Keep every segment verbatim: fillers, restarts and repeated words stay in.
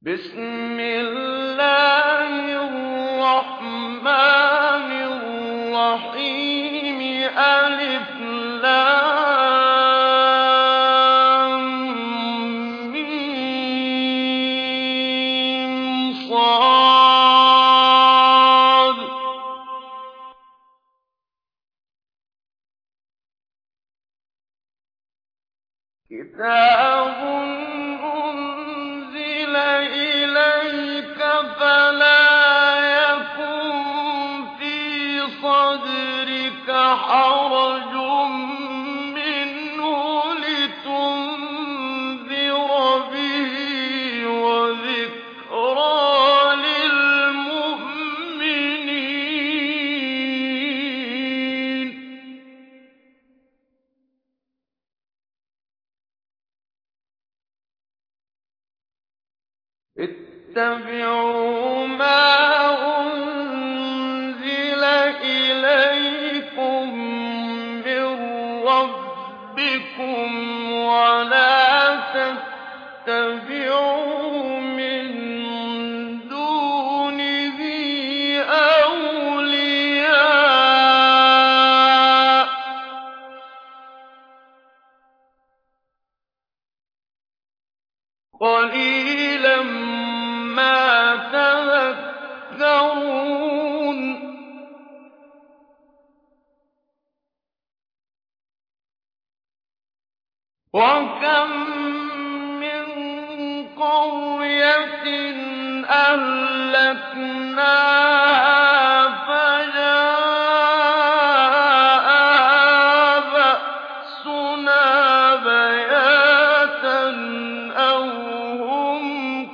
بسم الله الرحمن الرحيم ألف لام ميم صاد كتاب أنزل إليك فلا يكن في صدرك حرج منه لتنذر به وذكرى للمؤمنين اتبعوا ما أنزل إليكم من ربكم ولا تتبعوا من دونه أولياء قليلا ما تذكرون وكم من قرية أهلكناها فجاءها بأسنا بياتا أو هم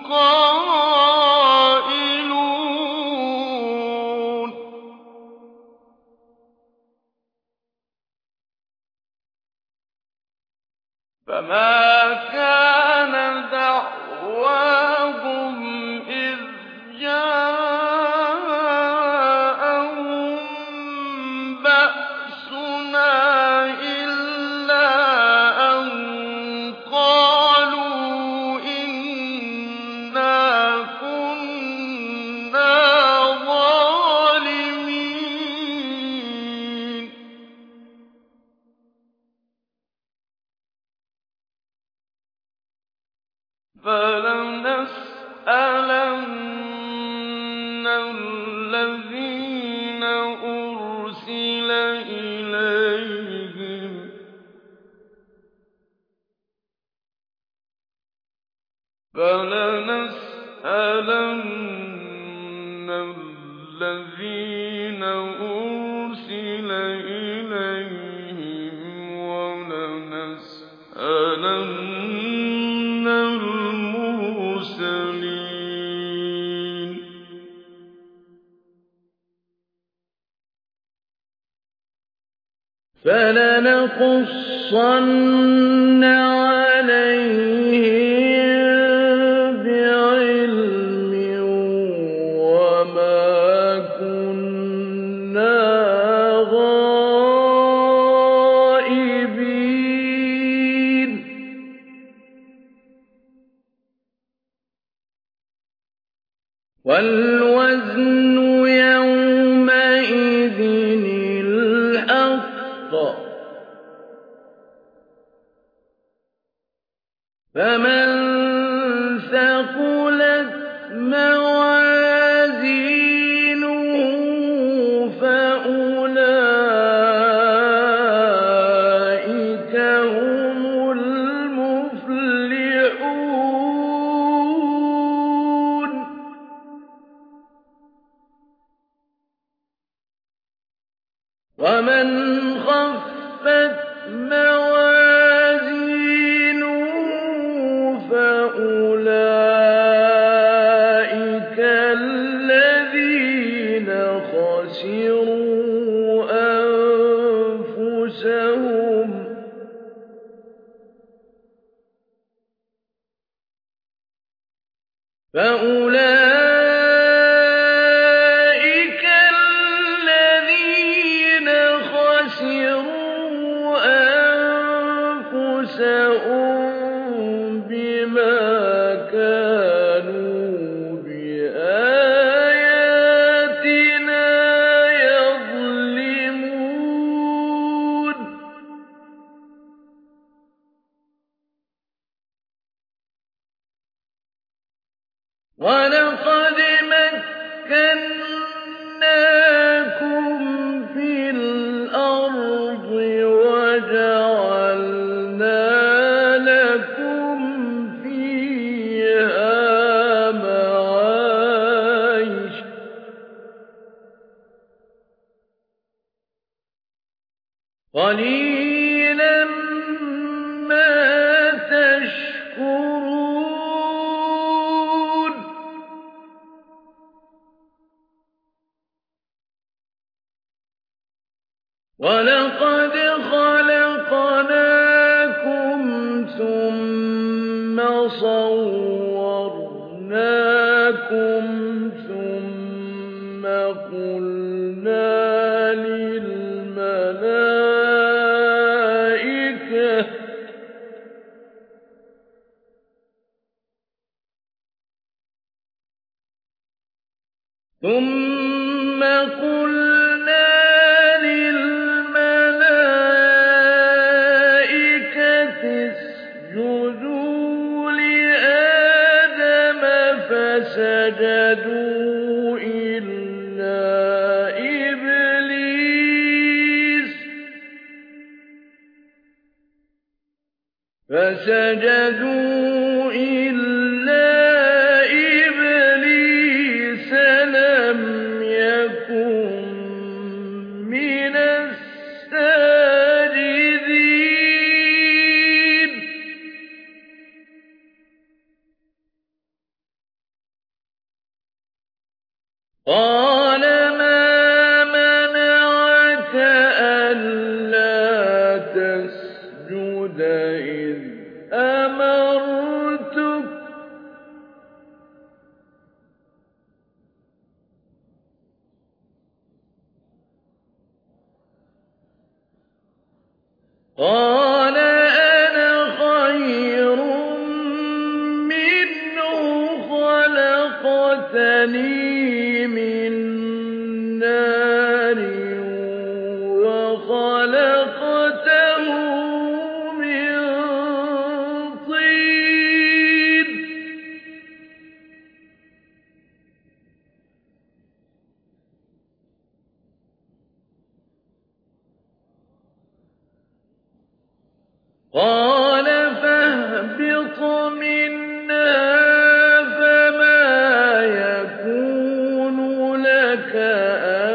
قائلون فما كان دعواهم إذ جاءهم بأسنا إلا أن قالوا إنا كنا ظالمين فلنسألن الذين أرسل إليهم فلنسألن الذين أرسل إليهم ولنسألن المرسلين فلنقصن عليهم بعلم وما كنا غائبين والوزن يومئذ الحق فمن ثقلت موازينه فأولئك هم المفلحون ومن خفت موازينه فأولئك الذين خسروا أنفسهم فأولئك الذين خسروا أنفسهم بما كانوا وَلَقَدْ مَكَّنَّاكُمْ فِي الْأَرْضِ وَجَعَلْنَا لَكُمْ فِيهَا مَعَايِشَ ۗ قَلِيلًا مَّا تَشْكُرُونَ وَلَقَدْ خَلَقْنَاكُمْ ثُمَّ صَوَّرْنَاكُمْ ثُمَّ قُلْنَا لِلْمَلَائِكَةِ ثُمَّ قُلْنَا لِلْمَلَائِكَةِ اسْجُدُوا لِآدَمَ فَسَجَدُوا إِلَّا إِبْلِيسَ فَسَجَدُوا إِلَّا إِبْلِيسَ لَمْ يَكُن مِّنَ السَّاجِدِينَ قَالَ مَا مَنَعَكَ أَلَّا تَسْجُدَ إِذْ أَمَرْتُكَ ۖ قَالَ أَنَا خَيْرٌ مِّنْهُ خَلَقْتَنِي مِن نَّارٍ وَخَلَقْتَهُ مِن طِينٍ قَالَ فَاهْبِطْ مِنْهَا فَمَا يَكُونُ لَكَ أَن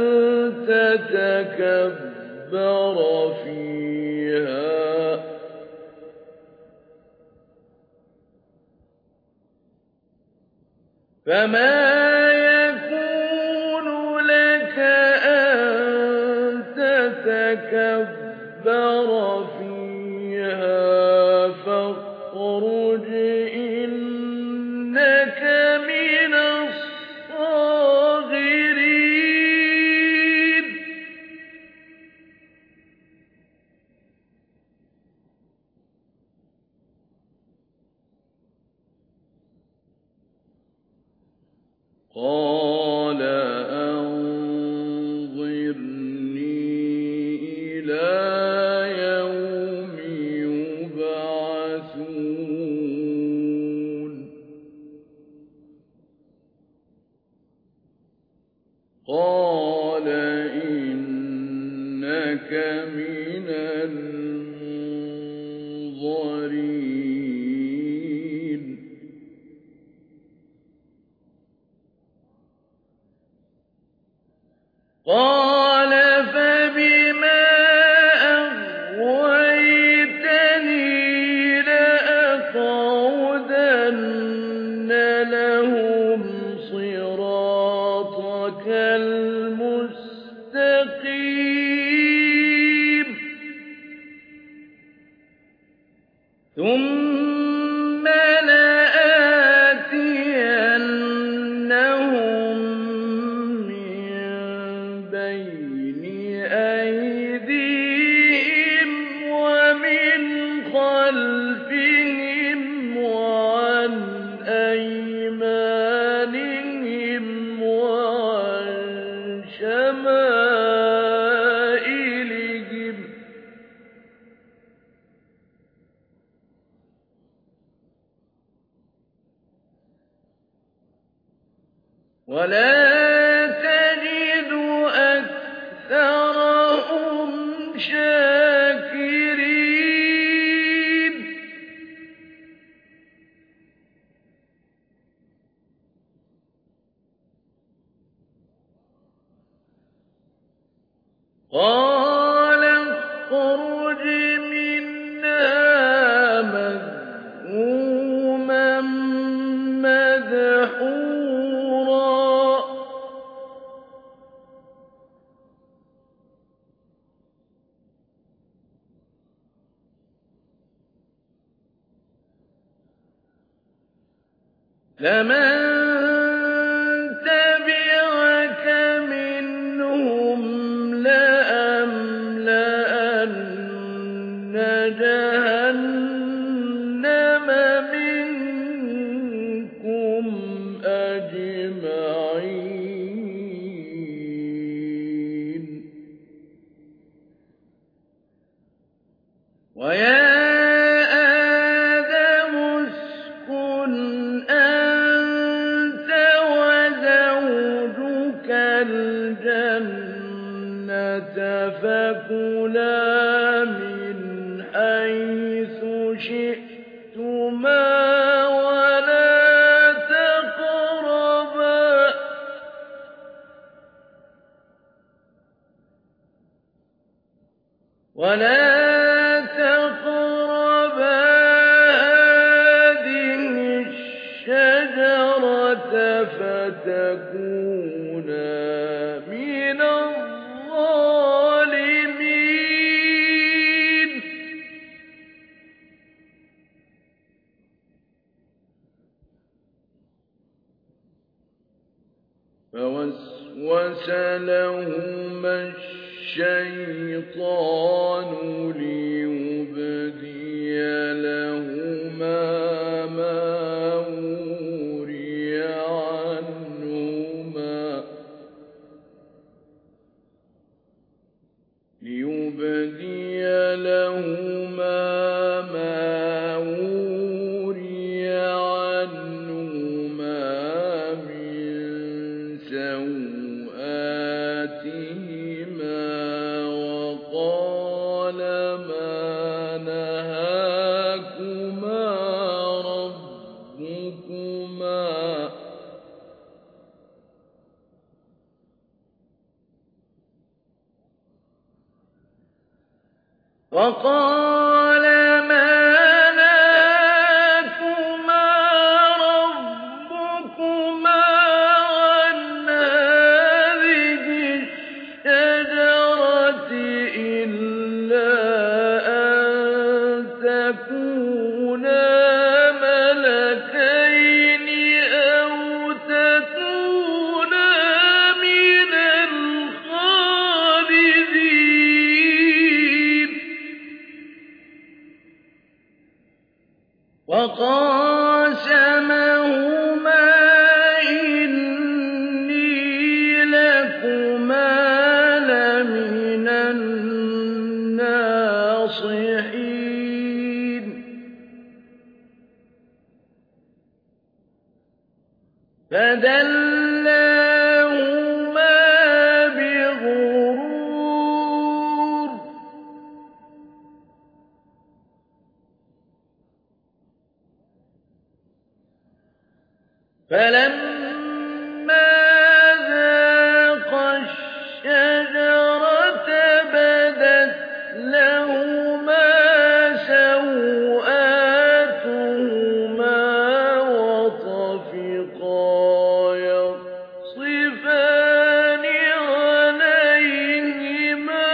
تَتَكَبَّرَ فِيهَا فَمَا يَكُونُ لَكَ أَن تَتَكَبَّرَ فِيهَا فَاخْرُجْ إِنَّكَ مِنَ الصَّاغِرِينَ قَالَ أَنظِرْنِي إِلَىٰ يَوْمِ يُبْعَثُونَ قَالَ إِنَّكَ مِنَ الْمُنظَرِينَ قَالَ فَبِمَا أَغْوَيْتَنِي لَأَقْعُدَنَّ لَهُمْ صِرَاطَكَ الْمُسْتَقِيمَ ثُمَّ لَآتِيَنَّهُم مِّن بَيْنِ أَيْدِيهِمْ وَمِنْ خَلْفِهِمْ وَعَنْ أَيْمَانِهِمْ وَعَن شَمَائِلِهِمْ ۖ وَلَا تَجِدُ أَكْثَرَهُمْ شَاكِرِينَ قَالَ اخْرُجْ مِنْهَا مَذْءُومًا مَّدْحُورًا ۖ لَمَن تَبِعَكَ مِنْهُمْ لَأَمْلَأَنَّ جَهَنَّمَ مِنكُمْ أَجْمَعِينَ وَيَا آدَمُ اسْكُنْ أَنتَ وَزَوْجُكَ الْجَنَّةَ فَكُلَا مِنْ حَيْثُ شِئْتُمَا وَلَا تَقْرَبَا وَلَا تَقْرَبَا هَٰذِهِ الشَّجَرَةَ فَتَكُونَا مِنَ الظَّالِمِينَ فَوَسْوَسَ لَهُمَا الشَّيْطَانُ لِيُبْدِيَ لَهُمَا مَا وُرِيَ عَنْهُمَا لِيُبْدِيَ لَهُمَا مَا وُرِيَ عَنْهُمَا مِن سَوْآتِهِمَا وَقَالَ مَا نَهَاكُمَا رَبُّكُمَا وَقَالَ مَا نَهَاكُمَا رَبُّكُمَا عَنْ هَٰذِهِ الشَّجَرَةِ إِلَّا أَن تَكُونَا مَلَكَيْنِ أَوْ تَكُونَا مِنَ الْخَالِدِينَ وَقَاسَمَهُمَا إِنِّي لَكُمَا لَمِنَ النَّاصِحِينَ فَدَلَّاهُمَا بِغُرُورٍ ۚ فَلَمَّا ذَاقَا الشَّجَرَةَ بَدَتْ لَهُمَا سَوْآتُهُمَا وَطَفِقَا يَخْصِفَانِ عَلَيْهِمَا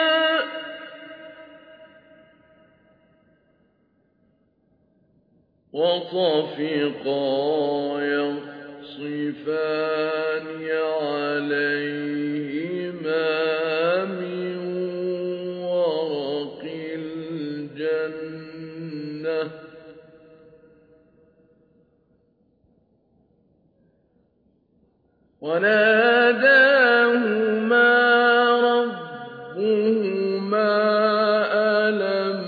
مِن وَرَقِ الْجَنَّةِ ۖ وَنَادَاهُمَا رَبُّهُمَا أَلَمْ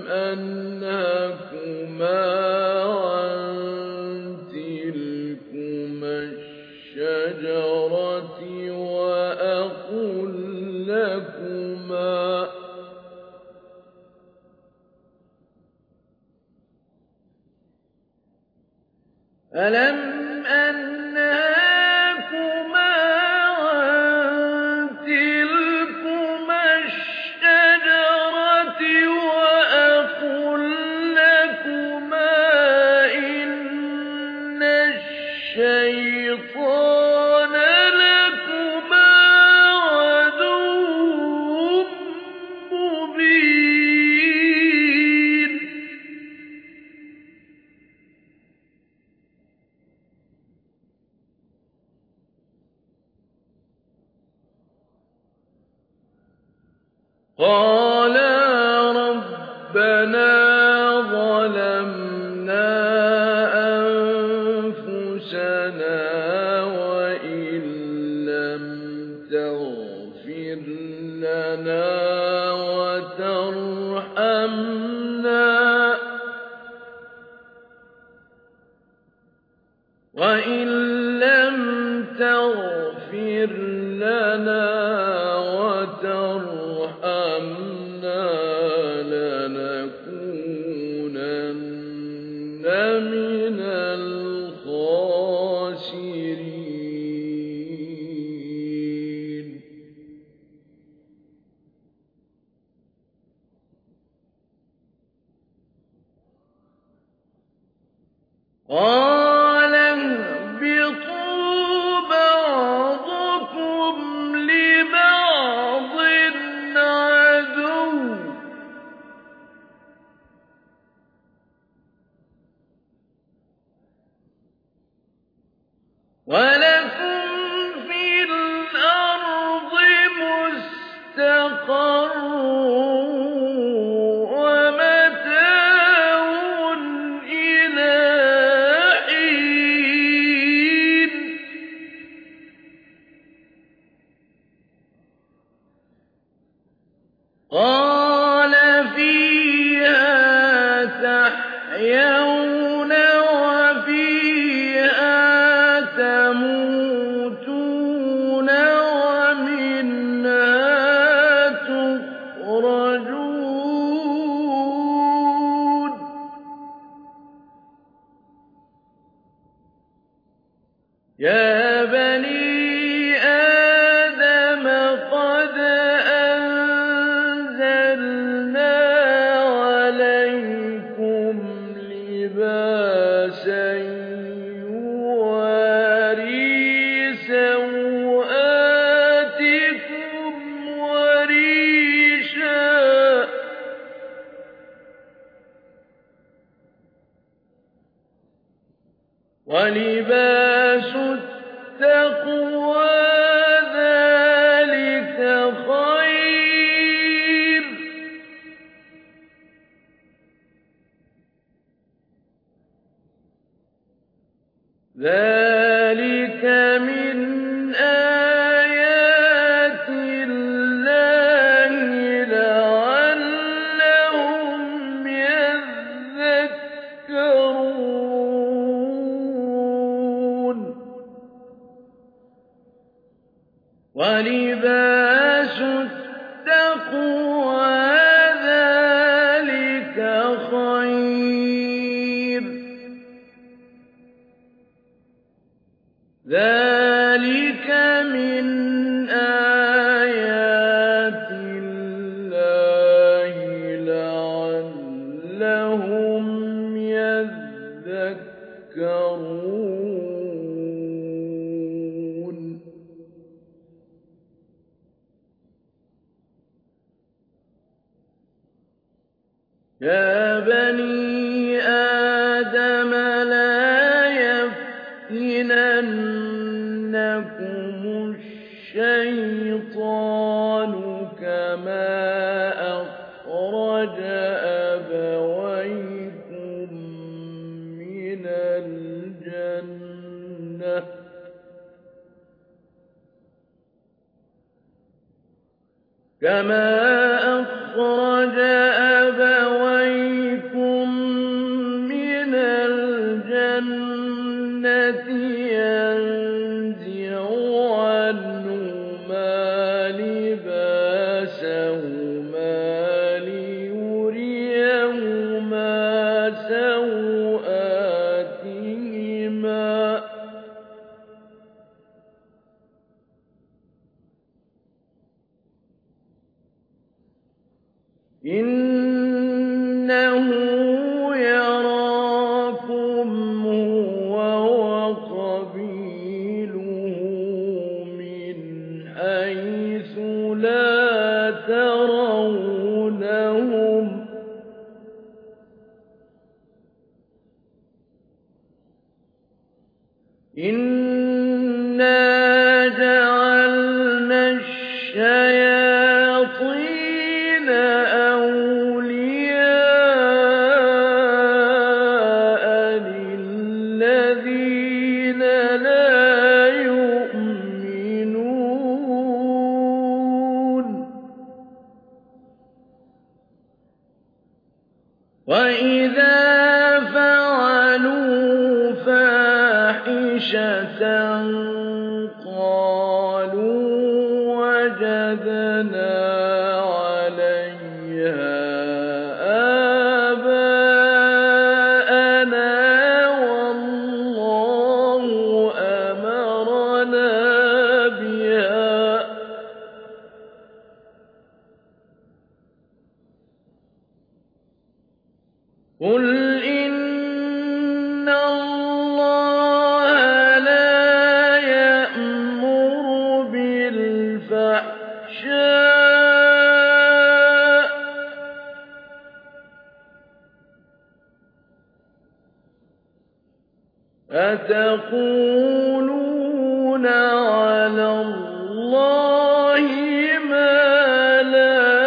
أَنْهَكُمَا عَن تِلْكُمَا الشَّجَرَةِ أَلَمْ أَنْهَاكُمَا عَنْ تِلْكُمَا الشَّجَرَةِ وَأَقُل لَّكُمَا إِنَّ الشَّيْطَانَ لَكُمَا عَدُوٌّ مُّبِينٌ. قَالَا رَبَّنَا ظَلَمْنَا أَنفُسَنَا وَإِن لَّمْ تَغْفِرْ لَنَا وَتَرْحَمْنَا وَإِن لَّمْ تَغْفِرْ لَنَا وَتَرْحَمْنَا لَنَكُونَنَّ مِنَ الْخَاسِرِينَ. قَالَ اهْبِطُوا بَعْضُكُمْ لِبَعْضٍ عَدُوٌّ ۖ وَلَكُمْ فِي الْأَرْضِ مُسْتَقَرٌّ وَمَتَاعٌ إِلَىٰ حِينٍ. قَالَ فِيهَا تَحْيَوْنَ وَفِيهَا تَمُوتُونَ وَمِنْهَا تُخْرَجُونَ. يَا بَنِي آدَمَ قَدْ أَنزَلْنَا عَلَيْكُمْ لِبَاسًا يُوَارِي سَوْآتِكُمْ وَرِيشًا ۖ وَلِبَاسُ التَّقْوَىٰ ذَٰلِكَ خَيْرٌ ۚ ذَٰلِكَ مِنْ آيَاتِ اللَّهِ لَعَلَّهُمْ يَذَّكَّرُونَ. وَلِبَاسُ التَّقْوَىٰ ذَٰلِكَ خَيْرٌ ۚ ذَٰلِكَ مِنْ آيَاتِ اللَّهِ لَعَلَّهُمْ يَذَّكَّرُونَ. يَا بَنِي آدَمَ لَا يَفْتِنَنَّكُمُ الشَّيْطَانُ كَمَا أَخْرَجَ أَبَوَيْكُم مِّنَ الْجَنَّةِ كَمَا أَخْرَجَ أَبَوَيْكُم مِّنَ الْجَنَّةِ يَنزِعُ عَنْهُمَا لِبَاسَهُمَا لِيُرِيَهُمَا سَوْآتِهِمَا إِنَّهُ يَرَاكُمْ هُوَ وَقَبِيلُهُ مِنْ حَيْثُ لَا تَرَوْنَهُمْ ۗ إِنَّا جَعَلْنَا الشَّيَاطِينَ أَوْلِيَاءَ لِلَّذِينَ لَا يُؤْمِنُونَ ۖ وَإِذَا فَعَلُوا فَاحِشَةً قَالُوا وَجَدْنَا عَلَيْهَا آبَاءَنَا وَاللَّهُ أَمَرَنَا بِهَا ۗ قُلْ إِنَّ اللَّهَ لَا يَأْمُرُ بِالْفَحْشَاءِ ۖ أَتَقُولُونَ عَلَى اللَّهِ مَا لَا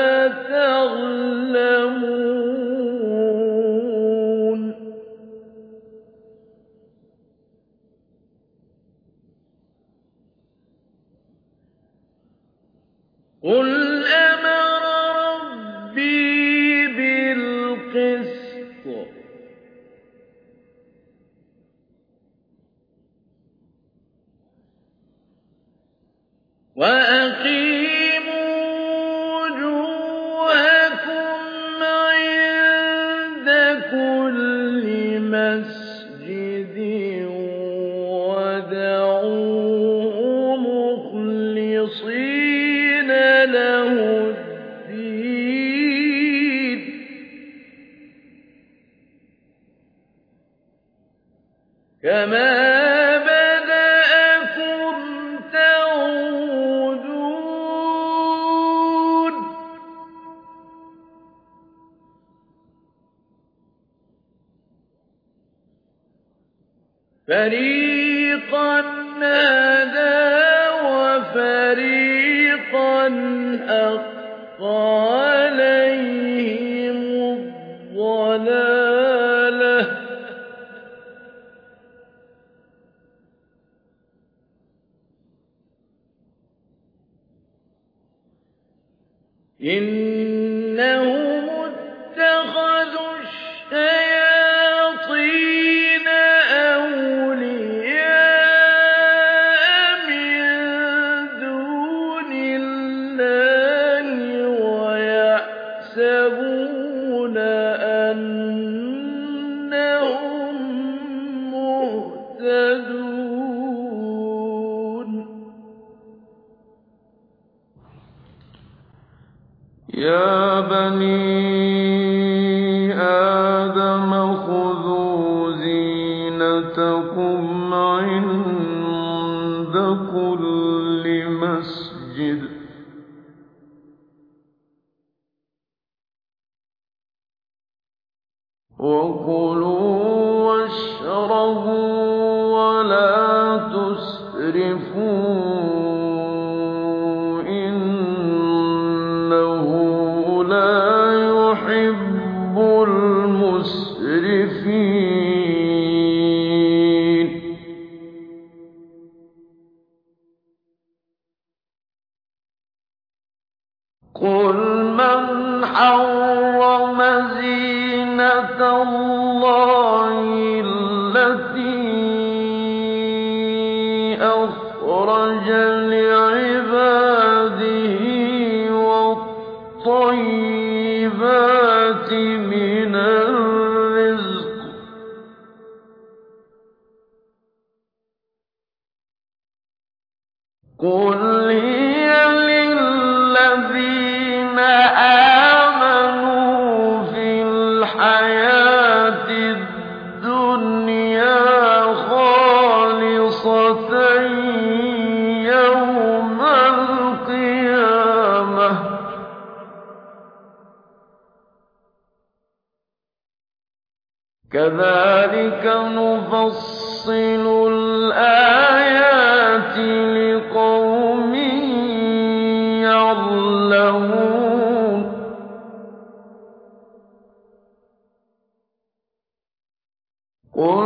تَعْلَمُونَ قُلْ أَمَرَ رَبِّي بِالْقِسْطِ ۖ وَأَقِيمُوا وُجُوهَكُمْ عِندَ كُلِّ مَسْجِدٍ وَادْعُوهُ مُخْلِصِينَ لَهُ الدِّينَ ۗ كَمَا بَدَأَكُمْ تَعُودُونَ ۖ فَرِيقًا هَدَىٰ وَفَرِيقًا حَقَّ عَلَيْهِمُ الضَّلَالَةُ ۗ إِنَّهُمُ اتَّخَذُوا الشَّيَاطِينَ أَوْلِيَاءَ مِن دُونِ اللَّهِ وَيَحْسَبُونَ أَنَّهُم مُّهْتَدُونَ يَا بَنِي آدَمَ خُذُوا زِينَتَكُمْ عِندَ كُلِّ مَسْجِدٍ ۖ وَكُلُوا وَاشْرَبُوا وَلَا تُسْرِفُوا ۚ إِنَّهُ لَا يُحِبُّ الْمُسْرِفِينَ قُلْ مَنْ حَرَّمَ زِينَةَ اللَّهِ الَّتِي أَخْرَجَ لِعِبَادِهِ وَالطَّيِّبَاتِ مِنَ الرِّزْقِ ۚ قُلْ هِيَ لِلَّذِينَ آمَنُوا كَذَٰلِكَ نُفَصِّلُ الْآيَاتِ لِقَوْمٍ يَعْلَمُونَ قُلْ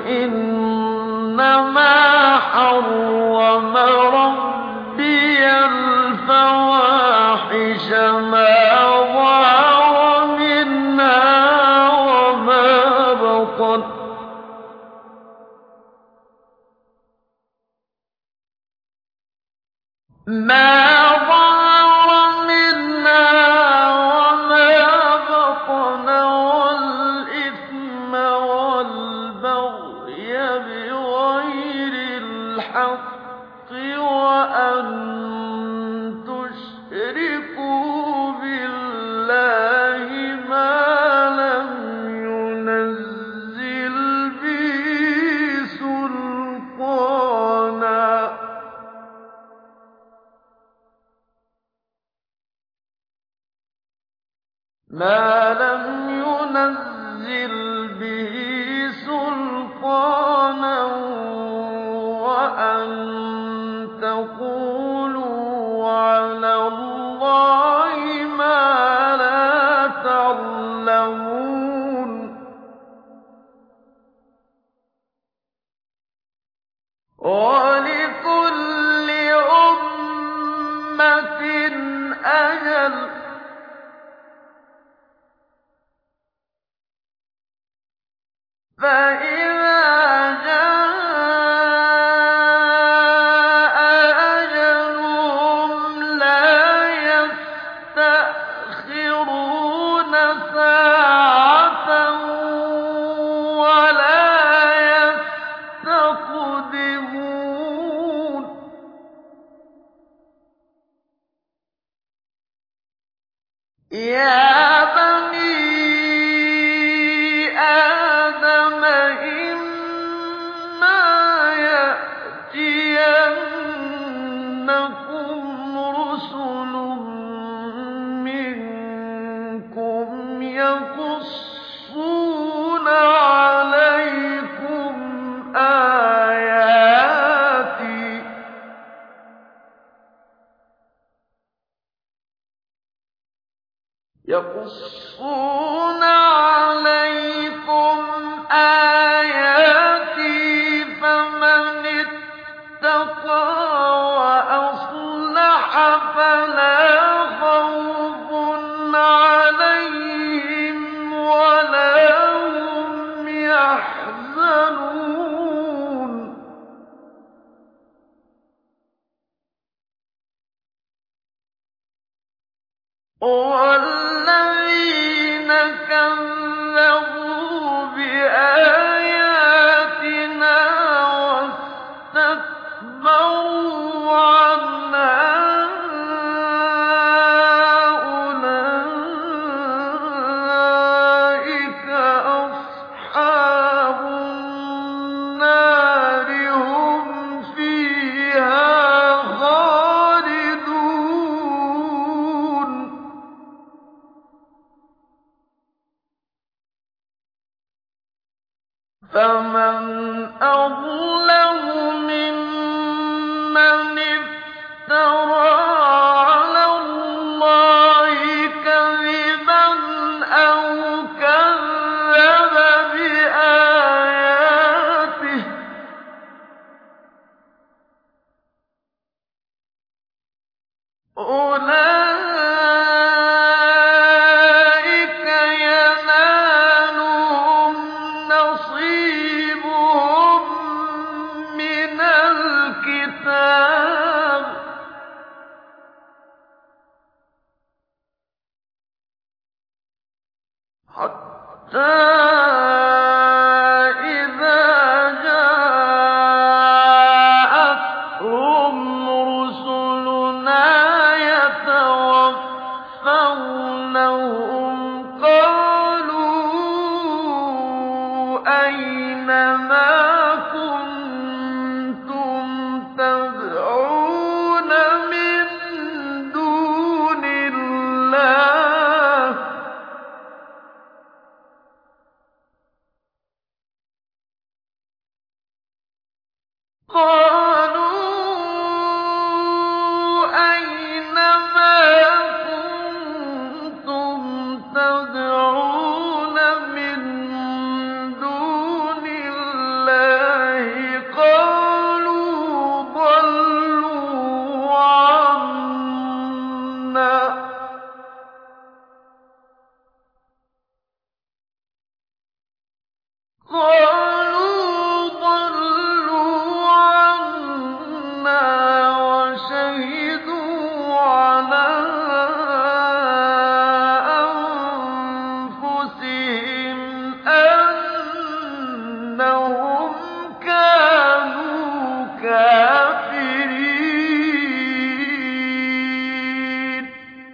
إِنَّمَا حَرَّمَ رَبِّيَ الْفَوَاحِشَ مَا ظَهَرَ مِنْهَا وَمَا بَطَنَ وَالْإِثْمَ وَالْبَغْيَ بِغَيْرِ الْحَقِّ وَأَن تُشْرِكُوا بِاللَّهِ مَا لَمْ يُنَزِّلْ بِهِ سُلْطَانًا مَا لَمْ يُنَزِّلْ بِهِ سُلْطَانًا وَأَن تَقُولُوا عَلَى اللَّهِ مَا لَا تَعْلَمُونَ وَلِكُلِّ أُمَّةٍ أَجَلٌ ۖ فَإِذَا جَاءَ أَجَلُهُمْ لَا يَسْتَأْخِرُونَ سَاعَةً وَلَا يَسْتَقْدِمُونَ يَا بَنِي آدَمَ إِمَّا يَأْتِيَنَّكُمْ رُسُلٌ مِّنكُمْ يَقُصُّونَ عَلَيْكُمْ آيَاتِي يَقُصُّونَ عَلَيْكُمْ آيَاتِي فَمَنِ اتَّقَىٰ وَأَصْلَحَ فَلَا خَوْفٌ عَلَيْهِمْ وَلَا هُمْ يَحْزَنُونَ وَالَّذِينَ كَذَّبُوا بِآيَاتِنَا وَاسْتَكْبَرُوا عَنْهَا أُولَٰئِكَ أَصْحَابُ النَّارِ ۖ هُمْ فِيهَا خَالِدُونَ فَمَنْ أَظْلَمُ مِمَّنِ افْتَرَىٰ عَلَى اللَّهِ كَذِبًا أَوْ كَذَّبَ بِآيَاتِهِ ۚ أُولَٰئِكَ يَنَالُهُمْ نَصِيبُهُم مِّنَ الْكِتَابِ حَتَّىٰ إِذَا جَاءَتْهُمْ رُسُلُنَا يَتَوَفَّوْنَهُمْ قَالُوا أَيْنَ مَا كُنتُمْ تَدْعُونَ الكافرين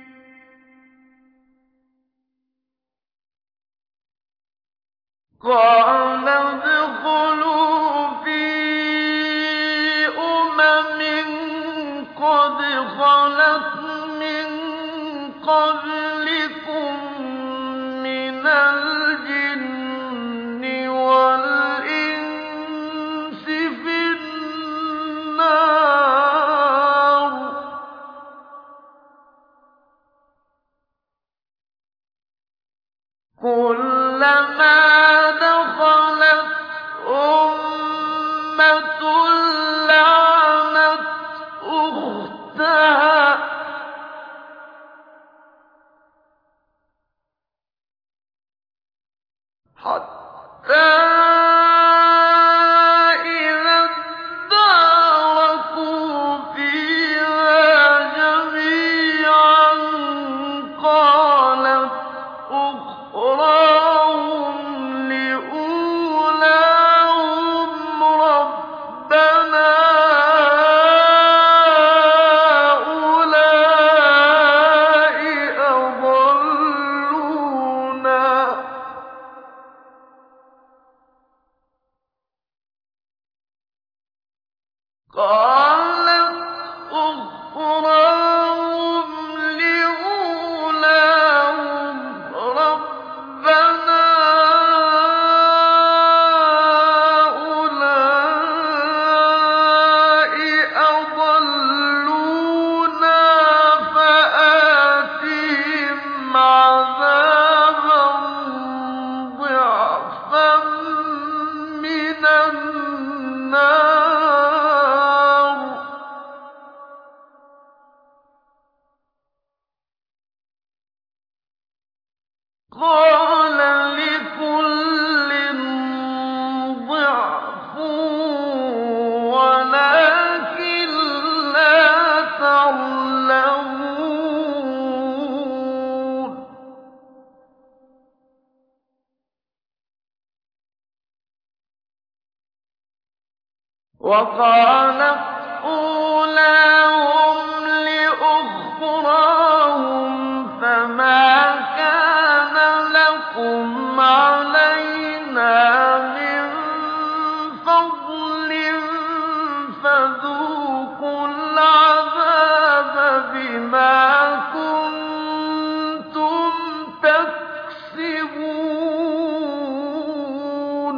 قال ادخلوا في أمم قد خلت من قبلكم من الجن والإنس في النار كلما دخلت أمة لعنت أختها حتى إذا اداركوا فيها جميعا قالت أخراهم لأولاهم ربنا هؤلاء أضلونا قالت أخراهم لأولاهم ربنا هؤلاء أضلونا فآتهم عذابا ضعفا من النار قال لكل ضعف ولكن لا تعلمون وقالت أولاهم لأخراهم فما كان لكم علينا من فضل فذوقوا العذاب بما كنتم تكسبون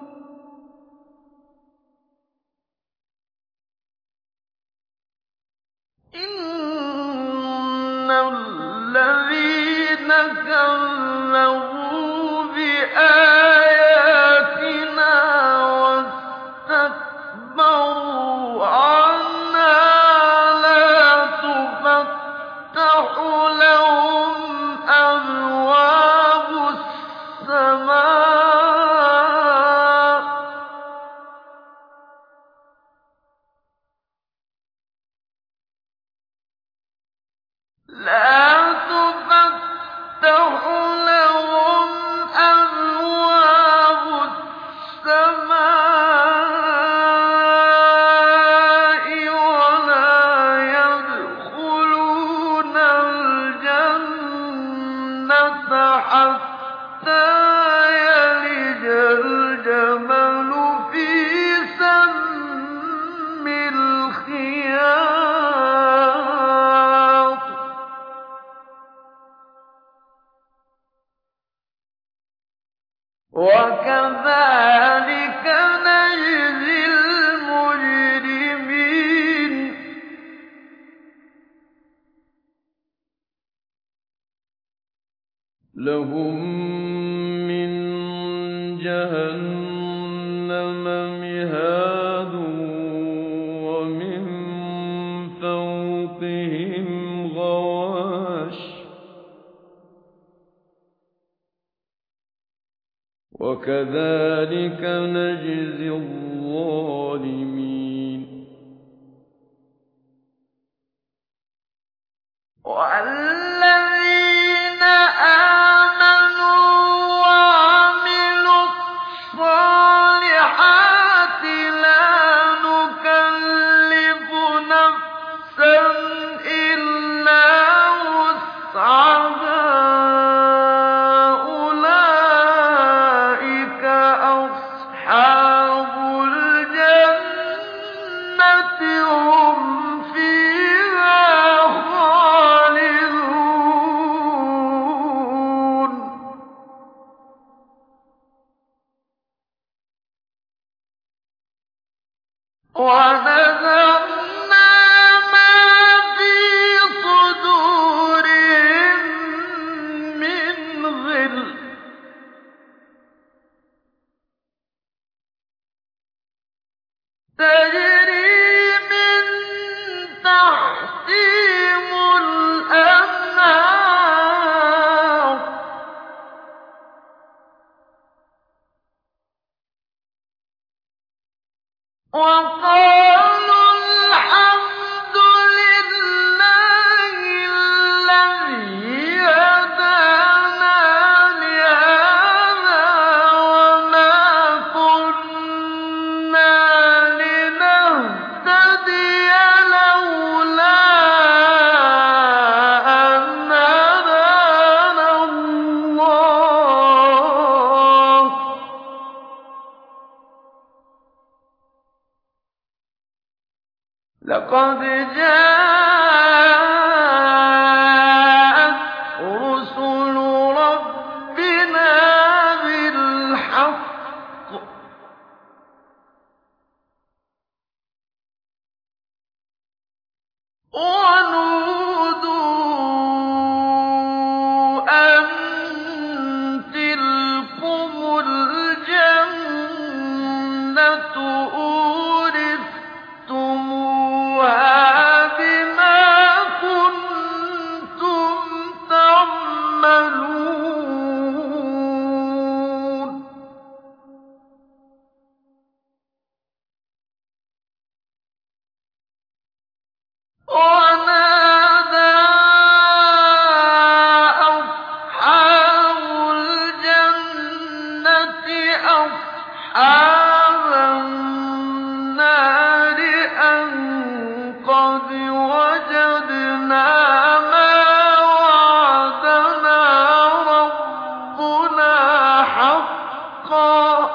إن الذين كذبوا بآياتنا واستكبروا عنها لا تفتح لهم أبواب السماء لا تفتح لهم أبواب السماء ولا يدخلون الجنة حتى يلج الجمل في سم الخياط وكذلك نجزي المجرمين لهم من جهنم مهاد ومن فوقهم غواش وكذلك نجزي الظالمين والذين آمنوا وعملوا الصالحات لا نكلف وَنَزَعْنَا مَا فِي صُدُورِهِم مِّنْ غِلٍّ تَجْرِي مِن تَحْتِهِمُ الْأَنْهَارُ وَقَالُوا الْحَمْدُ لِلَّهِ الَّذِي هَدَانَا لِهَٰذَا وَمَا كُنَّا لِنَهْتَدِيَ لَوْلَا أَنْ هَدَانَا اللَّهُ ۖ لَقَدْ جَاءَتْ رُسُلُ رَبِّنَا بِالْحَقِّ ۖ وَنُودُوا أَن تِلْكُمُ الْجَنَّةُ أُورِثْتُمُوهَا بِمَا كُنتُمْ تَعْمَلُونَ وَنَادَىٰ أَصْحَابُ الْجَنَّةِ أَصْحَابَ النَّارِ أَن قَدْ وَجَدْنَا مَا وَعَدَنَا رَبُّنَا حَقًّا ۖ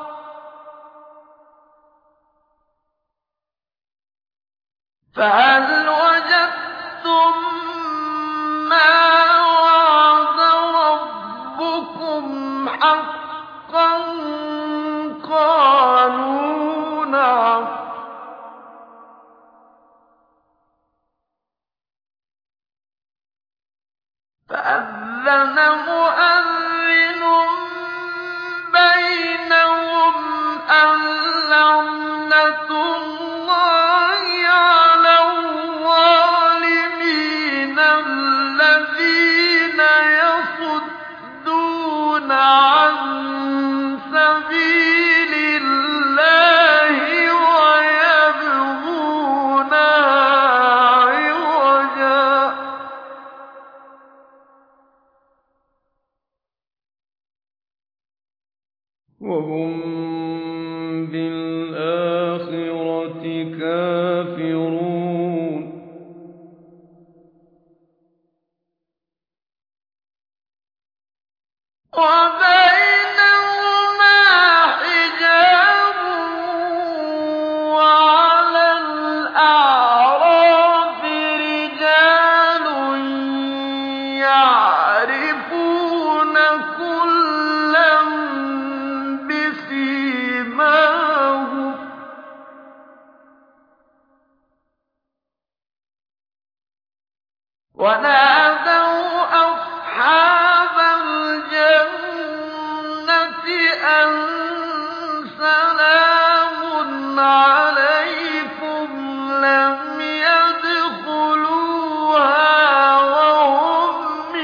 فَهَلْ وَجَدتُّم مَّا وَعَدَ رَبُّكُمْ حَقًّا ۖ قَالُوا نَعَمْ ۚ فَأَذَّنَ مُؤَذِّنٌ بَيْنَهُمْ أَن لَّعْنَةُ اللَّهِ عَلَى الظَّالِمِينَ الَّذِينَ يَصُدُّونَ عَن سَبِيلِ اللَّهِ وَيَبْغُونَهَا عِوَجًا ۚ وَهُم بِالْآخِرَةِ كَافِرُونَ وَبَيْنَهُمَا حِجَابٌ ۚ وَعَلَى الْأَعْرَافِ رِجَالٌ يَعْرِفُونَ كُلًّا بِسِيمَاهُمْ ۚ وَنَادَوْا أَصْحَابَ الْجَنَّةِ أَن سَلَامٌ عَلَيْكُمْ ۚ لَمْ يَدْخُلُوهَا وَهُمْ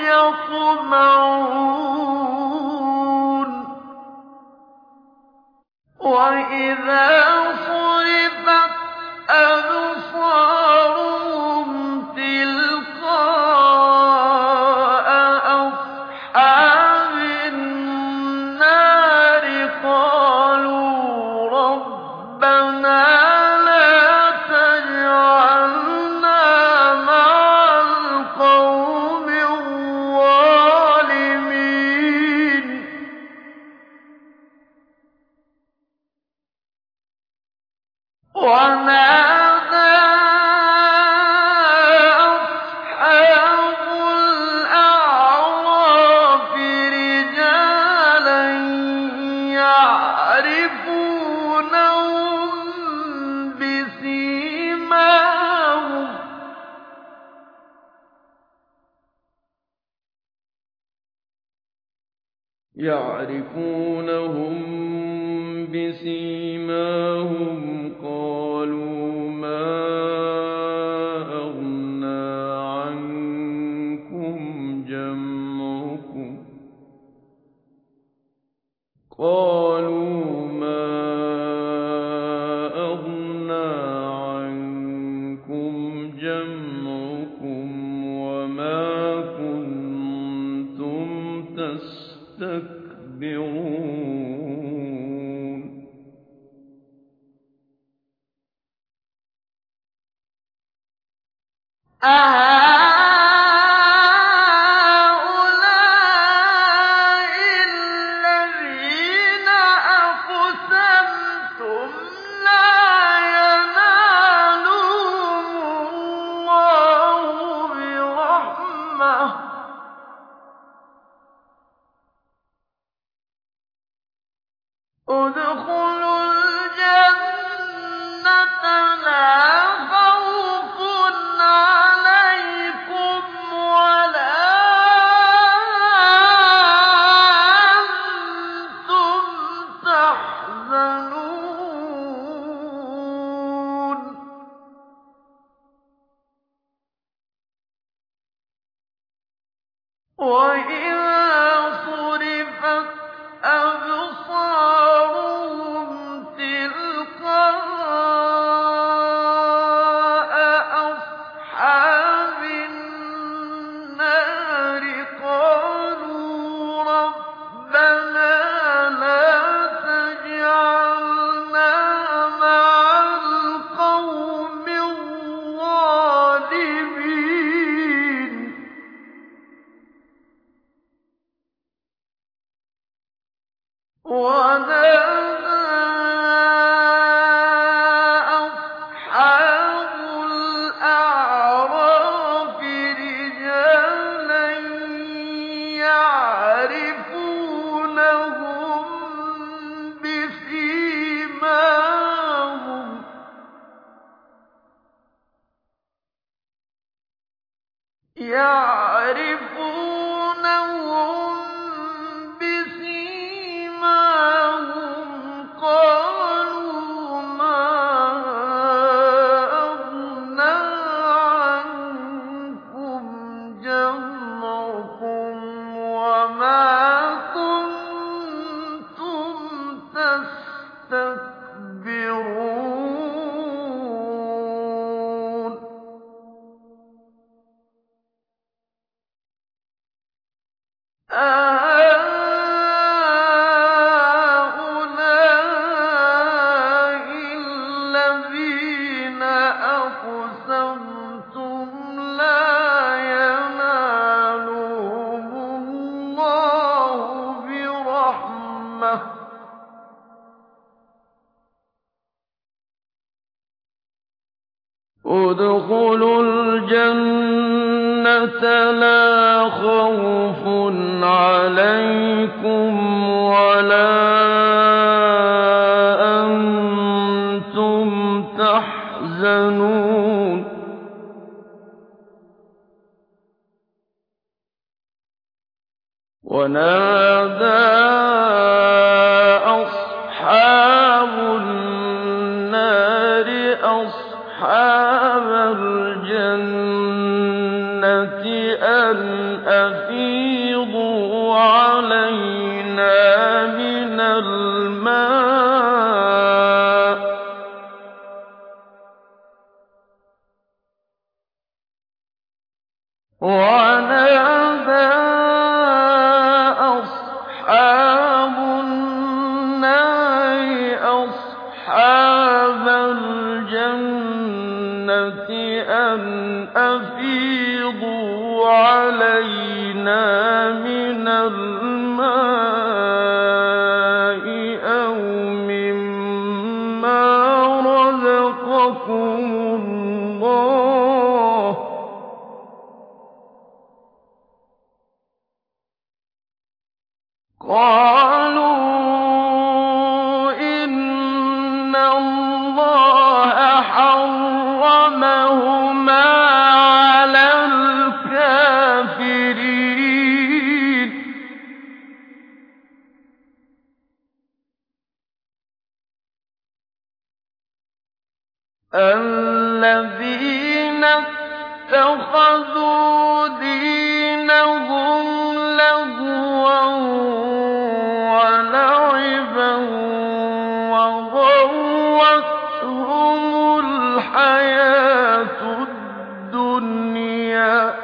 يَطْمَعُونَ وَإِذَا صُرِفَتْ أَبْصَارُهُمْ تِلْقَاءَ يعرفونهم بسيماهم قالوا ما أغنى عنكم جمعكم قالوا ما أغنى عنكم جمعكم وما كنتم تستكبرون أهؤلاء الذين أقسمتم لا ينالهم الله برحمة ادخلوا الجنة لا خوف عليكم ولا أنتم تحزنون وإذا صرفت أبصارهم تلقاء أصحاب النار قالوا ربنا لا تجعلنا مع القوم الظالمين ونادى أصحاب الأعراف رجالا يعرفونهم بسيماهم يعرفونهم بسيماهم قالوا ما أغنى عنكم جمعكم وما كنتم تستكبرون أهؤلاء الذين أقسمتم لا ينالهم الله برحمة ادخلوا الجنة لا خوف عليكم ولا أنتم تحزنون ونادى أصحاب النار أصحاب الجنة أن أفيضوا علينا من الماء ونادى أصحاب النار أصحاب الجنة أن أفيضوا علينا من الماء أو مما رزقكم الله قالوا إن الله حرمهما على الكافرين الَّذِينَ اتَّخَذُوا دِينَهُمْ لَهْوًا وَلَعِبًا وَغَرَّتْهُمُ الْحَيَاةُ الدُّنْيَا ۚ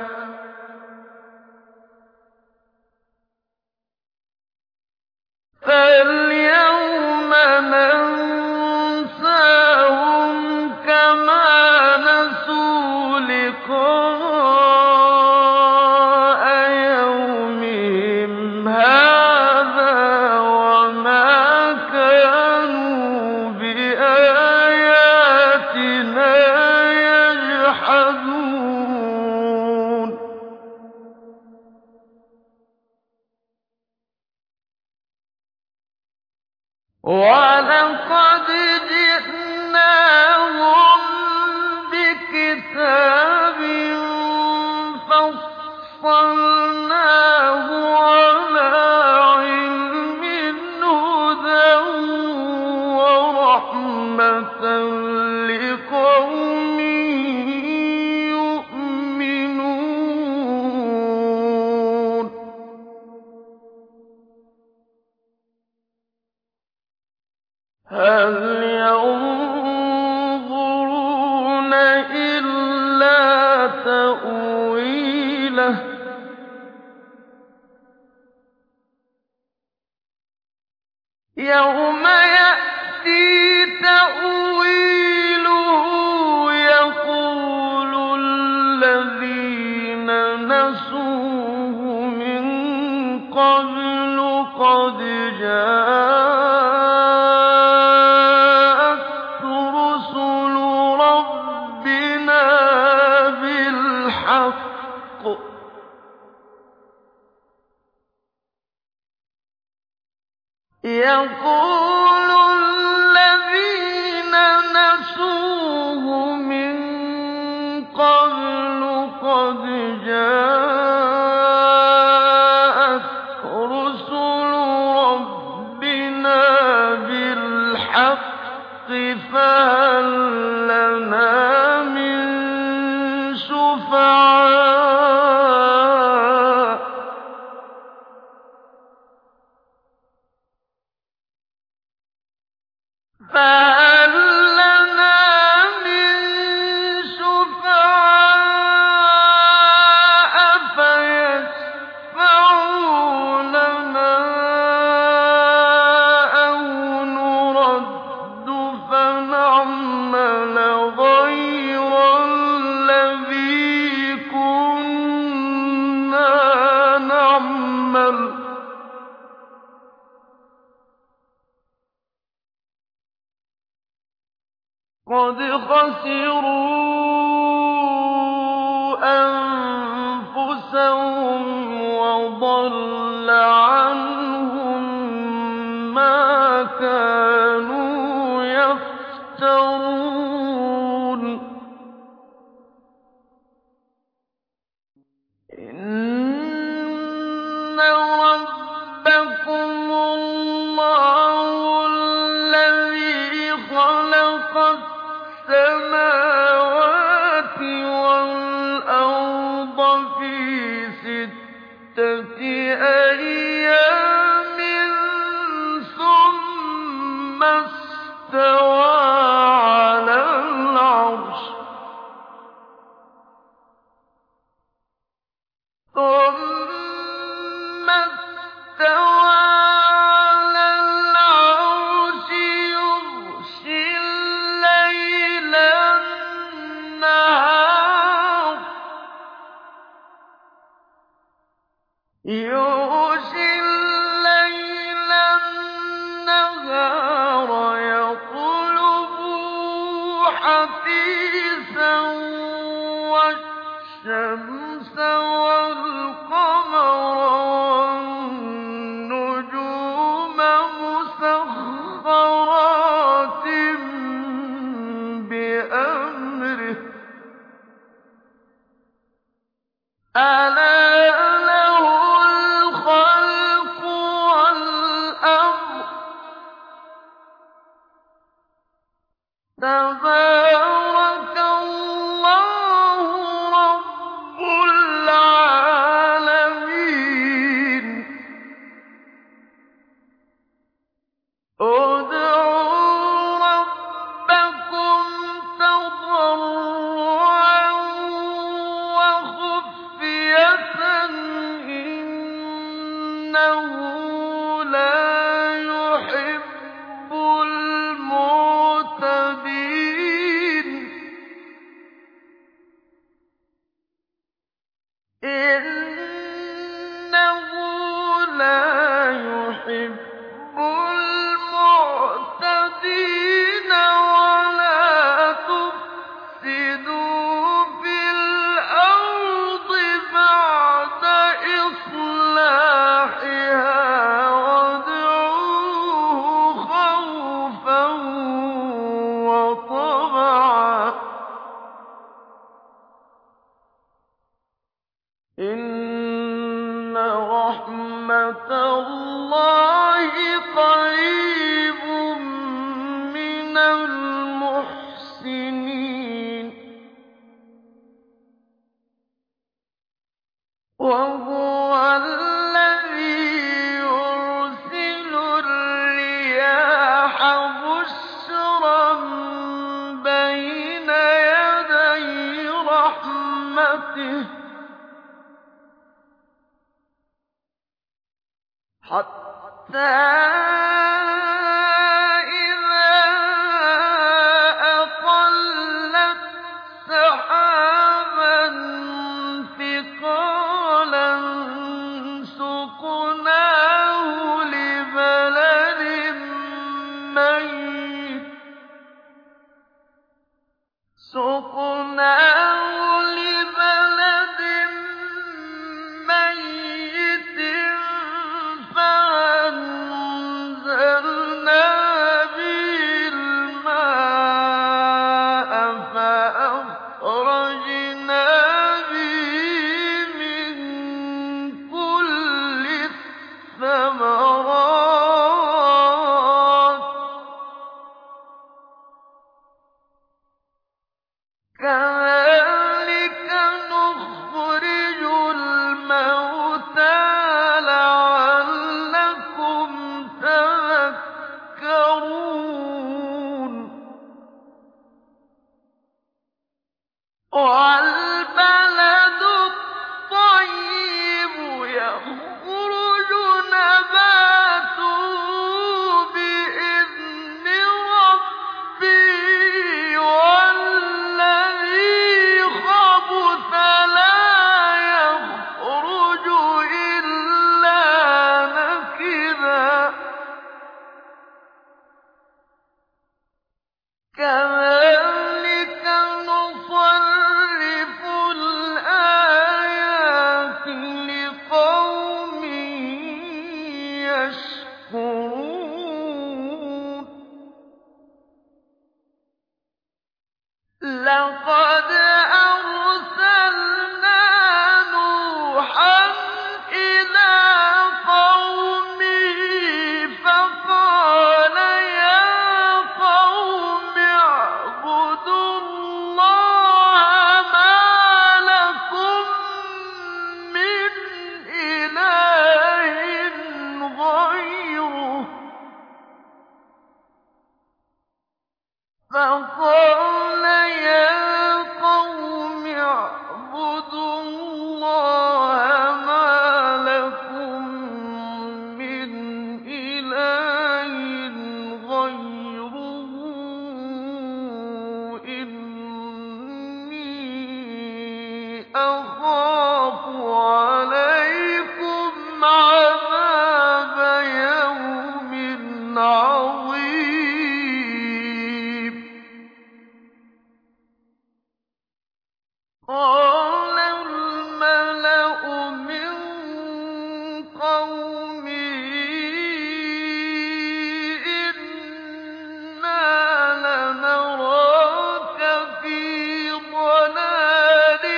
فَالْيَوْمَ نَنسَاهُمْ كَمَا نَسُوا لِقَاءَ يَوْمِهِمْ هَٰذَا وَمَا كَانُوا بِآيَاتِنَا يَجْحَدُونَ وَلَقَدْ جِئْنَاهُم بِكِتَابٍ فَصَّلْنَاهُ عَلَىٰ عِلْمٍ هُدًى وَرَحْمَةً لِّقَوْمٍ يُؤْمِنُونَ هَلْ يَنظُرُونَ إِلَّا تَأْوِيلَهُ ۚ يَوْمَ يَأْتِي تَأْوِيلُهُ يَقُولُ الَّذِينَ نَسُوهُ مِن قَبْلُ قَدْ جَاءَتْ رُسُلُ رَبِّنَا بِالْحَقِّ ۖ يَقُولُ الَّذِينَ نَسُوهُ مِن قَبْلُ قَدْ جَاءَتْ رُسُلُ رَبِّنَا بِالْحَقِّ فَهَل لَّنَا مِن شُفَعَاءَ ۚ فَهَل لَّنَا مِن شُفَعَاءَ فَيَشْفَعُوا لَنَا أَوْ نُرَدُّ فَنَعْمَلَ غَيْرَ الَّذِي كُنَّا نَعْمَلُ ۚ قَدْ خَسِرُوا أَنفُسَهُمْ وَضَلَّ عَنْهُم مَّا كَانُوا يَفْتَرُونَ إِنَّ رَبَّكُمُ اللَّهُ الَّذِي خَلَقَ السَّمَاوَاتِ وَالْأَرْضَ فِي سِتَّةِ أَيَّامٍ ثُمَّ اسْتَوَىٰ عَلَى الْعَرْشِ ۚ ثُمَّ اسْتَوَىٰ عَلَى الْعَرْشِ يُغْشِي اللَّيْلَ النَّهَارَ يَطْلُبُهُ حَثِيثًا وَالشَّمْسَ وَالْقَمَرَ وَالنُّجُومَ مُسَخَّرَاتٍ بِأَمْرِهِ ۗ أَلَا لَهُ الْخَلْقُ وَالْأَمْرُ ۗ تَبَارَكَ يُحِبُّ الْمُعْتَدِينَ وَلَا تُفْسِدُوا فِي الْأَرْضِ بَعْدَ إِصْلَاحِهَا وَادْعُوهُ خَوْفًا وَطَمَعًا ۚ إِنَّ رَحْمَتَ اللَّهِ قَرِيبٌ مِّنَ الْمُحْسِنِينَ وَهُوَ الَّذِي يُرْسِلُ الرِّيَاحَ بُشْرًا بَيْنَ يَدَيْ رَحْمَتِهِ حَتَّىٰ إِذَا أَقَلَّتْ سَحَابًا ثِقَالًا سُقْنَاهُ لِبَلَدٍ مَّيِّتٍ فَأَنزَلْنَا بِهِ الْمَاءَ فَأَخْرَجْنَا بِهِ مِن كُلِّ الثَّمَرَاتِ ۚ كَذَٰلِكَ نُخْرِجُ الْمَوْتَىٰ لَعَلَّكُمْ تَذَكَّرُونَ وَالْبَلَدُ الطَّيِّبُ يَخْرُجُ نَبَاتُهُ بِإِذْنِ رَبِّهِ وَالَّذِي خَبُثَ لَا يَخْرُجُ إِلَّا نَكِدًا ۚ كَذَٰلِكَ نُصَرِّفُ الْآيَاتِ لِقَوْمٍ يَشْكُرُونَ لَقَدْ أَرْسَلْنَا نُوحًا إِلَىٰ قَوْمِهِ فَقَالَ يَا قَوْمِ اعْبُدُوا اللَّهَ مَا لَكُم مِّنْ إِلَٰهٍ غَيْرُهُ فَقَالَ يَا قَوْمِ اعْبُدُوا اللَّهَ مَا لَكُم مِّنْ إِلَٰهٍ غَيْرُهُ إِنِّي أَخَافُ عَلَيْكُمْ عَذَابَ يَوْمٍ عَظِيمٍ قَالَ الْمَلَأُ مِن قَوْمِهِ إِنَّا لَنَرَاكَ فِي ضَلَالٍ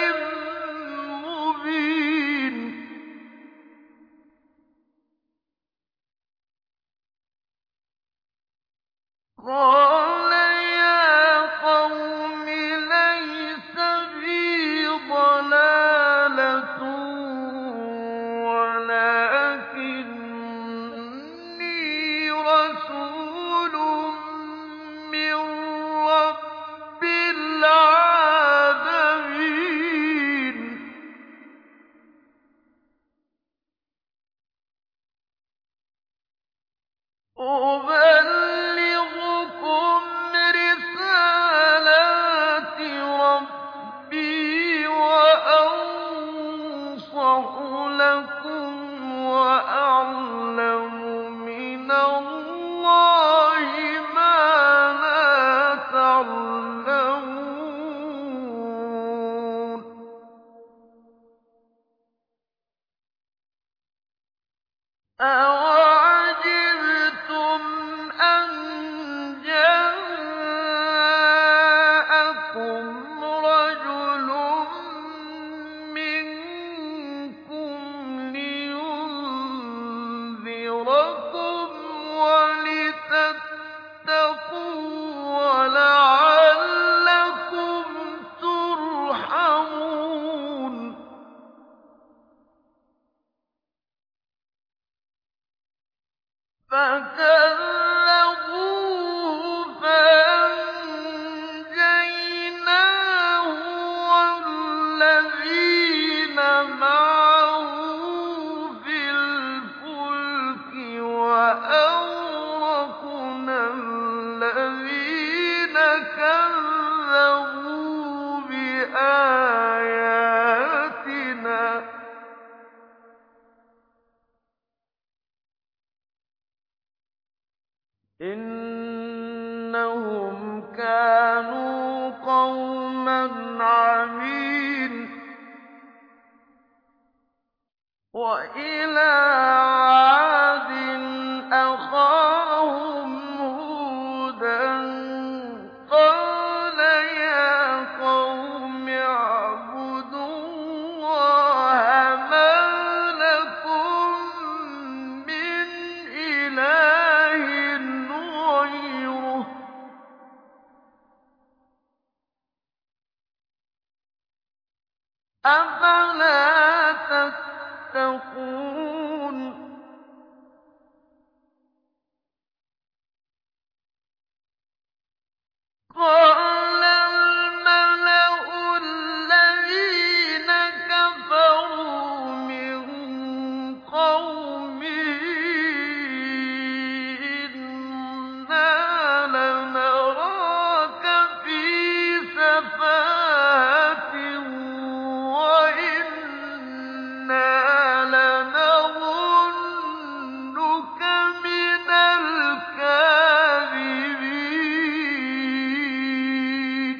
مُّبِينٍ قَالَ يَا قَوْمِ لَيْسَ بِي أَوَعَجِبْتُمْ أَن جَاءَكُمْ رَجُلٌ مِّنكُمْ لِيُنذِرَكُمْ وَلِتَتَّقُوا وَلَعَلَّكُمْ تُرْحَمُونَ فَكَذَّبُوهُ فَأَنجَيْنَاهُ وَالَّذِينَ مَعَهُ فِي الْفُلْكِ وَأَغْرَقْنَا الَّذِينَ كَذَّبُوا بِآيَاتِنَا ۚ إِنَّهُمْ كَانُوا قَوْمًا عَمِينَ وَإِلَىٰ عَادٍ أَخَاهُمْ هُودًا ۚ قَالَ يَا قَوْمِ اعْبُدُوا اللَّهَ مَا لَكُم مِّنْ إِلَٰهٍ غَيْرُهُ ۖ أَفَلَا تَتَّقُونَ قَالَ الْمَلَأُ الَّذِينَ كَفَرُوا مِن قَوْمِهِ إِنَّا لَنَرَاكَ فِي سَفَاهَةٍ وَإِنَّا لَنَظُنُّكَ مِنَ الْكَاذِبِينَ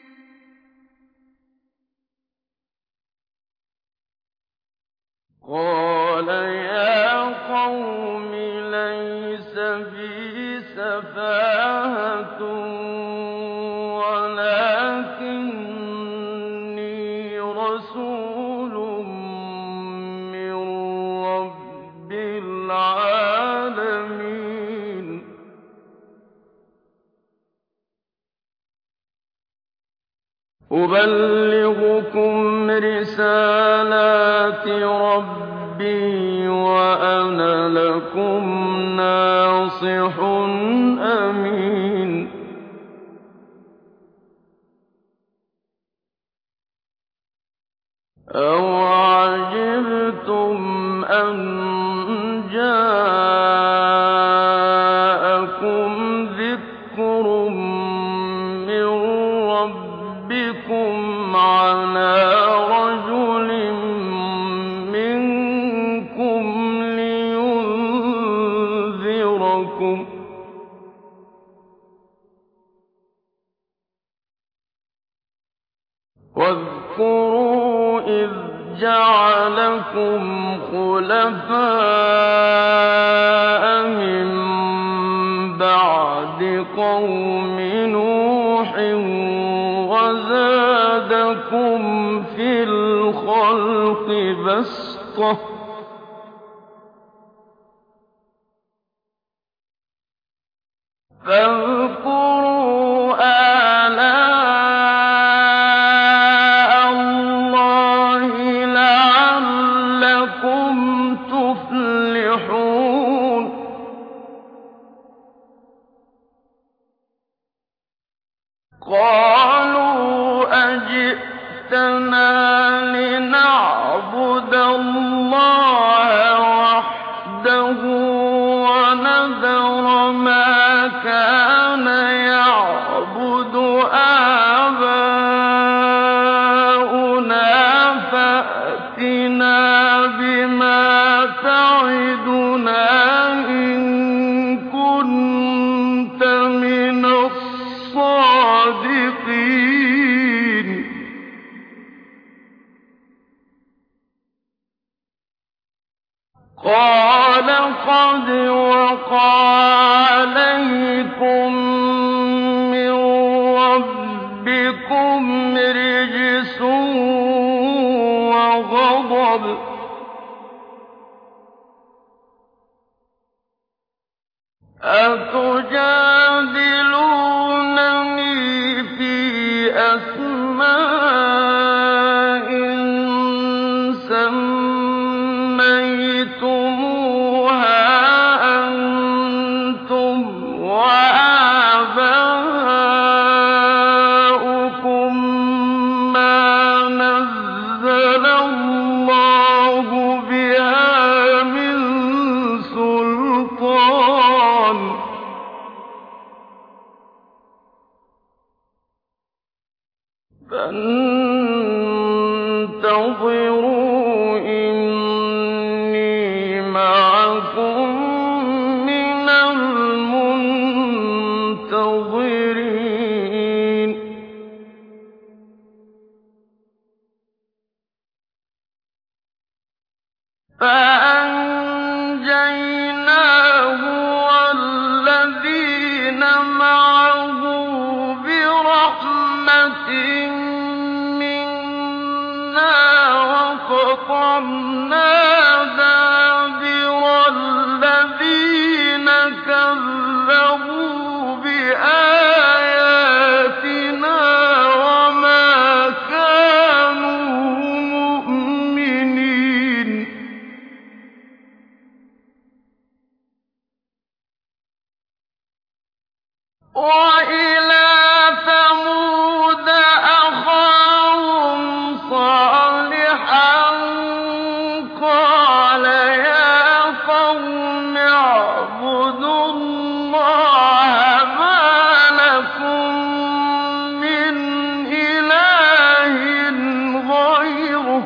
قَالَ يَا قَوْمِ لَيْسَ بِي سَفَاهَةٌ وَلَٰكِنِّي رَسُولٌ مِّن رَّبِّ الْعَالَمِينَ أُبَلِّغُكُمْ رِسَالَاتِ رَبِّي وَأَنَا لَكُمْ نَاصِحٌ أَمِينٌ أَوَعَجِبْتُمْ أَن جَاءَكُمْ ذِكْرٌ مِّن رَّبِّكُمْ عَلَىٰ رَجُلٍ مِّنكُمْ لِيُنذِرَكُمْ ۚ وَاذْكُرُوا إِذْ جَعَلَكُمْ خُلَفَاءَ مِن بَعْدِ قَوْمِ نُوحٍ وَزَادَكُمْ فِي الْخَلْقِ بَسْطَةً ۖ فاذكروا آلاء اللَّهِ لَعَلَّكُمْ تُفْلِحُونَ قَالُوا أَجِئْتَنَا لِنَعْبُدَ اللَّهَ وَحْدَهُ وَنَذَرَ مَا كَانَ يَعْبُدُ آبَاؤُنَا فَأْتِنَا بِمَا تَعِدُنَا إِن كُنتَ مِنَ الصَّادِقِينَ قَالَ لَقَدْ وَقَعَ عَلَيْكُم مِّن رَّبِّكُمْ رِجْسٌ وَغَضَبٌ ۖ أَتُجَادِلُونَنِي فِي أَسْمَاءٍ سَمَّيْتُمُوهَا أَنتُمْ وَآبَاؤُكُم مَّا نَزَّلَ اللَّهُ بِهَا مِن سُلْطَانٍ ۚ فَانتَظِرُوا إِنِّي مَعَكُم مِّنَ الْمُنتَظِرِينَ فَأَنجَيْنَاهُ وَالَّذِينَ مَعَهُ بِرَحْمَةٍ مِّنَّا وَقَطَعْنَا دَابِرَ الَّذِينَ كَذَّبُوا بِآيَاتِنَا وَمَا كَانُوا مُؤْمِنِينَ وَإِلَىٰ ثَمُودَ أَخَاهُمْ صَالِحًا قَالَ يَا قَوْمِ اعْبُدُوا اللَّهَ مَا لَكُم مِّنْ إِلَٰهٍ غَيْرُهُ ۖ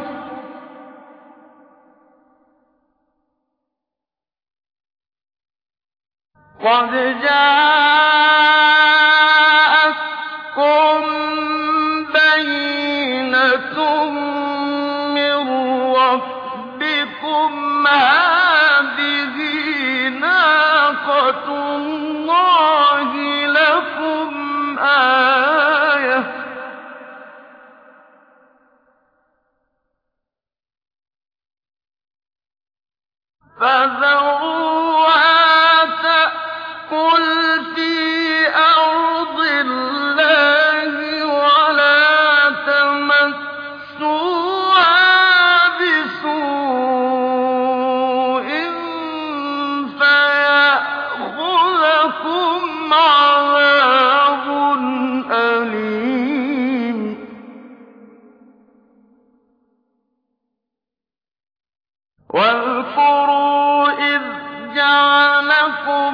قَدْ جَاءَتْكُم بَيِّنَةٌ مِّن رَّبِّكُمْ ۖ هَٰذِهِ نَاقَةُ اللَّهِ لَكُمْ آيَةً ۖ فَذَرُوهَا تَأْكُلْ فِي أَرْضِ اللَّهِ وَلَا تَمَسُّوهَا بِسُوءٍ فَيَأْخُذَكُمْ عَذَابٌ أَلِيمٌ وَاذْكُرُوا إِذْ جَعَلَكُمْ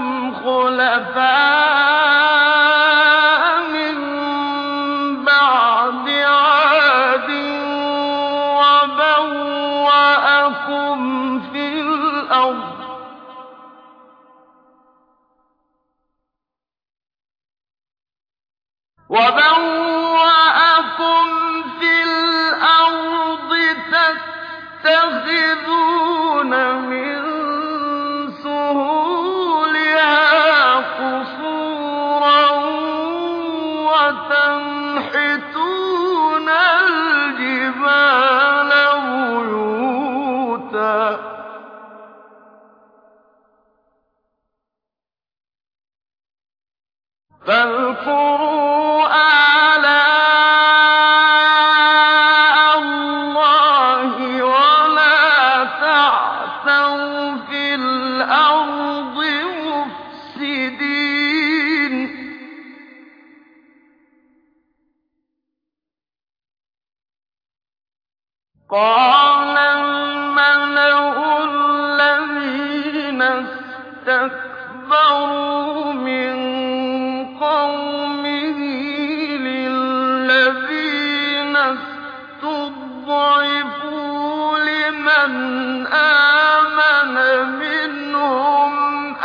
خُلَفَاءَ مِن بَعْدِ عَادٍ وَبَوَّأَكُمْ فِي الْأَرْضِ وَبَوَّأَكُمْ فِي الْأَرْضِ تَتَّخِذُونَ مِن سُهُولِهَا قُصُورًا وَتَنْحِتُونَ الْجِبَالَ بُيُوتًا فاذكروا آلاء الله ولا تعثوا في الأرض مفسدين قال الملأ الذين اسْتَكْبَرُوا مِن قَوْمِهِ لِلَّذِينَ اسْتُضْعِفُوا لِمَنْ آمَنَ مِنْهُمْ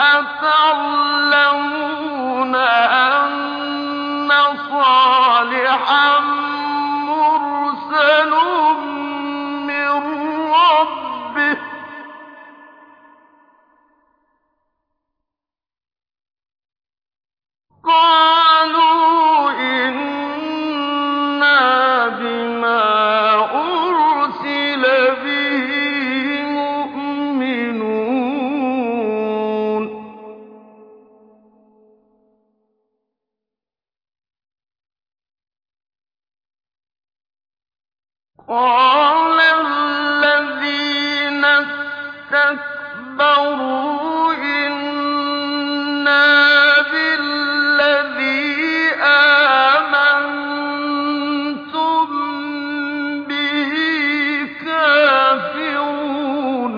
أَتَعْلَمُونَ أَنَّ صَالِحًا مُّرْسَلٌ مِّن رَّبِّهِ ۚ قَالَ الَّذِينَ اسْتَكْبَرُوا إِنَّا بِالَّذِي آمَنتُم بِهِ كَافِرُونَ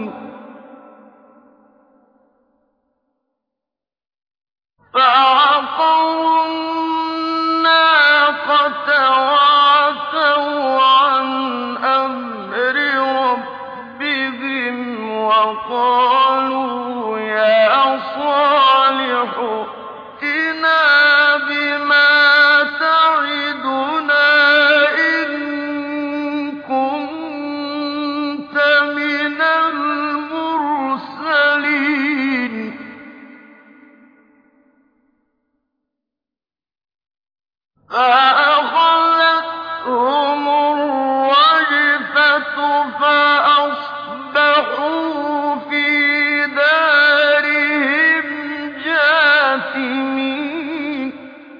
فَعَقَرُوا النَّاقَةَ وَعَتَوْا عَنْ أَمْرِ رَبِّهِمْ وَقَالُوا يَا صَالِحُ ائْتِنَا بِمَا تَعِدُنَا إِن كُنتَ مِنَ الْمُرْسَلِينَ فَأَخَذَتْهُمُ الرَّجْفَةُ فَأَصْبَحُوا فِي دَارِهِمْ جَاثِمِينَ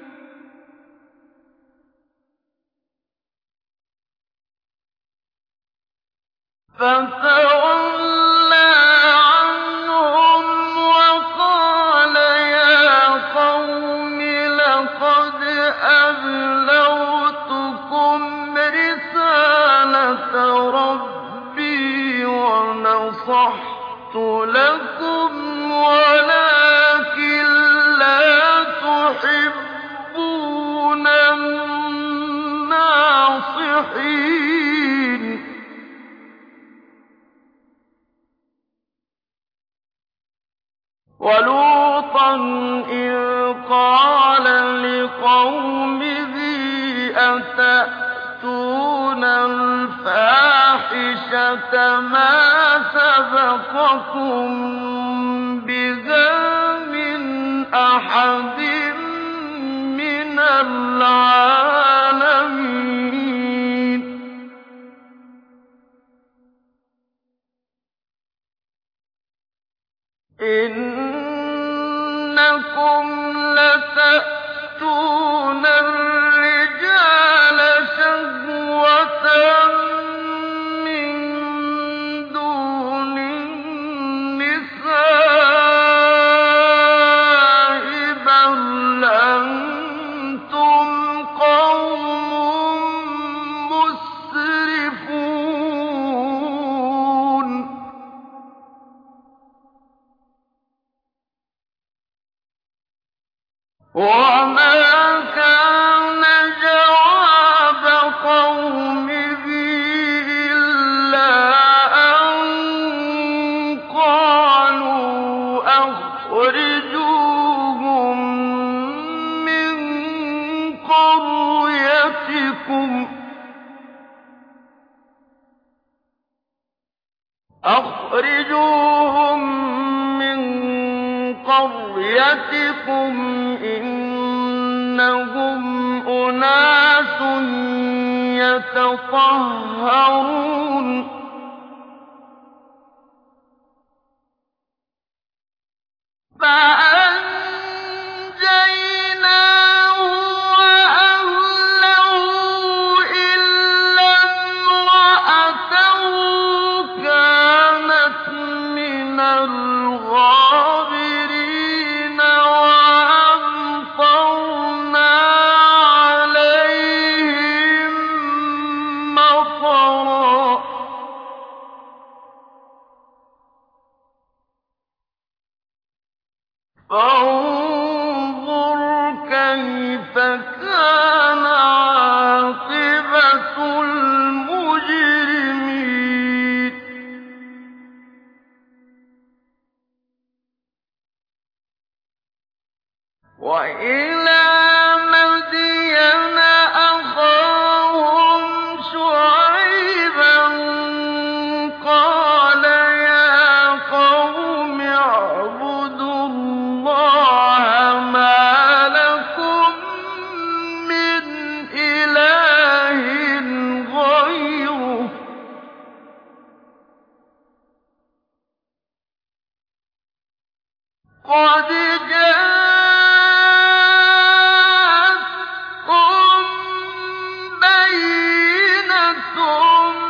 فَتَوَلَّىٰ عَنْهُمْ وَقَالَ يَا قَوْمِ لَقَدْ أَبْلَغْتُكُمْ رِسَالَةَ رَبِّي وَنَصَحْتُ لَكُمْ وَلَٰكِن لَّا تُحِبُّونَ النَّاصِحِينَ وَلُوطًا إِذْ قَالَ لِقَوْمِهِ أَتَأْتُونَ الْفَاحِشَةَ مَا سَبَقَكُم بِهَا مِنْ أَحَدٍ مِّنَ الْعَالَمِينَ إِنَّكُمْ لَتَأْتُونَ الرِّجَالَ شَهْوَةً مِّن دُونِ النِّسَاءِ بَلْ أَنتُمْ قَوْمٌ مُّسْرِفُونَ وَمَا كَانَ جَوَابَ قَوْمِهِ إِلَّا أَن قَالُوا أَخْرِجُوهُم مِّن قَرْيَتِكُمْ أَخْرِجُوهُم مِّن قَرْيَتِكُمْ إِنَّهُمْ أُنَاسٌ يَتَطَهَّرُونَ فَأَنجَيْنَاهُ وَأَهْلَهُ إِلَّا امْرَأَتَهُ كَانَتْ مِنَ الْغَابِرِينَ وَأَمْطَرْنَا عَلَيْهِم مَّطَرًا ۖ فانظُرْ كَيْفَ كَانَ عَاقِبَةُ الْمُجْرِمِينَ وَإِلَىٰ مَدْيَنَ أَخَاهُمْ شُعَيْبًا قَالَ يَا قَوْمِ اعْبُدُوا اللَّهَ مَا لَكُم مِّنْ إِلَٰهٍ غَيْرُهُ قَدْ جَاءَتْكُم بَيِّنَةٌ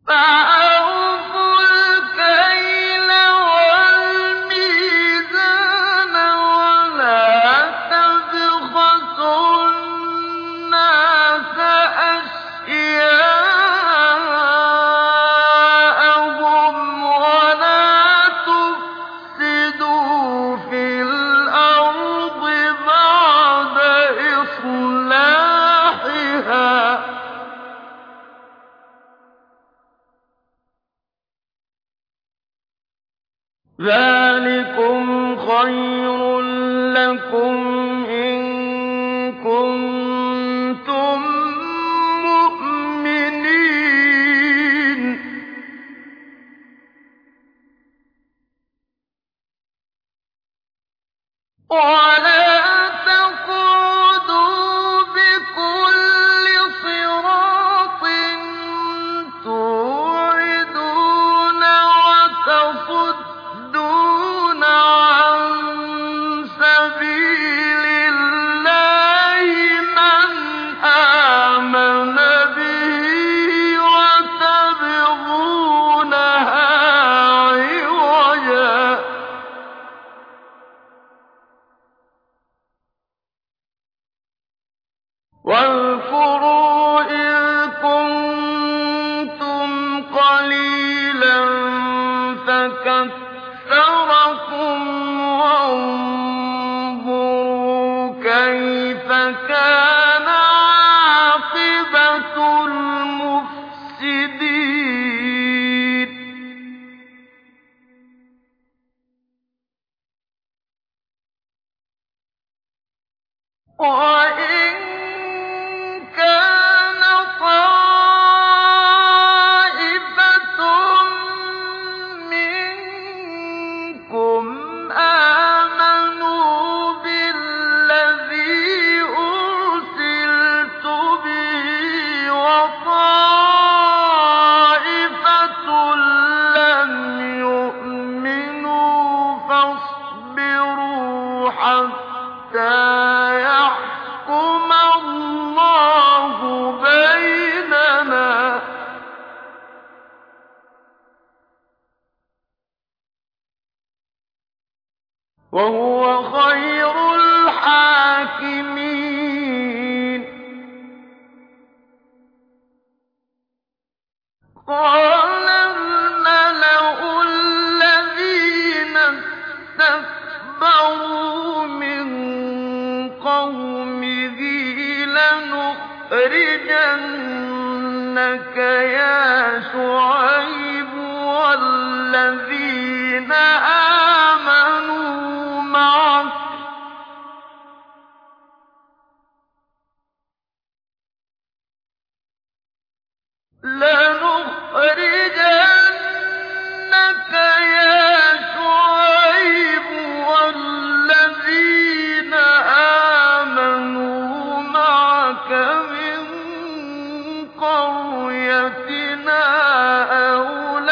فَأَوْفُوا الْكَيْلَ وَالْمِيزَانَ وَلَا تَبْخَسُوا النَّاسَ أَشْيَاءَهُمْ وَلَا تُفْسِدُوا فِي الْأَرْضِ بَعْدَ إِصْلَاحِهَا ۚ ذَٰلِكُمْ خَيْرٌ لَّكُمْ إِن كُنتُم مُّؤْمِنِينَ. وَلَا تَقْعُدُوا بِكُلِّ صِرَاطٍ تُوعِدُونَ وَتَصُدُّونَ عَن سَبِيلِ اللَّهِ مَنْ آمَنَ بِهِ وَتَبْغُونَهَا عِوَجًا ۚ وَاذْكُرُوا إِذْ كُنتُمْ قَلِيلًا فَكَثَّرَكُمْ ۖ وَانظُرُوا كَيْفَ كَانَ عَاقِبَةُ الْمُفْسِدِينَ. وَإِن كَانَ طَائِفَةٌ مِّنكُمْ آمَنُوا بِالَّذِي أُرْسِلْتُ بِهِ وَطَائِفَةٌ لَّمْ يُؤْمِنُوا فَاصْبِرُوا حَتَّىٰ يَحْكُمَ اللَّهُ بَيْنَنَا ۚ وَهُوَ خَيْرُ الْحَاكِمِينَ. قَالَ الْمَلَأُ الَّذِينَ اسْتَكْبَرُوا مِن قَوْمِهِ لَنُخْرِجَنَّكَ يَا شُعَيْبُ وَالَّذِينَ آمَنُوا مَعَكَ لَنُخْرِجَنَّكَ يَا شُعَيْبُ وَالَّذِينَ آمَنُوا مَعَكَ مِن قَرْيَتِنَا أَوْ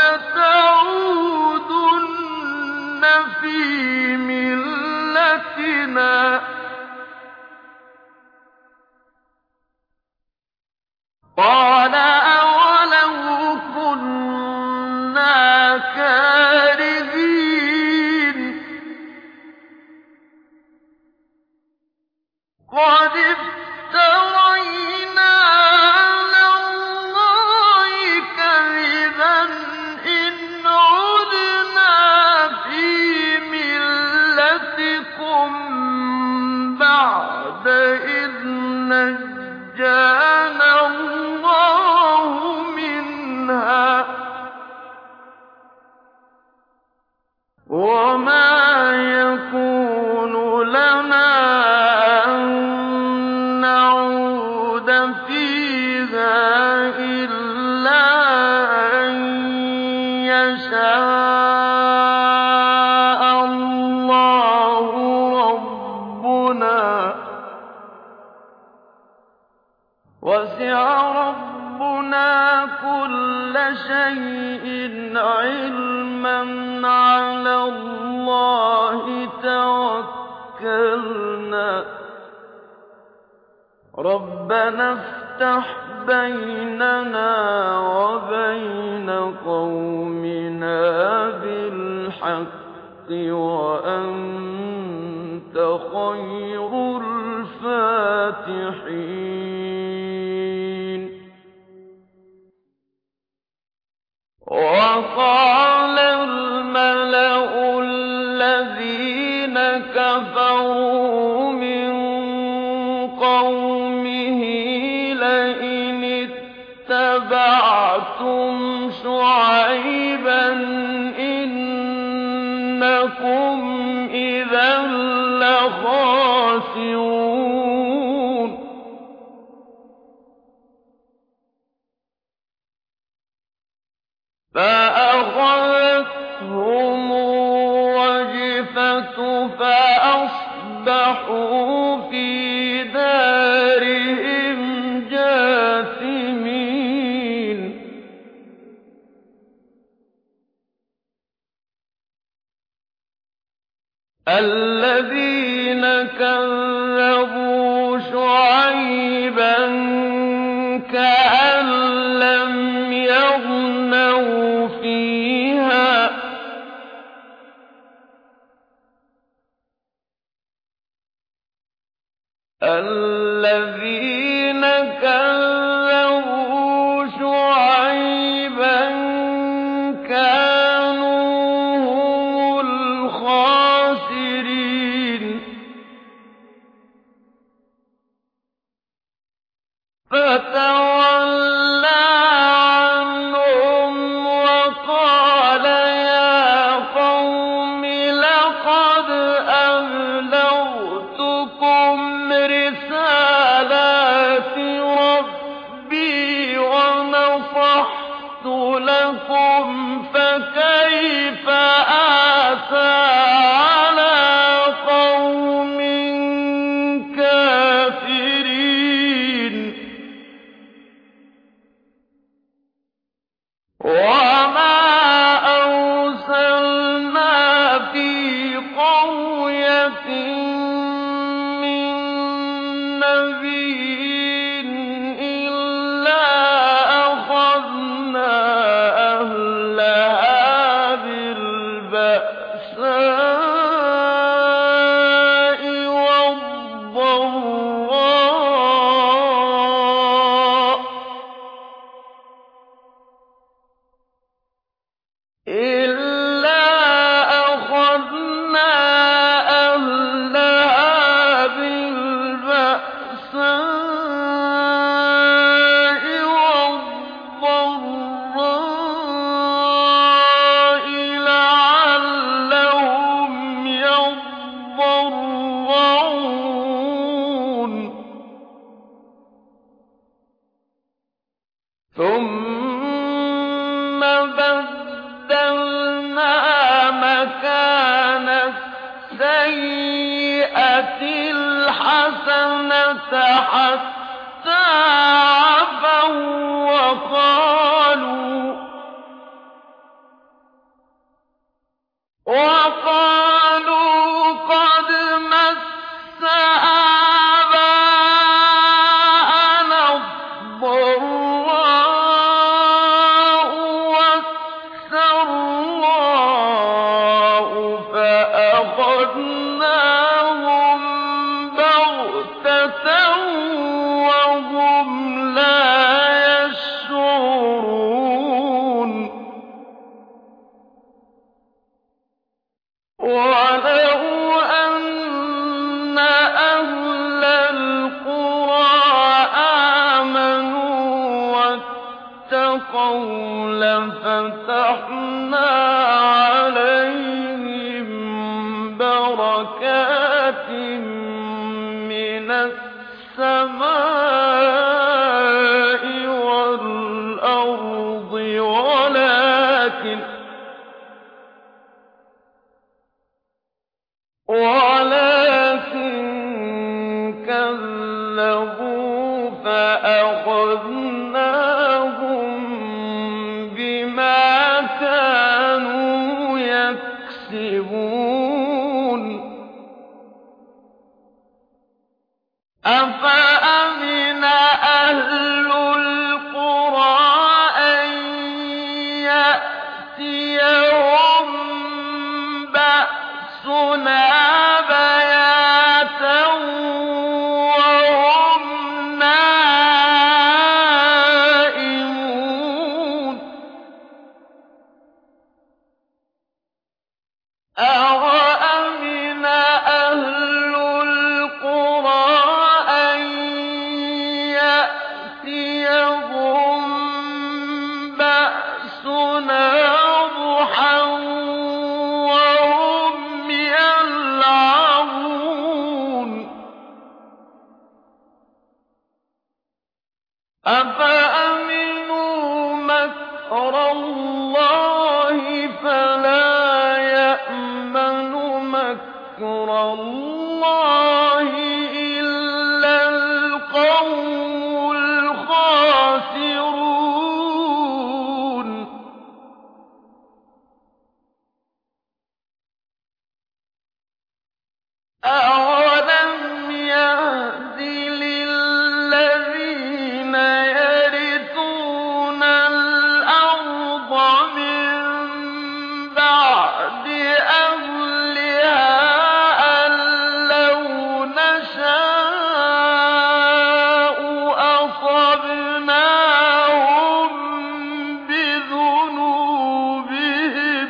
لَتَعُودُنَّ فِي مِلَّتِنَا ۚ قَالَ أَوَلَوْ كُنَّا كَارِهِينَ. قَدِ افْتَرَيْنَا عَلَى اللَّهِ كَذِبًا إِنْ عُدْنَا فِي مِلَّتِكُم بَعْدَ إِذْ نَجَّانَا اللَّهُ مِنْهَا ۚ وَمَا يَكُونُ لَنَا أَن نَّعُودَ فِيهَا إِلَّا أَن يَشَاءَ اللَّهُ رَبُّنَا ۚ وَسِعَ رَبُّنَا كُلَّ شَيْءٍ عِلْمًا ۚ عَلَى اللَّهِ تَوَكَّلْنَا. رَبَّنَا فَافْتَحْ بَيْنَنَا وَبَيْنَ قَوْمِنَا بِالْحَقِّ وَأَنتَ خَيْرُ الْفَاتِحِينَ وَقَالَ الْمَلَأُ الَّذِينَ كَفَرُوا مِن قَوْمِهِ لَئِنِ اتَّبَعْتُمْ شُعَيْبًا إِنَّكُمْ إِذًا لَّخَاسِرُونَ فَأَخَذَتْهُمُ الرَّجْفَةُ فَأَصْبَحُوا فِي دَارِهِمْ جَاثِمِينَ الَّذِينَ كَذَّبُوا شُعَيْبًا كَأَن لَّمْ يَغْنَوْا فِيهَا ۚ الَّذِينَ كَذَّبُوا شُعَيْبًا كَانُوا هُمُ الْخَاسِرِينَ فَتَوَلَّىٰ عَنْهُمْ وَقَالَ يَا قَوْمِ لَقَدْ أَبْلَغْتُكُمْ رِسَالَاتِ رَبِّي وَنَصَحْتُ لَكُمْ فَكَيْفَ آسَىٰ عَلَىٰ قَوْمٍ كَافِرِينَ وَمَا أَرْسَلْنَا فِي قَرْيَةٍ مِّن نَّبِيٍّ إِلَّا أَخَذْنَا أَهْلَهَا بِالْبَأْسَاءِ وَالضَّرَّاءِ إِلَّا أَخَذْنَا أَهْلَهَا بِالْبَأْسَاءِ وَالضَّرَّاءِ لَعَلَّهُمْ يَضَّرَّعُونَ ثُمَّ بَدَّلْنَا مَكَانَ السَّيِّئَةِ الْحَسَنَةَ حَتَّىٰ عَفَوا وَّقَالُوا وَقَالُوا قَدْ مَسَّ آبَاءَنَا الضَّرَّاءُ وَالسَّرَّاءُ فَأَخَذْنَاهُم بَغْتَةً وَهُمْ لَا يَشْعُرُونَ وَلَوْ أَنَّ أَهْلَ الْقُرَىٰ آمَنُوا وَاتَّقَوْا لَفَتَحْنَا عَلَيْهِم بَرَكَاتٍ مِّنَ السَّمَاءِ وَالْأَرْضِ وَلَٰكِن وَلَٰكِن كَذَّبُوا فَأَخَذْنَاهُم بِمَا كَانُوا يَكْسِبُونَ أَفَأَمِنَ أَهْلُ أَفَأَمِنُوا مَكْرَ اللَّهِ فَلَا يَأْمَنُ مَكْرَ اللَّهِ إِلَّا الْقَوْمُ الْخَاسِرُونَ أَوَلَمْ يَهْدِ لِلَّذِينَ يَرِثُونَ الْأَرْضَ مِن بَعْدِ أَهْلِهَا أَن لَّوْ نَشَاءُ أَصَبْنَاهُم بِذُنُوبِهِمْ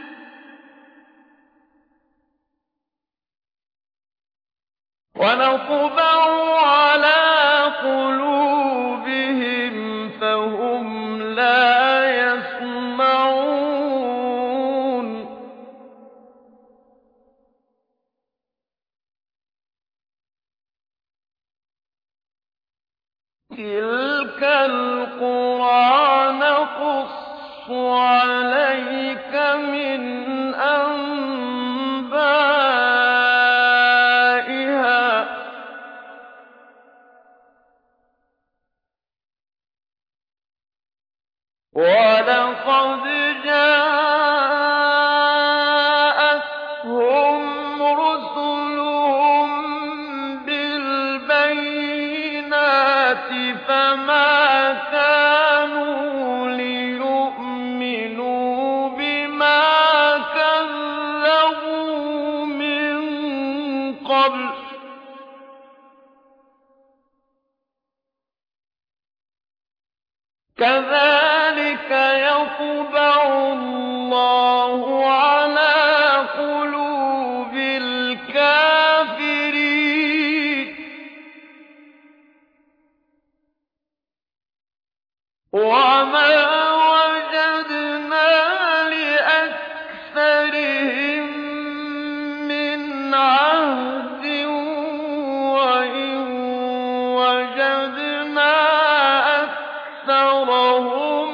وَنَطْبَعُ عَلَىٰ قُلُوبِهِمْ فَهُمْ لَا يَسْمَعُونَ تِلْكَ الْقُرَىٰ نَقُصُّ عَلَيْكَ مِنْ أَنبَائِهَا ۚ وَلَقَدْ جَاءَتْهُمْ رُسُلُهُم بِالْبَيِّنَاتِ فَمَا كَانُوا لِيُؤْمِنُوا بِمَا كَذَّبُوا مِن قَبْلُ ۚ كَذَٰلِكَ يَطْبَعُ اللَّهُ عَلَىٰ قُلُوبِ الْكَافِرِينَ وَمَا وَجَدْنَا لِأَكْثَرِهِم مِّنْ عَهْدٍ وَإِن وَجَدْنَا أَكْثَرَهُمْ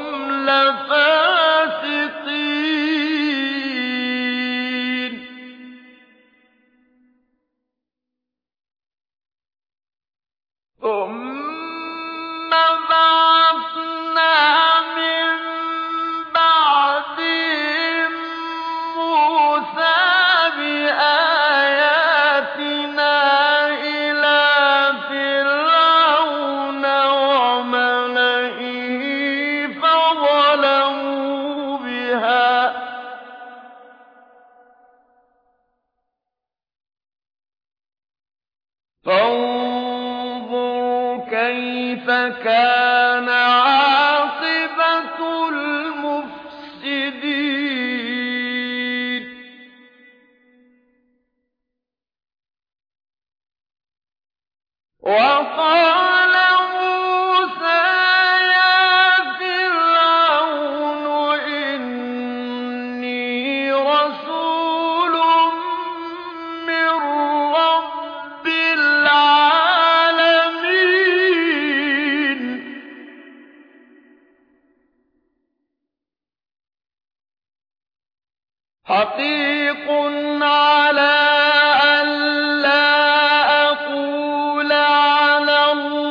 لَفَاسِقِينَ ثُمَّ بَعَثْنَا مِن بَعْدِهِم مُّوسَىٰ بِآيَاتِنَا إِلَىٰ فِرْعَوْنَ وَمَلَئِهِ فَظَلَمُوا بِهَا ۖ فانظُرْ كَيْفَ كَانَ عَاقِبَةُ الْمُفْسِدِينَ وَقَالَ مُوسَىٰ يَا فِرْعَوْنُ إِنِّي رَسُولٌ مِّن رَّبِّ الْعَالَمِينَ حَقِيقٌ عَلَىٰ أَن لَّا أَقُولَ عَلَى اللَّهِ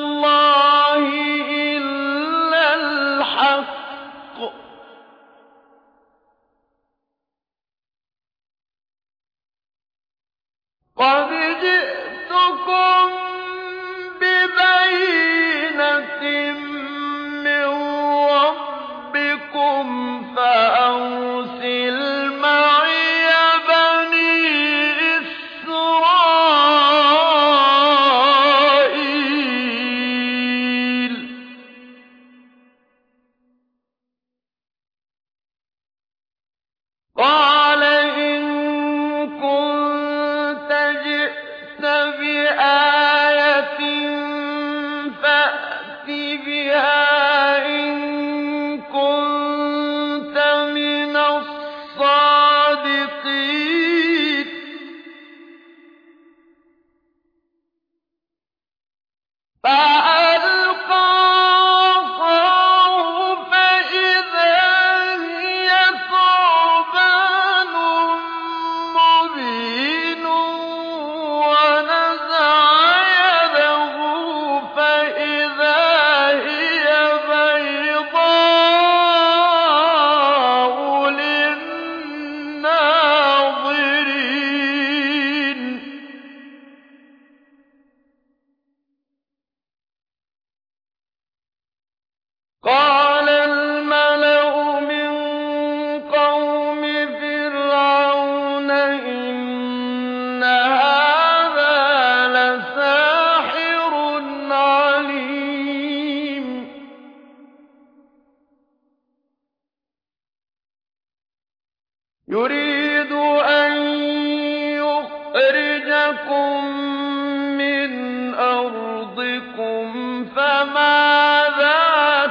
بكم فماذا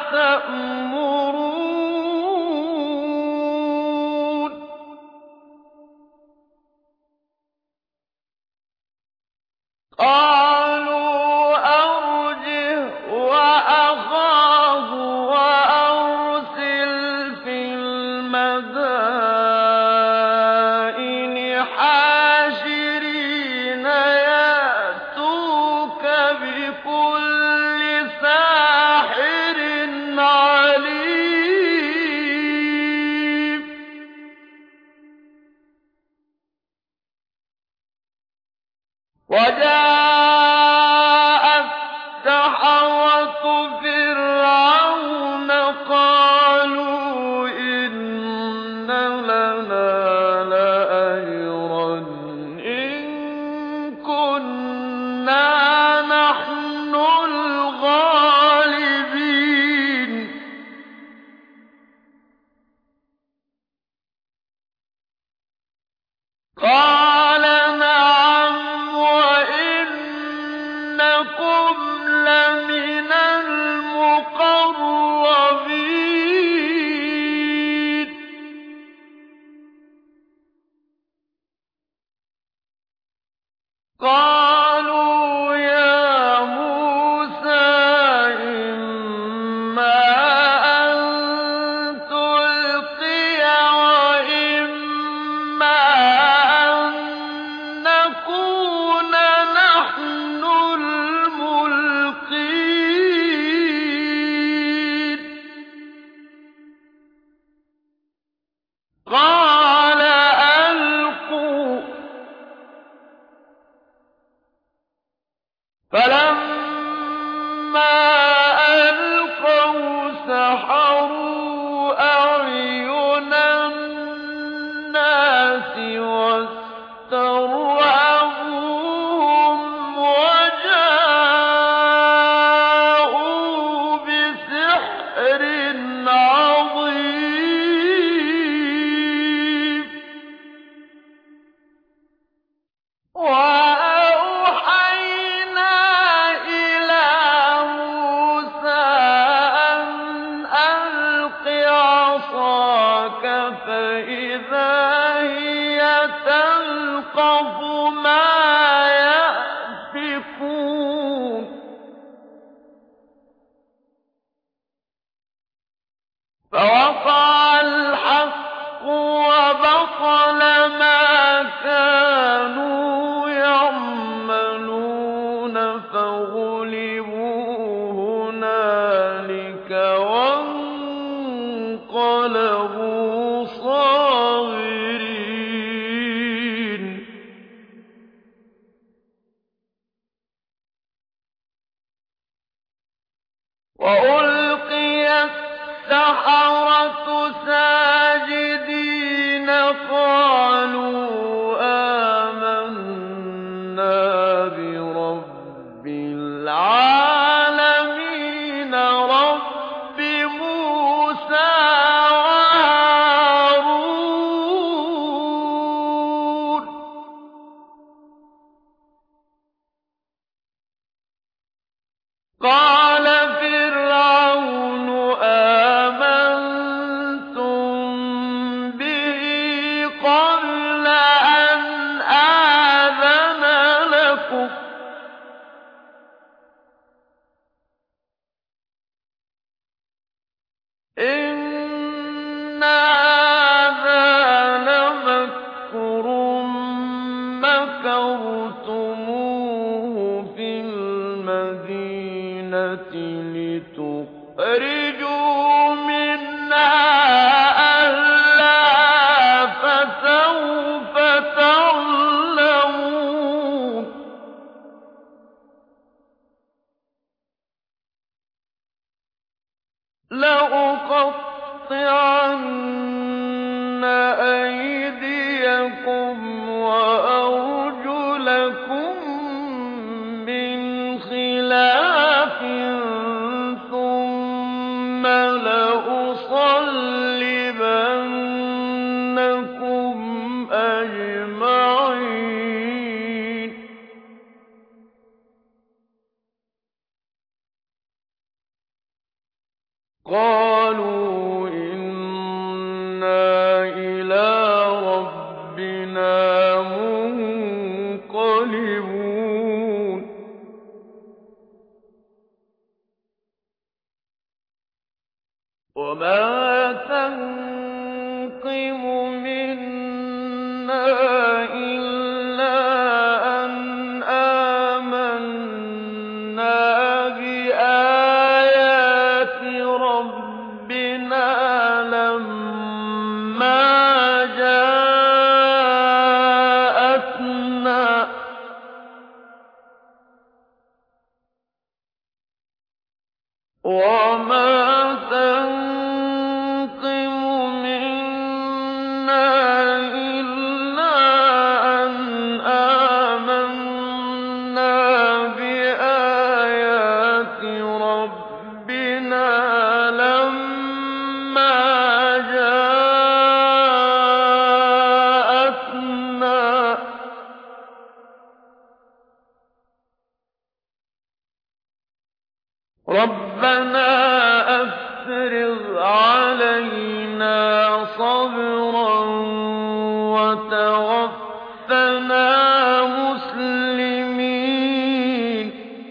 تأمرون قالوا أرجه وأخاه وأرسل في المدائن حاشرين يأتوك بكل ساحر عليم وجاء السحرة فرعون قالوا إن لنا لأجرا إن كنا نحن الغالبين قال نعم وإنكم لمن المقربين قالوا يا موسى إما أن تلقي وإما أن نكون نحن الملقين قال ألقوا فلما ألقوا سحروا أعين الناس واسترهبوهم وجاءوا بسحر عظيم وأوحينا إلى موسى أن ألق عصاك فإذا هي تلقف ما يأفكون فوقع الحق وبطل ما كانوا يعملون فغلبوا هنالك وانقلبوا صاغرين وألقي السحرة ساجدين قالوا آمنا برب العالمين رب موسى وهارون قال فرعون آمنتم به قبل أن آذن لكم إن هذا لمكر مكرتموه في المدينة لتخرجوا منها أهلها فسوف تعلمون لأقطعن أيديكم وأرجلكم من خلاف ثم لأصلبنكم أجمعين قَالُوا إِنَّا إِلَىٰ رَبِّنَا مُنقَلِبُونَ وَمَا تَنقِمُ مِنَّا إِلَّا أَنْ آمَنَّا بِآيَاتِ رَبِّنَا لَمَّا جَاءَتْنَا ۚ وَمَا تَنقِمُ مِنَّا إِلَّا أَنْ آمَنَّا بِآيَاتِ رَبِّنَا لَمَّا جَاءَتْنَا ۚ رَبَّنَا أَفْرِغْ عَلَيْنَا صَبْرًا وَتَوَفَّنَا مُسْلِمِينَ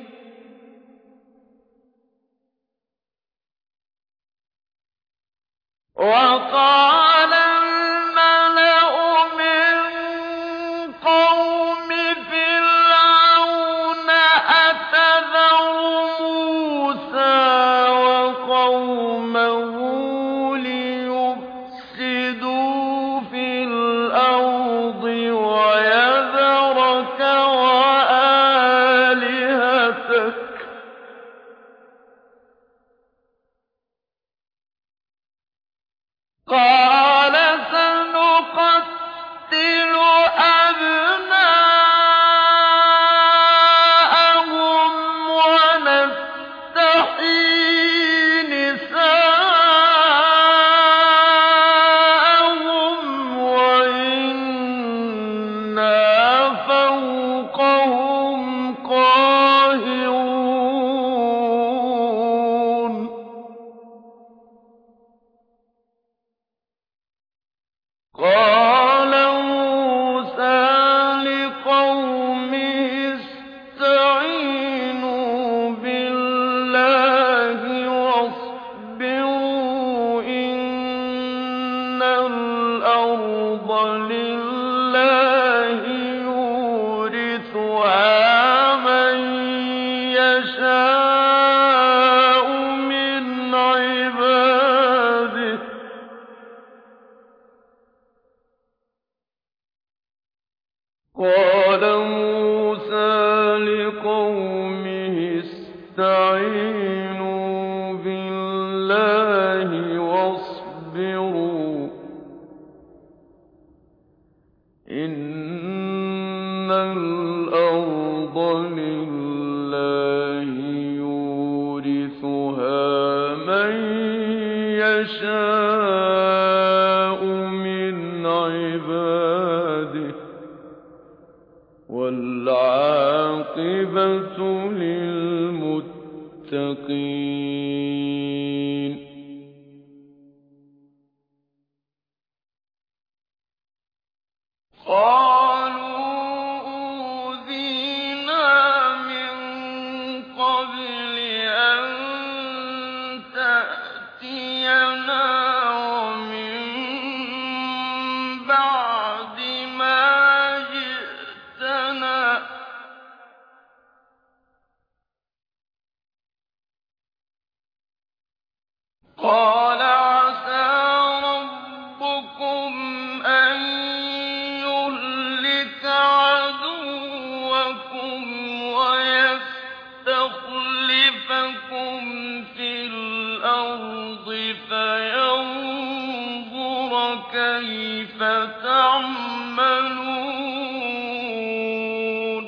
وَقَالَ الْمَلَأُ مِن قَوْمِ فِرْعَوْنَ أَتَذَرُ مُوسَىٰ وَقَوْمَهُ لِيُفْسِدُوا فِي الْأَرْضِ وَيَذَرَكَ وَآلِهَتَكَ ۚ قَالَ سَنُقَتِّلُ أَبْنَاءَهُمْ وَنَسْتَحْيِي نِسَاءَهُمْ وَإِنَّا فَوْقَهُمْ قَاهِرُونَ قَالَ مُوسَىٰ لِقَوْمِهِ اسْتَعِينُوا بِاللَّهِ وَاصْبِرُوا ۖ إِنَّ الْأَرْضَ لِلَّهِ يُورِثُهَا مَن يَشَاءُ مِنْ عِبَادِهِ ۚ قَالَ مُوسَىٰ لِقَوْمِهِ اسْتَعِينُوا بِاللَّهِ وَاصْبِرُوا ۖ إِنَّ الْأَرْضَ لِلَّهِ يُورِثُهَا مَن يَشَاءُ مِنْ عِبَادِهِ ۚ وَالْعَاقِبَةُ لِلْمُتَّقِينَ قَالُوا أُوذِينَا مِن قَبْلِ أَن تَأْتِيَنَا وَمِن بَعْدِ مَا جِئْتَنَا ۚ قَالَ عَسَىٰ رَبُّكُمْ أَن يُهْلِكَ عَدُوَّكُمْ وَيَسْتَخْلِفَكُمْ فِي الْأَرْضِ فَيَنظُرَ كَيْفَ تَعْمَلُونَ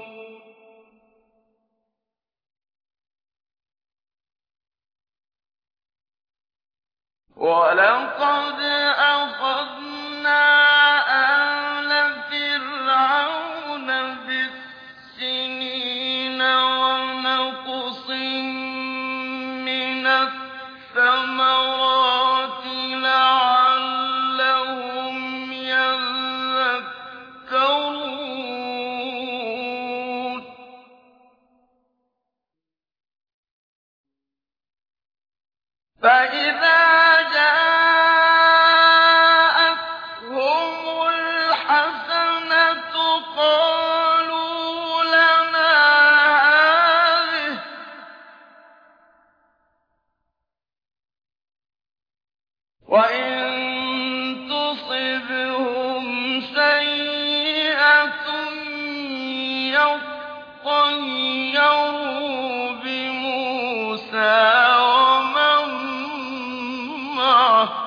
وَلَقَدْ أَخَذْنَا آلَ فِرْعَوْنَ بِالسِّنِينَ وَنَقْصٍ مِّنَ الثَّمَرَاتِ لَعَلَّهُمْ يَذَّكَّرُونَ فَإِذَا جَاءَتْهُمُ الْحَسَنَةُ قَالُوا لَنَا هَٰذِهِ ۖ وَإِن تُصِبْهُمْ سَيِّئَةٌ يَطَّيَّرُوا بِمُوسَىٰ وَمَن مَّعَهُ ۗ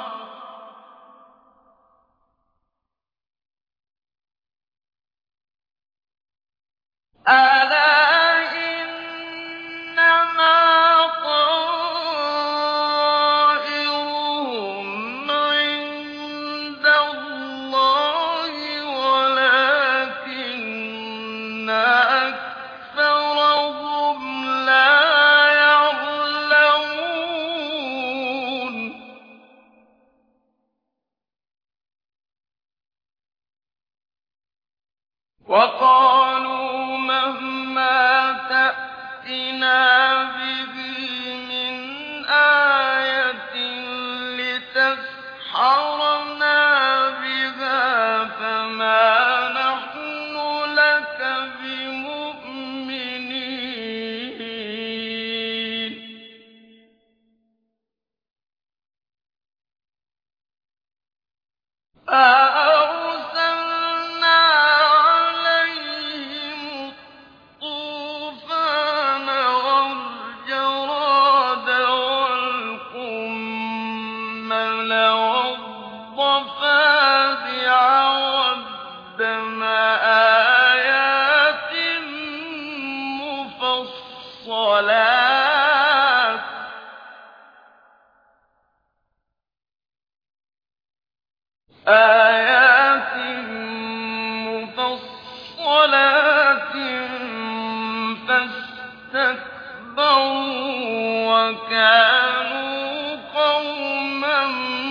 أَلَا إِنَّمَا طَائِرُهُمْ عِندَ اللَّهِ وَلَٰكِنَّ أَكْثَرَهُمْ لَا يَعْلَمُونَ وَقَالُوا مَهْمَا تَأْتِنَا بِهِ مِنْ آيَةٍ لِّتَسْحَرَنَا بِهَا فَمَا نَحْنُ لَكَ بِمُؤْمِنِينَ فَأَرْسَلْنَا عَلَيْهِمُ الطُّوفَانَ وَالْجَرَادَ وَالْقُمَّلَ وَالضَّفَادِعَ وَالدَّمَ آيَاتٍ مُّفَصَّلَاتٍ آيَاتٍ مُّفَصَّلَاتٍ فَاسْتَكْبَرُوا وَكَانُوا قَوْمًا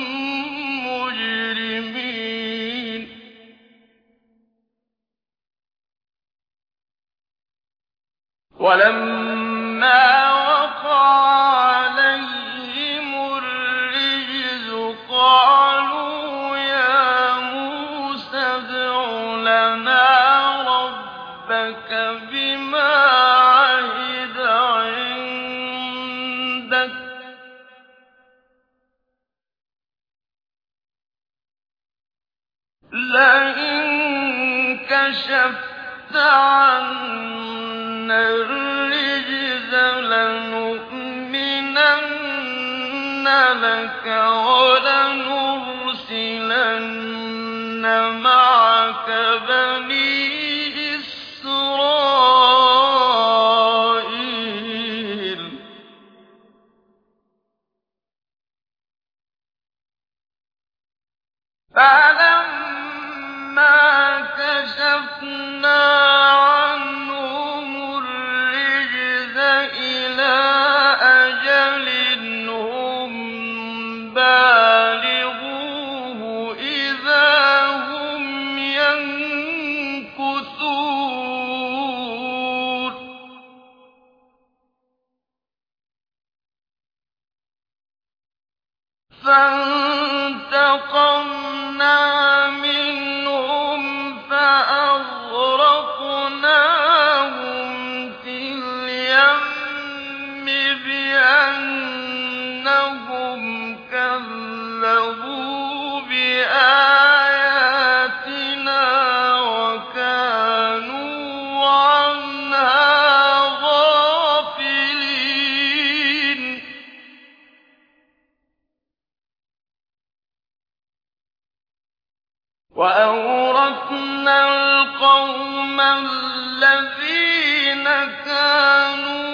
مُّجْرِمِينَ وَلَمَّا وَقَعَ عَلَيْهِمُ الرِّجْزُ قَالُوا يَا مُوسَى ادْعُ لَنَا رَبَّكَ بِمَا عَهِدَ عِندَكَ لَئِن كَشَفْتَ عَنَّا الرِّجْزَ لَنُؤْمِنَنَّ لَكَ وَلَنُرْسِلَنَّ مَعَكَ بَنِي إِسْرَائِيلَ فَلَمَّا كَشَفْنَا عَنْهُمُ الرِّجْزَ إِلَىٰ أَجَلٍ هُمْ بَالِغُوهُ إِذَا هُمْ يَنكُثُونَ فَانتَقَمْنَا مِنْهُمْ فَأَغْرَقْنَاهُمْ فِي الْيَمِّ بِأَنَّهُمْ كَذَّبُوا بِآيَاتِنَا وَكَانُوا عَنْهَا غَافِلِينَ وَأَوْرَثْنَا الْقَوْمَ الَّذِينَ كَانُوا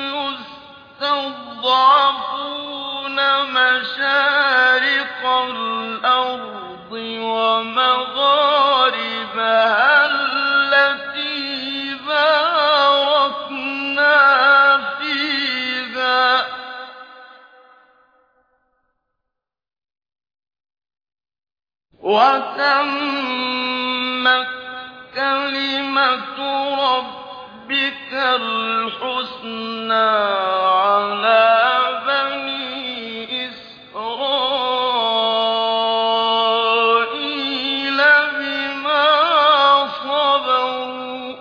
يُسْتَضْعَفُونَ مَشَارِقَ الْأَرْضِ وَمَغَارِبَهَا الَّتِي بَارَكْنَا فِيهَا وَتَمَّتْ كَلِمَةُ رَبِّكَ الْحُسْنَىٰ عَلَىٰ بَنِي إِسْرَائِيلَ بِمَا صَبَرُوا ۖ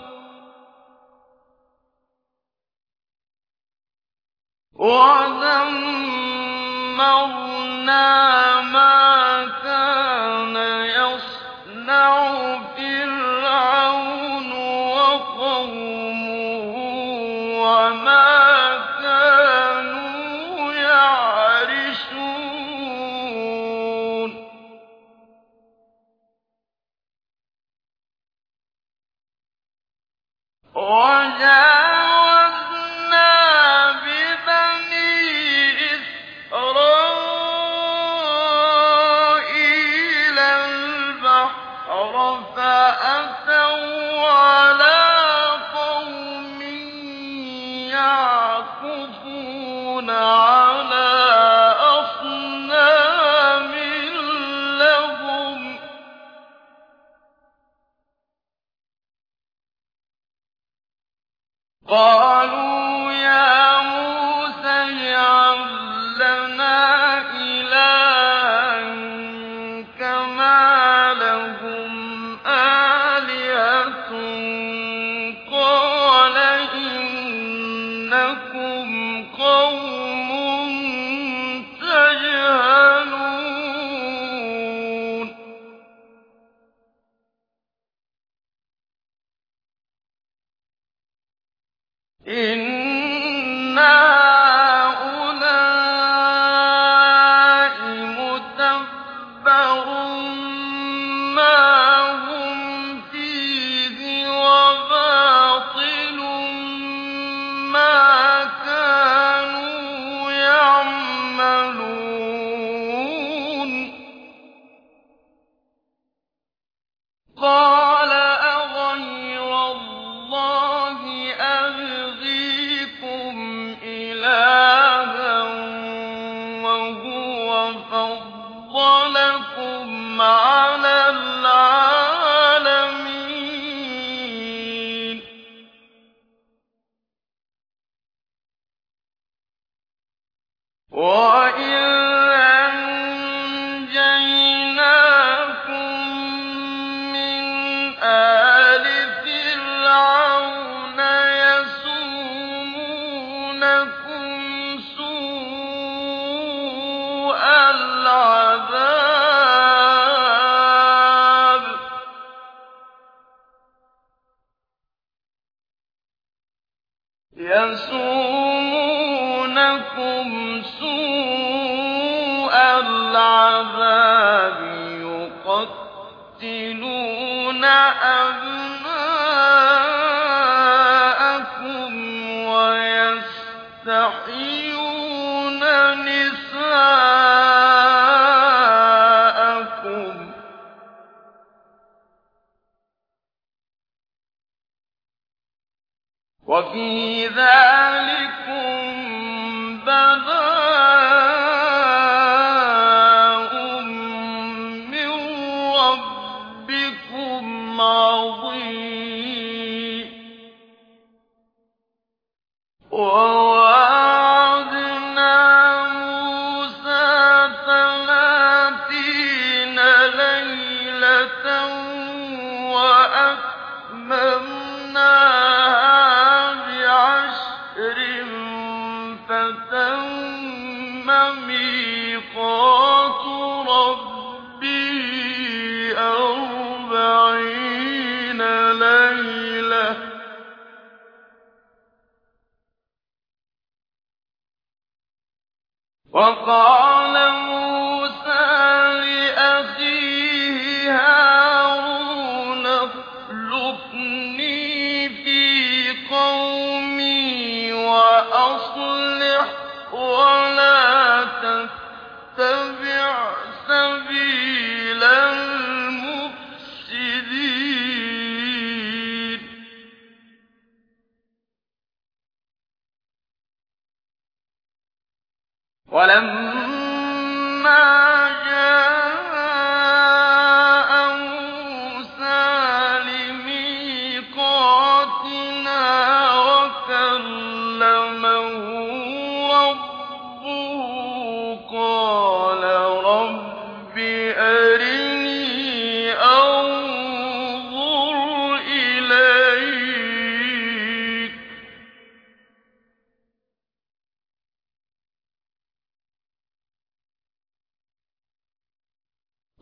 وَدَمَّرْنَا مَا كَانَ يَصْنَعُ فِرْعَوْنُ وَقَوْمُهُ وَمَا كَانُوا يَعْرِشُونَ وَجَاوَزْنَا بِبَنِي إِسْرَائِيلَ الْبَحْرَ فَأَتَوْا عَلَىٰ قَوْمٍ يَعْكُفُونَ عَلَىٰ أَصْنَامٍ لَّهُمْ ۚ قَالُوا يَا مُوسَى اجْعَل لَّنَا إِلَٰهًا كَمَا لَهُمْ آلِهَةٌ ۚ قَالَ إِنَّكُمْ قَوْمٌ تَجْهَلُونَ إِنَّ هَٰؤُلَاءِ مُتَبَّرٌ مَّا هُمْ فِيهِ وَبَاطِلٌ مَّا كَانُوا يَعْمَلُونَ قَالَ أَغَيْرَ اللَّهِ أَبْغِيكُمْ إِلَٰهًا وَهُوَ فَضَّلَكُمْ عَلَى الْعَالَمِينَ وَإِذْ أَنجَيْنَاكُم مِّنْ آلِ فِرْعَوْنَ يَسُومُونَكُمْ سُوءَ الْعَذَابِ يَسُومُونَكُمْ سُوءَ الْعَذَابِ يُقَتِّلُونَ أَبْنَاءَكُمْ وَيَسْتَحْيُونَ نِسَاءَكُمْ ۚ وَفِي ذَٰلِكُم بَلَاءٌ مِّن رَّبِّكُمْ عَظِيمٌ وَوَاعَدْنَا مُوسَىٰ ثَلَاثِينَ لَيْلَةً وَأَتْمَمْنَاهَا بِعَشْرٍ فَتَمَّ مِيقَاتُ رَبِّهِ أَرْبَعِينَ لَيْلَةً ۚ وَقَالَ مُوسَىٰ لِأَخِيهِ هَارُونَ اخْلُفْنِي فِي قَوْمِي وَأَصْلِحْ وَلَا تَتَّبِعْ سَبِيلَ الْمُفْسِدِينَ وَلَمَّا جَاءَ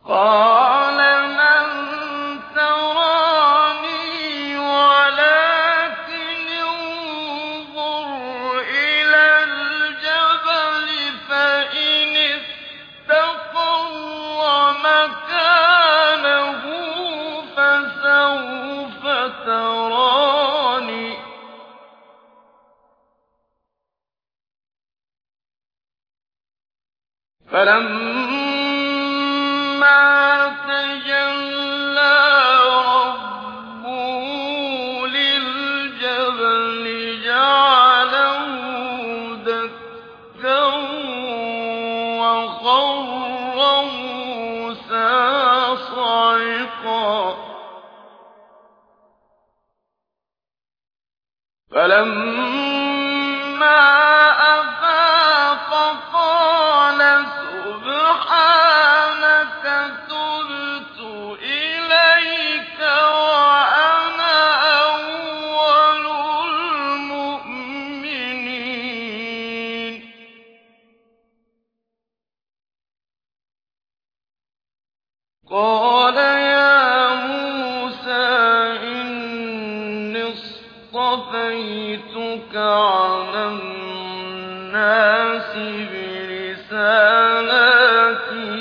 قَالَ لَن تَرَانِي وَلَٰكِنِ انظُرْ إِلَى الْجَبَلِ فَإِنِ اسْتَقَرَّ مَكَانَهُ فَسَوْفَ تَرَانِي ۚ فَلَمَّا تَجَلَّىٰ رَبُّهُ لِلْجَبَلِ جَعَلَهُ دَكًّا وَخَرَّ مُوسَىٰ صَعِقًا ۚ فَلَمَّا أَفَاقَ قَالَ سُبْحَانَكَ تُبْتُ إِلَيْكَ وَأَنَا أَوَّلُ الْمُؤْمِنِينَ. قَالَ يَا مُوسَىٰ إِنِّي اصْطَفَيْتُكَ عَلَى النَّاسِ بِرِسَالَاتِي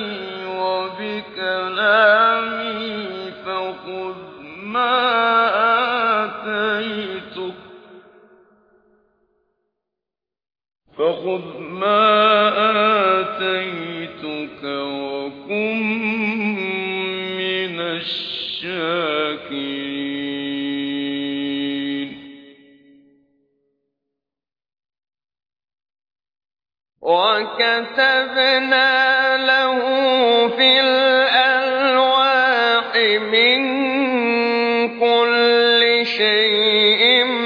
وَبِكَلَامِي فَخُذْ مَا آتَيْتُكَ وَكُن مِّنَ الشَّاكِرِينَ. وَكَتَبْنَا لَهُ فِي الْأَلْوَاحِ مِن كُلِّ شَيْءٍ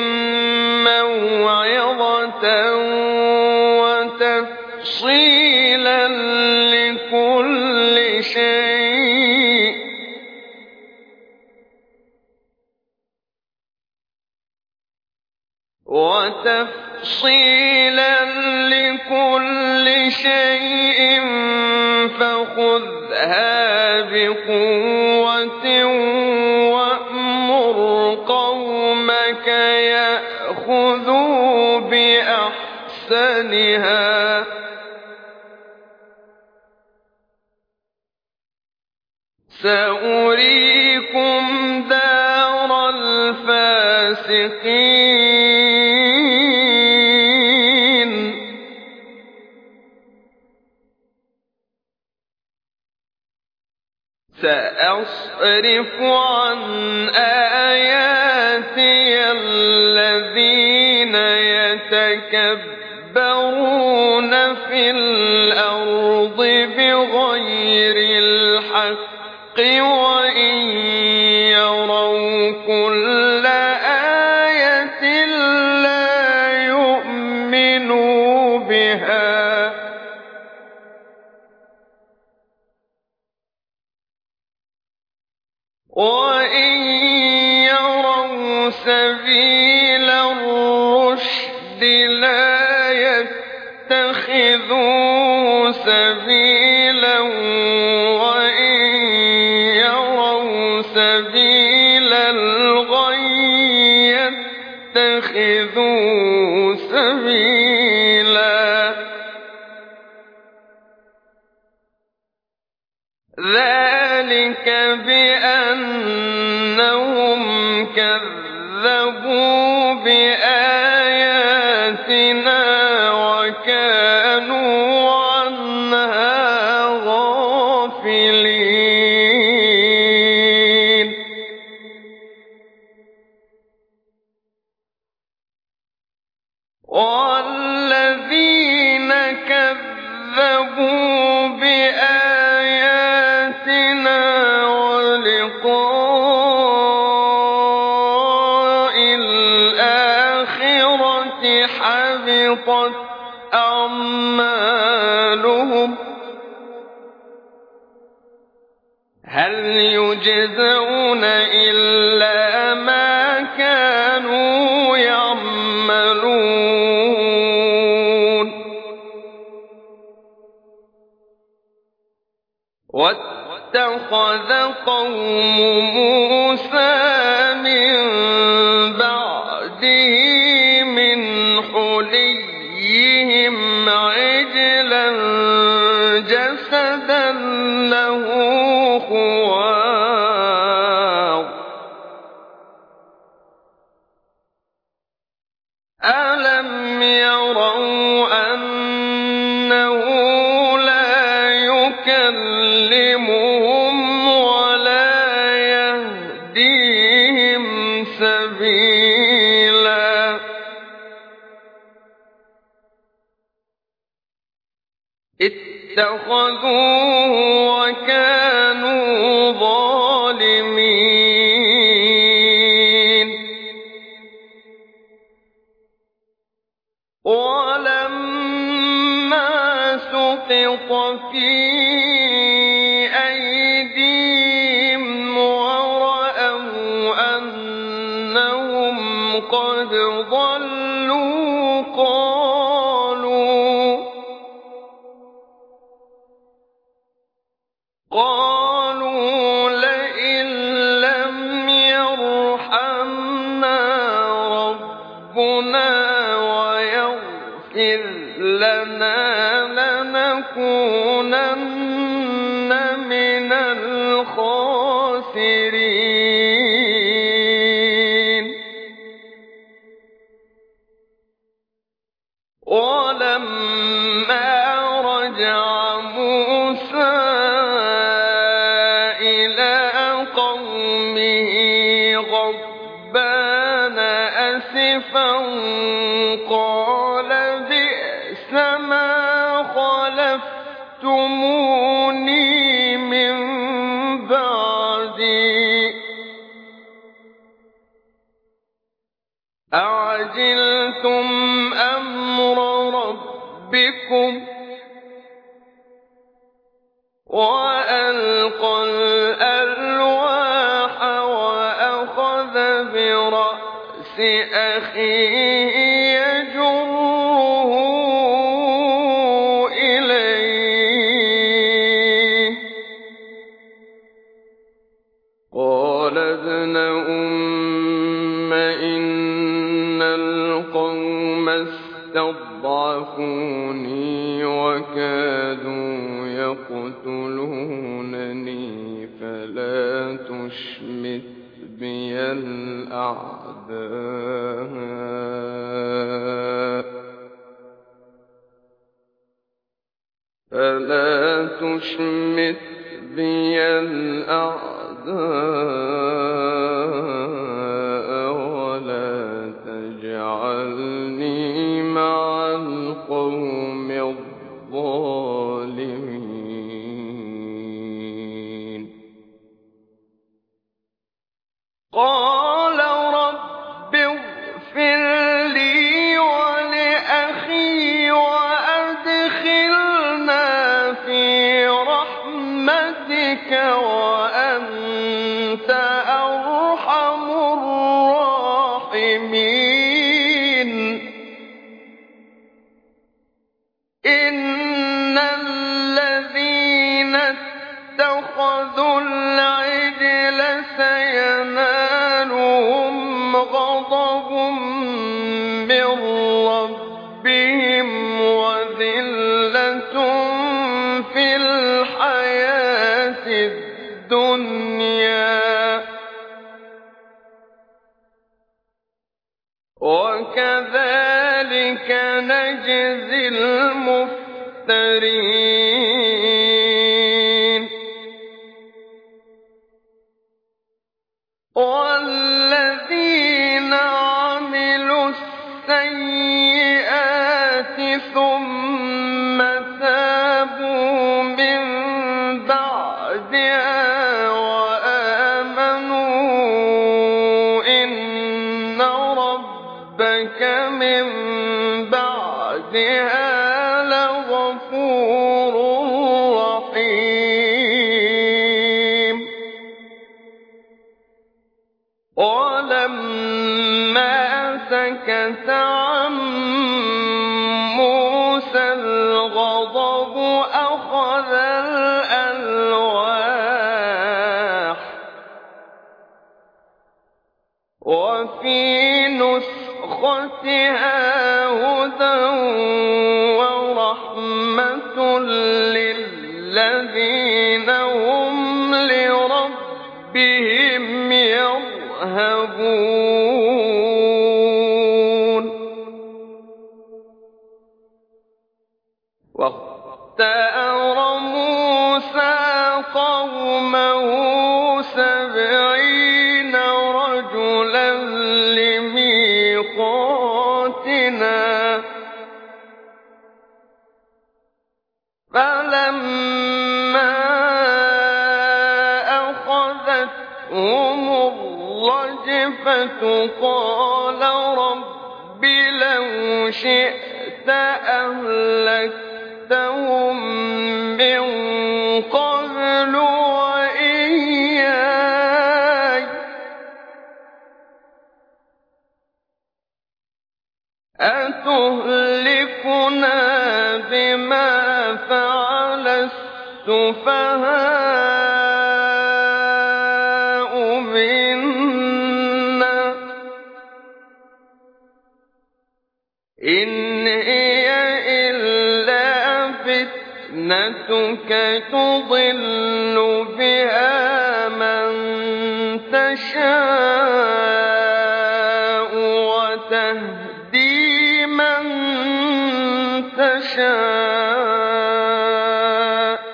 مَّوْعِظَةً وَتَفْصِيلًا لِّكُلِّ شَيْءٍ ۚ وَتَفْصِيلًا لِّكُلِّ شَيْءٍ فَخُذْهَا بِقُوَّةٍ وَأْمُرْ قَوْمَكَ يَأْخُذُوا بِأَحْسَنِهَا ۚ سَأُرِيكُمْ دَارَ الْفَاسِقِينَ. سَأَصْرِفُ عَنْ آيَاتِيَ الَّذِينَ يَتَكَبَّرُونَ فِي الْأَرْضِ بِغَيْرِ الْحَقِّ وَإِن يَرَوْا كُلَّ آيَةٍ لَّا يُؤْمِنُوا بِهَا وَإِن يَرَوْا سَبِيلَ الرُّشْدِ لَا يَتَّخِذُوهُ سَبِيلًا وَإِن يَرَوْا سَبِيلَ الْغَيِّ يَتَّخِذُوهُ سَبِيلًا ۚ ذَٰلِكَ بِأَنَّهُمْ كَذَّبُوا بِآيَاتِنَا وَكَانُوا عَنْهَا غَافِلِينَ. وَالَّذِينَ كَذَّبُوا بِآيَاتِنَا وَلِقَاءِ الْآخِرَةِ حَبِطَتْ أَعْمَالُهُمْ هَلْ يُجْزَوْنَ إِلَّا مَا كَانُوا يَعْمَلُونَ. واتخذ قوم موسى من بعده من حليهم عجلا جسدا له خوار ألم يروا أنه لا يكلمهم ولا يهديهم سبيلا اتخذوه وكانوا ظالمين ولما سقط في أيديهم ورأوا أنهم قد ضلوا قالوا قالوا لئن لم يرحمنا ربنا ويغفر لنا لنكونن من الخاسرين ولما رجع موسى إلى قومه غضبان أسفا قال بئس ما خلفتموني من بعدي أعجلتم أمر ربكم وألقى الألواح وأخذ برأس أخيه يجره إليه قال ابن أم إن القوم استضعفوني وكادوا يقتلونني فلا تشمت بي الأعداء فلا تشمت بي الأعداء ولا تجعلني مع القوم الظالمين قال رب اغفر لي ولأخي وأدخلنا في رحمتك وأنت أرحم الراحمين إن الذين اتخذوا العجل سينالهم غضب من ربهم وذلة في الحياة الدنيا وكذلك نجزي المفترين والذين عملوا السيئات ثم تابوا من بعدها وآمنوا إن ربك من بعدها لغفور رحيم ولما سكت عن موسى الغضب أخذ الألواح الَّذِينَ هُمْ لِرَبِّهِمْ يَرْهَبُونَ وَاخْتَارَ مُوسَىٰ قَوْمَهُ سَبْعِينَ رَجُلًا لِّمِيقَاتِنَا فَلَمَّا أَخَذَتْهُمُ الرَّجْفَةُ قَالَ رَبِّ لَوْ شِئْتَ أَهْلَكْتَهُم مِّن قَبْلُ وَإِيَّايَ أَتُهْلِكُنَا بِمَا فَعَلَ السُّفَهَاءُ مِنَّا ۖ إِنْ هِيَ إِلَّا فِتْنَتُكَ تُضِلُّ بِهَا مَن تَشَاءُ وَتَهْدِي مَن تَشَاءُ ۖ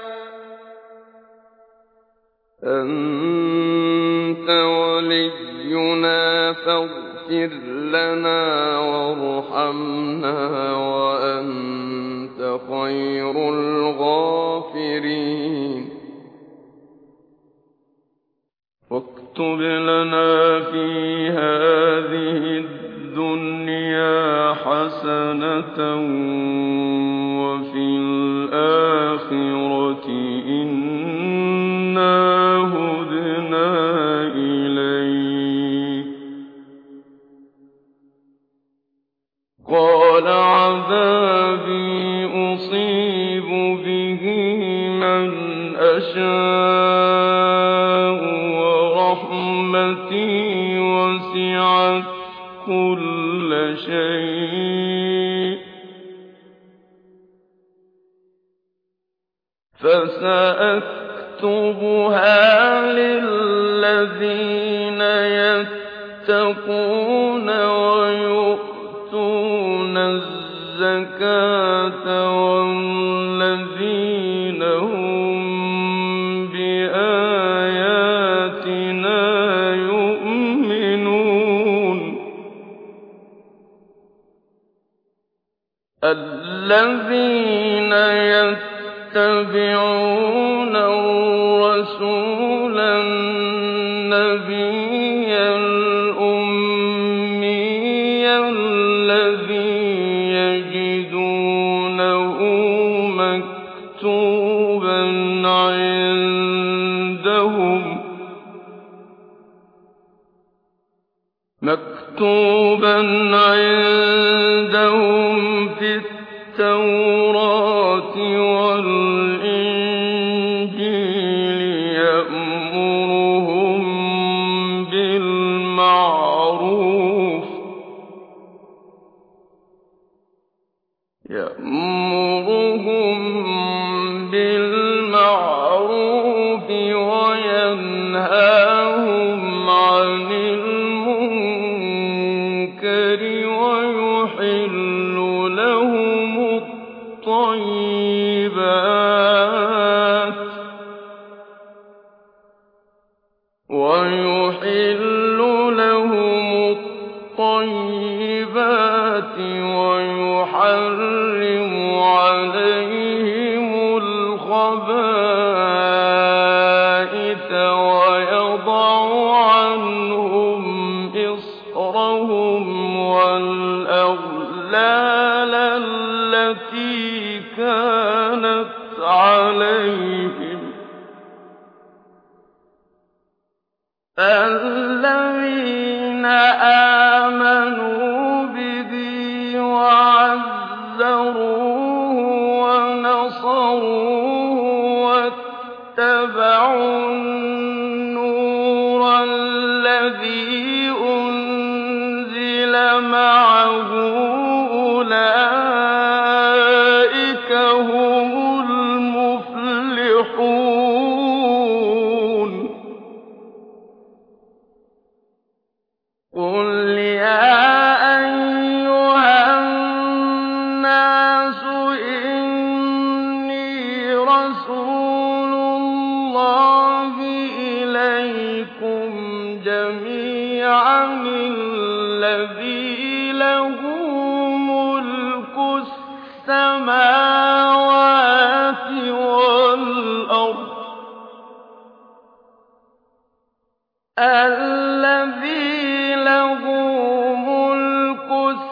أَنتَ وَلِيُّنَا فَاغْفِرْ لَنَا وَارْحَمْنَا وَأَنتَ خَيْرُ الْغَافِرِينَ وَاكْتُبْ لَنَا فِي هَٰذِهِ الدُّنْيَا حَسَنَةً وَفِي الْآخِرَةِ إِنَّا هُدْنَا إِلَيْكَ ۚ قَالَ عَذَابِي أُصِيبُ بِهِ مَنْ أَشَاءُ وَرَحْمَتِي وَسِعَتْ كُلَّ شَيْءٍ فَسَأَكْتُبُهَا لِلَّذِينَ يَتَّقُونَ وَيُؤْتُونَ الزَّكَاةَ وَالَّذِينَ هُم بِآيَاتِنَا يُؤْمِنُونَ الَّذِينَ يَتَّبِعُونَ الرَّسُولَ النَّبِيَّ الْأُمِّيَّ الَّذِي يَجِدُونَهُ مَكْتُوبًا عِندَهُمْ مكتوبا عندهم في التوراة والإنجيل يأمرهم بالمعروف يأمرهم بالمعروف وينهاهم عن المنكر ويحل لهم الطيبات ويحل لهم الطيبات ويحرم عليهم الخبائث ويضع عنهم إصرهم والأغلال التي كانت عليهم الذين آمنوا به وعزروه ونصروه واتبعوا النور الذي أنزل معه أولئك هم المفلحون إِنِّي رَسُولُ اللَّهِ إِلَيْكُمْ جَمِيعًا الَّذِي لَهُ مُلْكُ السَّمَاوَاتِ وَالْأَرْضِ الَّذِي لَهُ مُلْكُ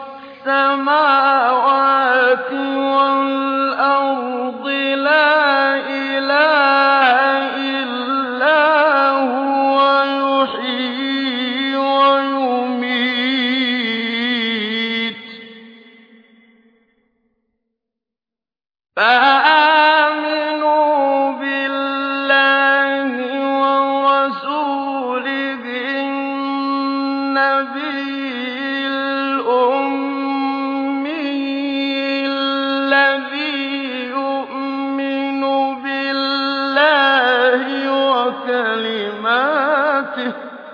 السَّمَاوَاتِ وَالْأَرْضِ لَا إِلَٰهَ إِلَّا هُوَ يُحْيِي وَيُمِيتُ فَآمِنُوا بِاللَّهِ وَرَسُولِهِ النَّبِيِّ الْأُمِّيِّ الَّذِي يُؤْمِنُ بِاللَّهِ وَكَلِمَاتِهِ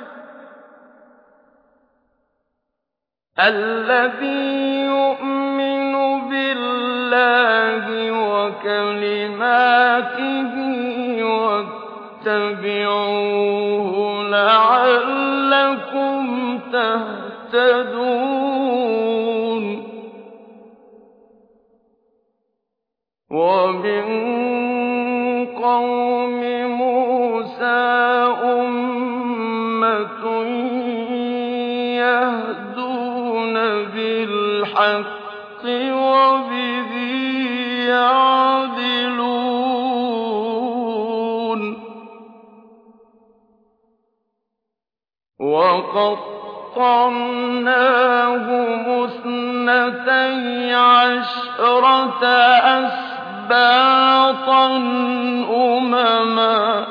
الَّذِي يُؤْمِنُ بِاللَّهِ وَكَلِمَاتِهِ وَاتَّبِعُوهُ لَعَلَّكُمْ تَهْتَدُونَ وَمِن قَوْمِ مُوسَىٰ أُمَّةٌ يَهْدُونَ بِالْحَقِّ وَبِهِ يَعْدِلُونَ وَقَطَّعْنَاهُمُ اثْنَتَيْ عَشْرَةَ أَسْبَاطًا أُمَمًا ۚ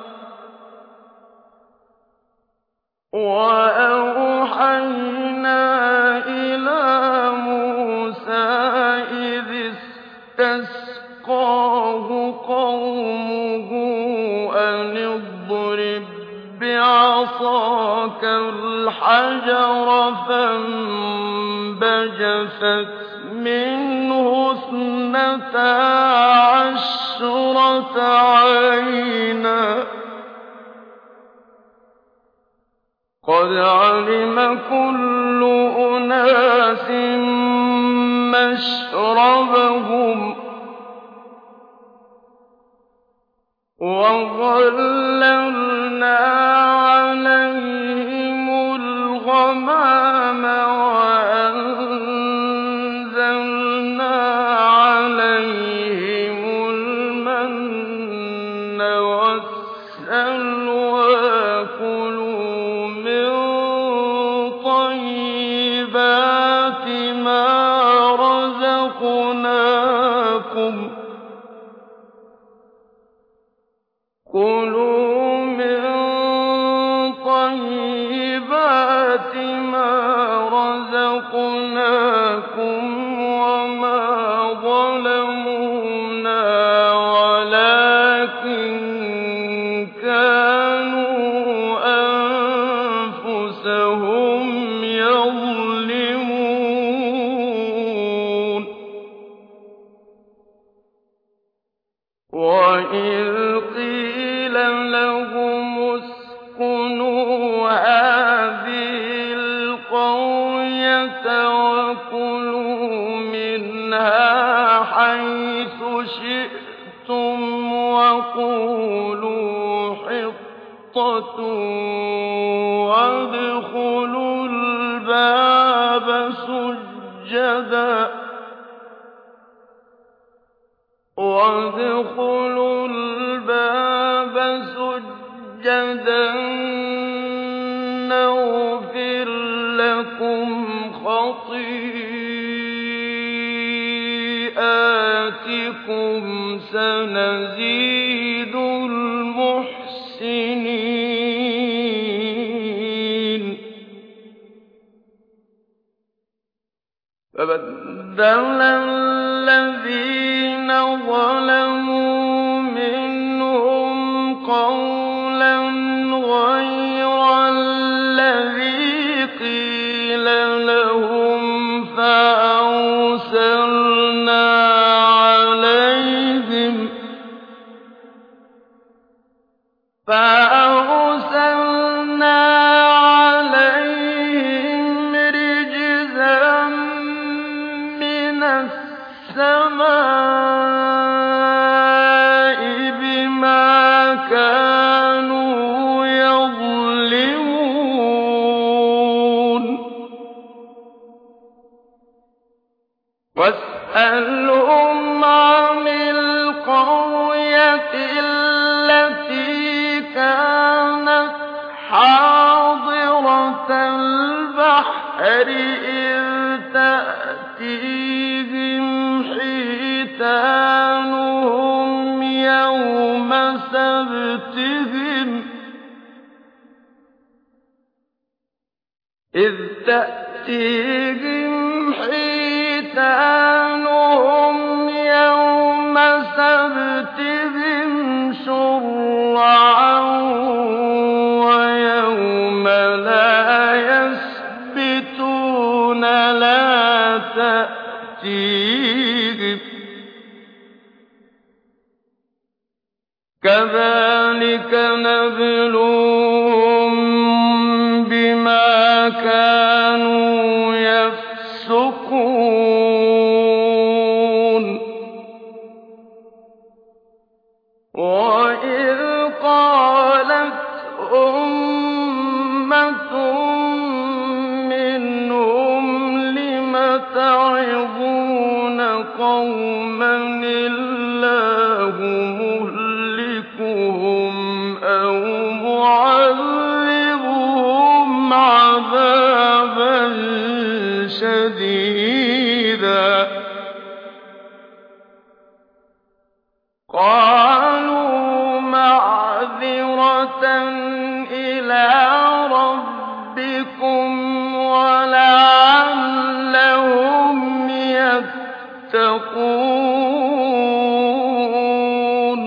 وَأَوْحَيْنَا إِلَىٰ مُوسَىٰ إِذِ اسْتَسْقَاهُ قَوْمُهُ أَنِ اضْرِب بِّعَصَاكَ الْحَجَرَ ۖ فَانبَجَسَتْ مِنْهُ اثْنَتَا عَشْرَةَ عَيْنًا ۖ قَدْ عَلِمَ كُلُّ أُنَاسٍ مَّشْرَبَهُمْ ۖ وَظَلَّلْنَا عَلَيْهِمُ الْغَمَامَ وَأَنزَلْنَا عَلَيْهِمُ الْمَنَّ وَالسَّلْوَىٰ ۖ كُلُوا مِن طَيِّبَاتِ مَا رَزَقْنَاكُمْ كُلُوا مِن طَيِّبَاتِ مَا رَزَقْنَاكُمْ وَمَا ظَلَمُونَا وَلَٰكِن كَانُوا أَنفُسَهُمْ يَظْلِمُونَ وَإِذْ قِيلَ لَهُمُ اسْكُنُوا هَٰذِهِ الْقَرْيَةَ وَكُلُوا مِنْهَا حَيْثُ شِئْتُمْ وَقُولُوا حِطَّةٌ وَادْخُلُوا الْبَابَ سُجَّدًا وَادْخُلُوا الْبَابَ سُجَّدًا نَّغْفِرْ لَكُمْ خَطِيئَاتِكُمْ سَنَزِيدُ الْمُحْسِنِينَ فَبَدَّلَ الَّذِينَ ظَلَمُوا مِنْهُمْ قَوْلًا غَيْرَ الَّذِي قِيلَ لَهُمْ فَأَرْسَلْنَا بِمَا كَانُوا يَظْلِمُونَ وَاسْأَلْهُمْ عَنِ الْقَرْيَةِ الَّتِي كَانَتْ حَاضِرَةَ الْبَحْرِ إِذْ تَأْتِيهِمْ حِيتَانُهُمْ يَوْمَ سَبْتِهِمْ إِذْ تَأْتِيهِمْ حِيتَانُهُمْ يَوْمَ سَبْتِهِمْ شُرَّعًا وَيَوْمَ لَا يَسْبِتُونَ لَا تَأْتِيهِمْ ۚ كَذَٰلِكَ نَبْلُوهُم بِمَا كَانُوا يَفْسُقُونَ وَإِذْ قَالَتْ أُمَّةٌ مِّنْهُمْ لِمَ تَعِظُونَ قَوْمًا اللَّهُ مُهْلِكُهُمْ أَوْ مُعَذِّبُهُمْ عَذَابًا شَدِيدًا قَالُوا مَعْذِرَةً إِلَىٰ رَبِّكُمْ وَلَعَلَّهُمْ يَتَّقُونَ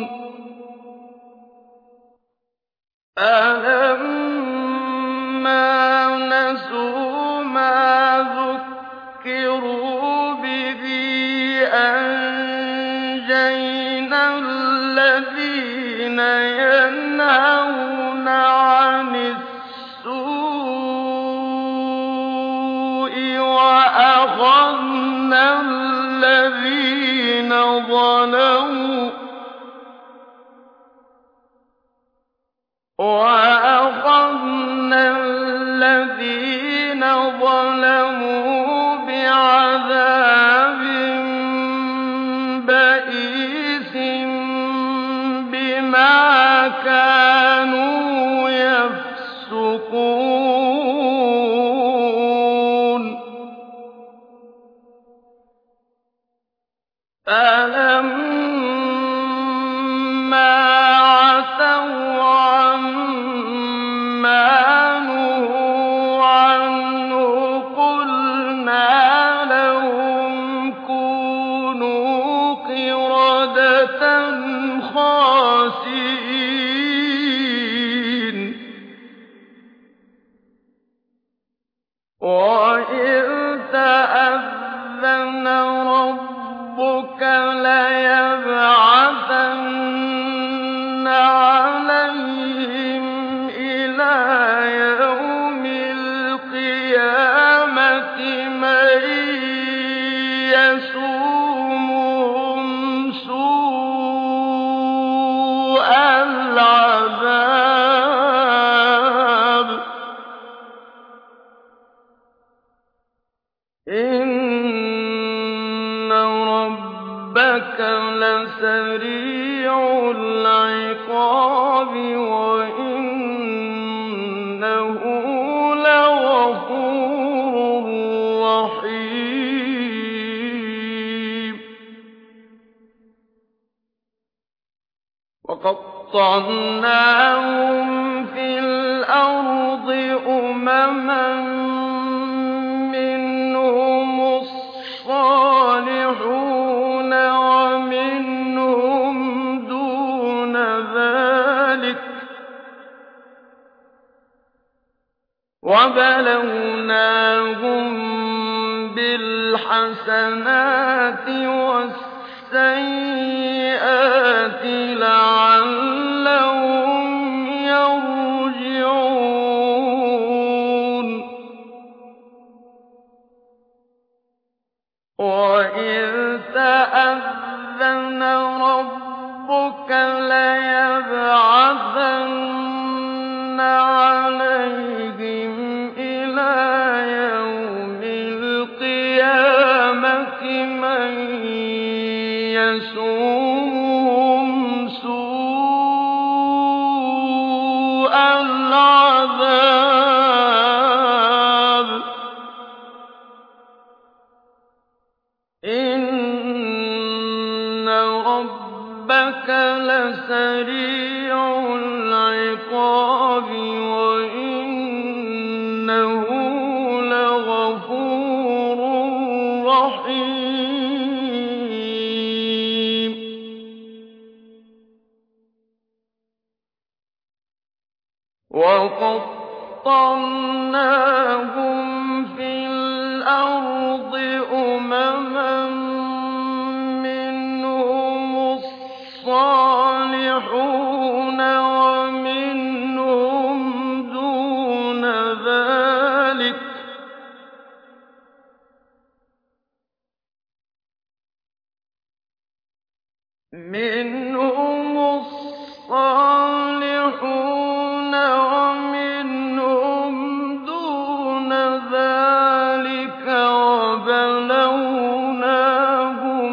فَلَمَّا نَسُوا مَا ذُكِّرُوا بِهِ أَنجَيْنَا الَّذِينَ يَنْهَوْنَ عَنِ السُّوءِ وَأَخَذْنَا الَّذِينَ ظَلَمُوا وَأَخَذْنَا الَّذِينَ ظَلَمُوا بِعَذَابٍ بَئِيسٍ بِمَا كَانُوا يَفْسُقُونَ فَلَمَّا عَتَوْا عَمَّا نُهُوا عَنْهُ قُلْنَا لَهُمْ كُونُوا قِرَدَةً خَاسِئِينَ وَإِذْ تَأَذَّنَ رَبُّكَ لَيَبْعَثَنَّ عَلَيْهِمْ إِلَىٰ يَوْمِ الْقِيَامَةِ مَن يَسُومُهُمْ سُوءَ الْعَذَابِ إِنَّ رَبَّكَ لَسَرِيعُ الْعِقَابِ وَإِنَّهُ لَغَفُورٌ رَّحِيمٌ وَقَطَّعْنَاهُمْ فِي الْأَرْضِ أُمَمًا مِّنْهُمُ الصَّالِحُونَ وَمِنْهُمْ دُونَ ذَٰلِكَ ۖ وَبَلَوْنَاهُم بِالْحَسَنَاتِ وَالسَّيِّئَاتِ لَعَلَّهُمْ يَرْجِعُونَ وَإِذْ تَأَذَّنَ يَسُومُهُمْ سُوءَ الْعَذَابِ ۗ إِنَّ رَبَّكَ لَسَرِيعُ الْعِقَابِ وَإِنَّهُ لَغَفُورٌ رَّحِيمٌ. وَقَطَّعْنَاهُمْ فِي الْأَرْضِ أُمَمًا مِّنْهُمُ الصَّالِحُونَ وَمِنْهُمْ دُونَ ذَٰلِكَ ۖ مِنْهُمُ الصَّالِحُونَ وَمِنْهُمْ دُونَ ذَٰلِكَ ۖ وَبَلَوْنَاهُم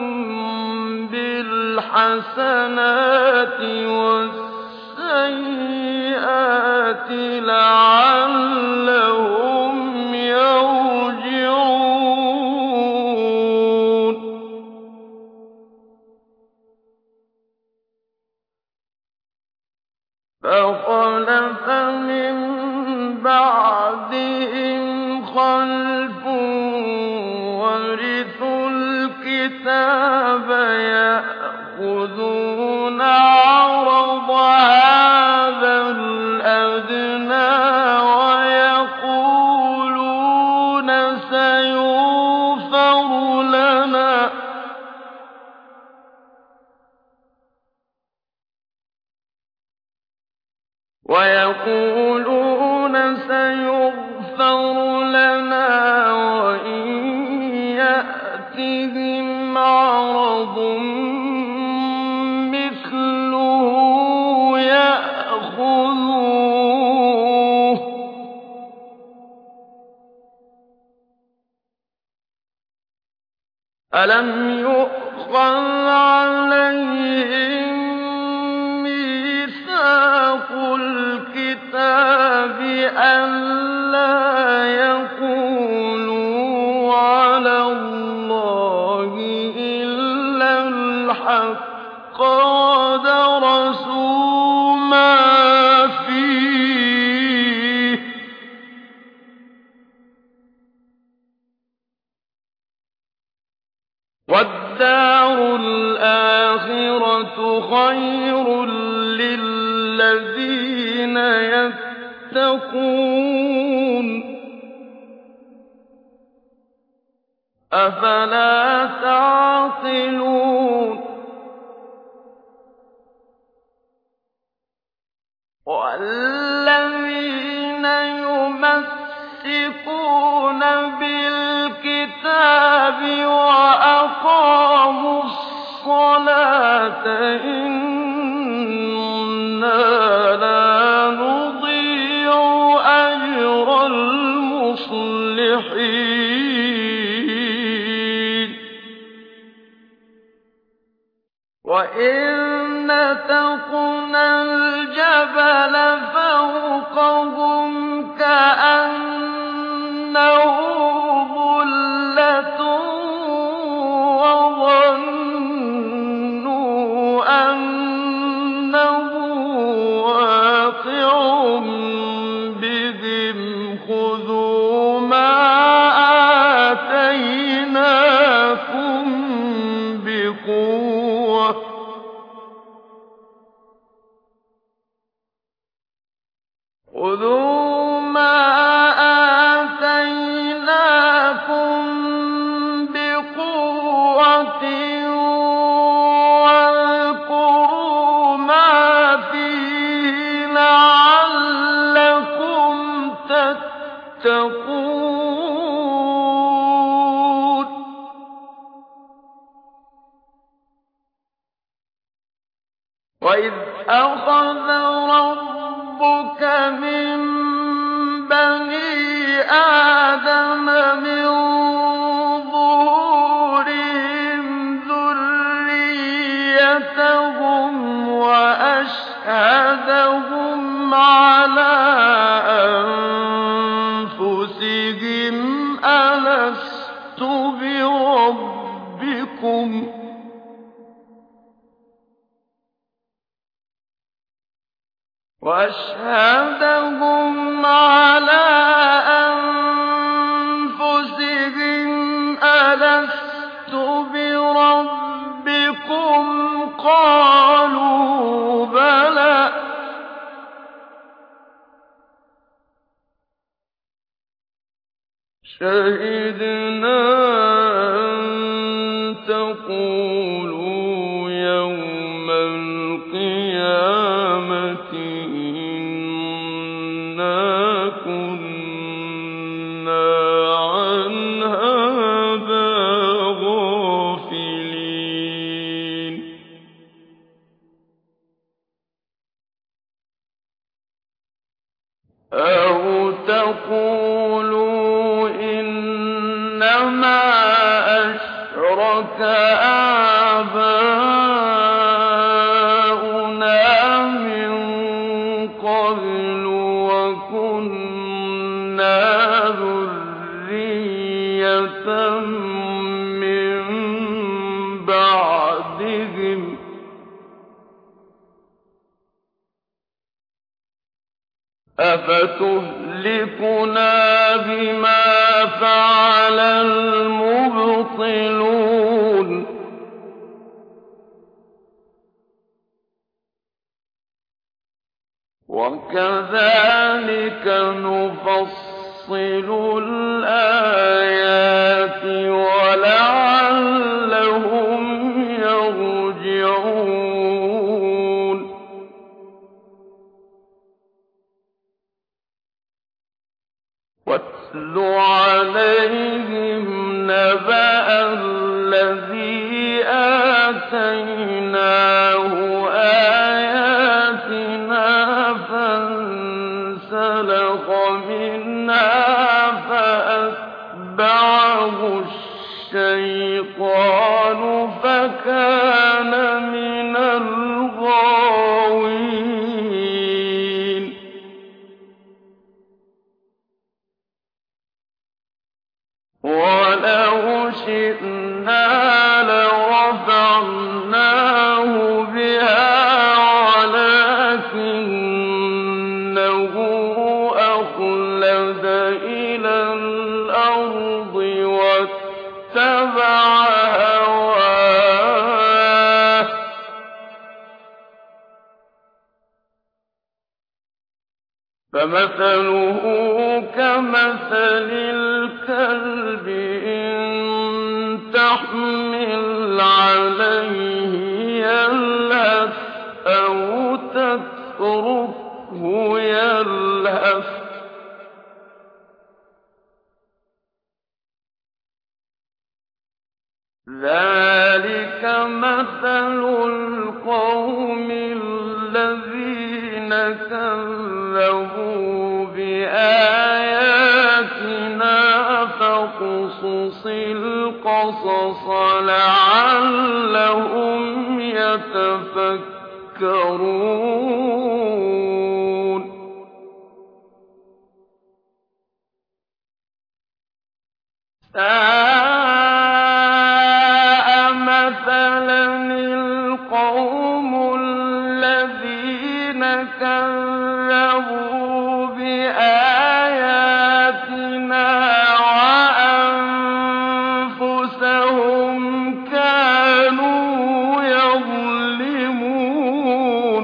بِالْحَسَنَاتِ وَالسَّيِّئَاتِ لَعَلَّهُمْ يَرْجِعُونَ. فَخَلَفَ مِن بَعْدِهِمْ خَلْفٌ وَرِثُوا الْكِتَابَ يَأْخُذُونَ عَرَضَ هَٰذَا الْأَدْنَىٰ وَيَقُولُونَ سَيُغْفَرُ لَنَا وَيَقُولُونَ سَيُغْفَرُ لَنَا وَإِن يَأْتِهِمْ عَرَضٌ مِّثْلُهُ يَأْخُذُوهُ ۚ أَلَمْ يُؤْخَذْ عَلَيْهِم مِّيثَاقُ الْكِتَابِ أَن لَّا يَقُولُوا عَلَى اللَّهِ إِلَّا الْحَقَّ وَدَرَسُوا مَا فِيهِ ۗ وَالدَّارُ الْآخِرَةُ خَيْرٌ لِّلَّذِينَ يَتَّقُونَ ۗ أَفَلَا تَعْقِلُونَ. وَالَّذِينَ يُمَسِّكُونَ بِالْكِتَابِ وَأَقَامُوا الصَّلَاةَ إِنَّا لَا نُضِيعُ أَجْرَ الْمُصْلِحِينَ. وَإِذْ نَتَقْنَا الْجَبَلَ فَوْقَهُمْ كَأَنَّهُ ظُلَّةٌ وَظَنُّوا أَنَّهُ واقِعٌ بِهِمْ خُذُوا مَا آتَيْنَاكُم بِقُوَّةٍ خُذُوا مَا آتَيْنَاكُم بِقُوَّةٍ وَاذْكُرُوا مَا فِيهِ لَعَلَّكُمْ تَتَّقُونَ. وَإِذْ أَخَذَ رَبُّكَ مِن بَنِي آدَمَ مِن ظُهُورِهِمْ ذُرِّيَّتَهُمْ ذُرِّيَّتَهُمْ وَأَشْهَدَهُمْ عَلَىٰ أَنفُسِهِمْ أَلَسْتُ بِرَبِّكُمْ ۖ وَأَشْهَدَهُمْ عَلَىٰ أَنفُسِهِمْ أَلَسْتُ بِرَبِّكُمْ ۖ قَالُوا بَلَىٰ ۛ شَهِدْنَا أَن تَقُولُوا يَوْمَ الْقِيَامَةِ إِنَّا كُنَّا عَنْ هَٰذَا غَافِلِينَ أَوْ تَقُولُوا إِنَّمَا أَشْرَكَ آبَاؤُنَا مِن قَبْلُ وَكُنَّا ذُرِّيَّةً مِّن بَعْدِهِمْ ۖ أَفَتُهْلِكُنَا بِمَا فَعَلَ الْمُبْطِلُونَ وَكَذَٰلِكَ نُفَصِّلُ الْآيَاتِ وَلَعَلَّهُمْ يَرْجِعُونَ وَاتْلُ عَلَيْهِمْ نَبَأَ الَّذِي آتَيْنَاهُ آيَاتِنَا فَانسَلَخَ مِنْهَا فَأَتْبَعَهُ الشَّيْطَانُ فَكَانَ مِنَ الْغَاوِينَ وَلَوْ شِئْنَا لَرَفَعْنَاهُ بِهَا وَلَٰكِنَّهُ أَخْلَدَ إِلَى الْأَرْضِ وَاتَّبَعَ هَوَاهُ فَمَثَلُهُ كَمَثَلِ الْكَلْبِ إِن تَحْمِلْ عَلَيْهِ يَلْهَثْ أَوْ تَتْرُكْهُ يَلْهَث ۚ ذَٰلِكَ مَثَلُ الْقَوْمِ الَّذِينَ كَذَّبُوا بِآيَاتِنَا فَاقْصُصِ الْقَصَصَ لَعَلَّهُمْ يَتَفَكَّرُونَ سَاءَ مَثَلًا الْقَوْمُ الَّذِينَ كَذَّبُوا بِآيَاتِنَا وَأَنفُسَهُمْ كَانُوا يَظْلِمُونَ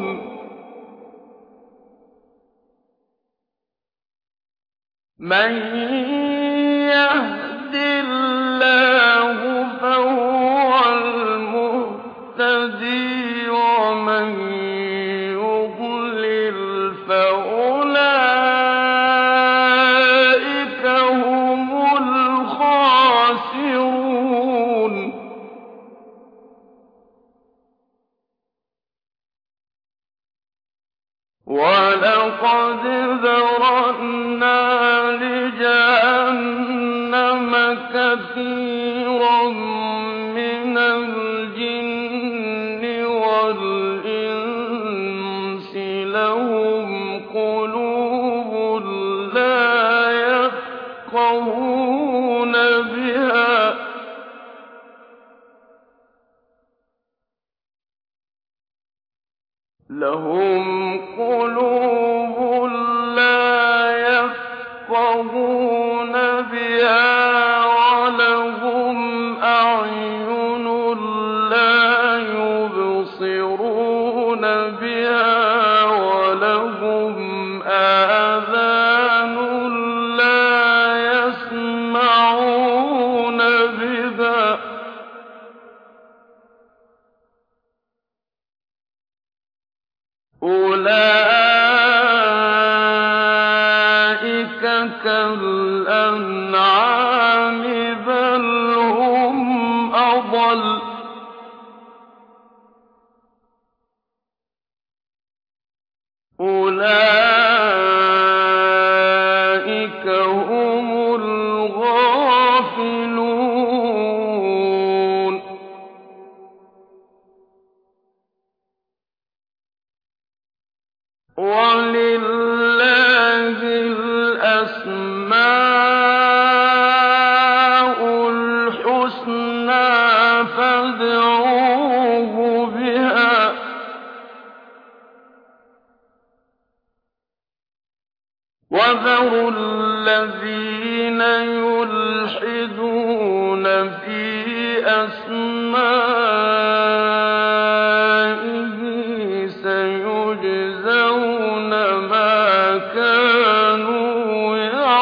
مَن يَهْدِ اللَّهُ فَهُوَ الْمُهْتَدِي وَمَن يُضْلِلْ فَأُولَٰئِكَ هُمُ الْخَاسِرُونَ وَلَقَدْ ذَرَأْنَا لِجَهَنَّمَ كَثِيرًا مِّنَ الْجِنِّ لهم قلوب لا يفقهون بها ولهم أعين لا يبصرون بها ولهم آذان لا يسمعون بها أولئك كالأنعام بل هم أضل أولئك هم الغافلون ولله الأسماء الحسنى فادعوه بها وذروا الذين يلحدون في أسمائه سيجزون ما كانوا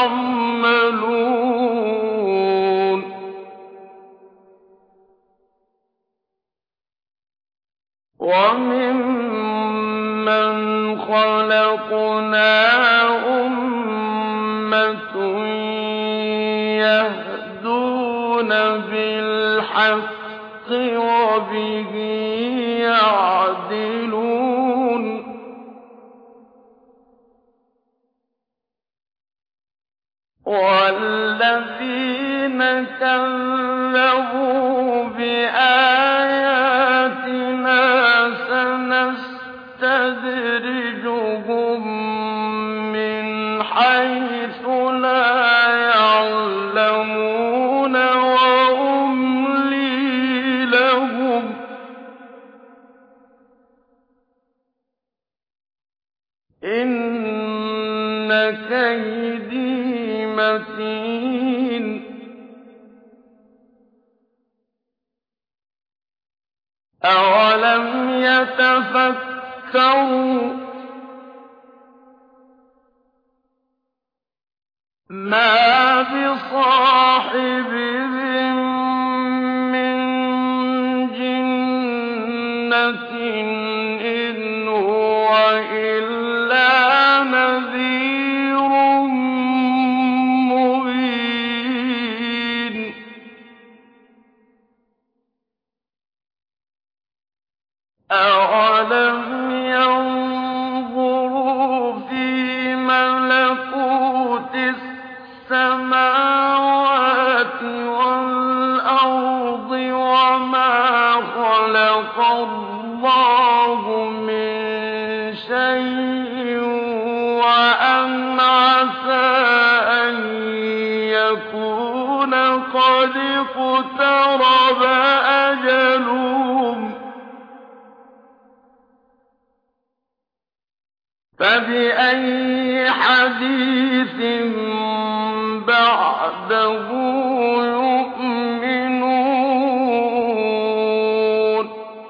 يعملون وممن خلقنا أمة يهدون بالحق وبه يعدلون والذين كذبوا بآياتنا سنستدرجهم من حيث لا يعلمون وأملي لهم إن كيدي متين أولم يتفكروا ما بصاحبهم من جنة إن هو إلا نذير مبين أولم ينظروا في ملكوت السماوات والأرض وما خلق الله من شيء وأن عسى أن يكون قد اقترب أجلهم فبأي حديث بعده يؤمنون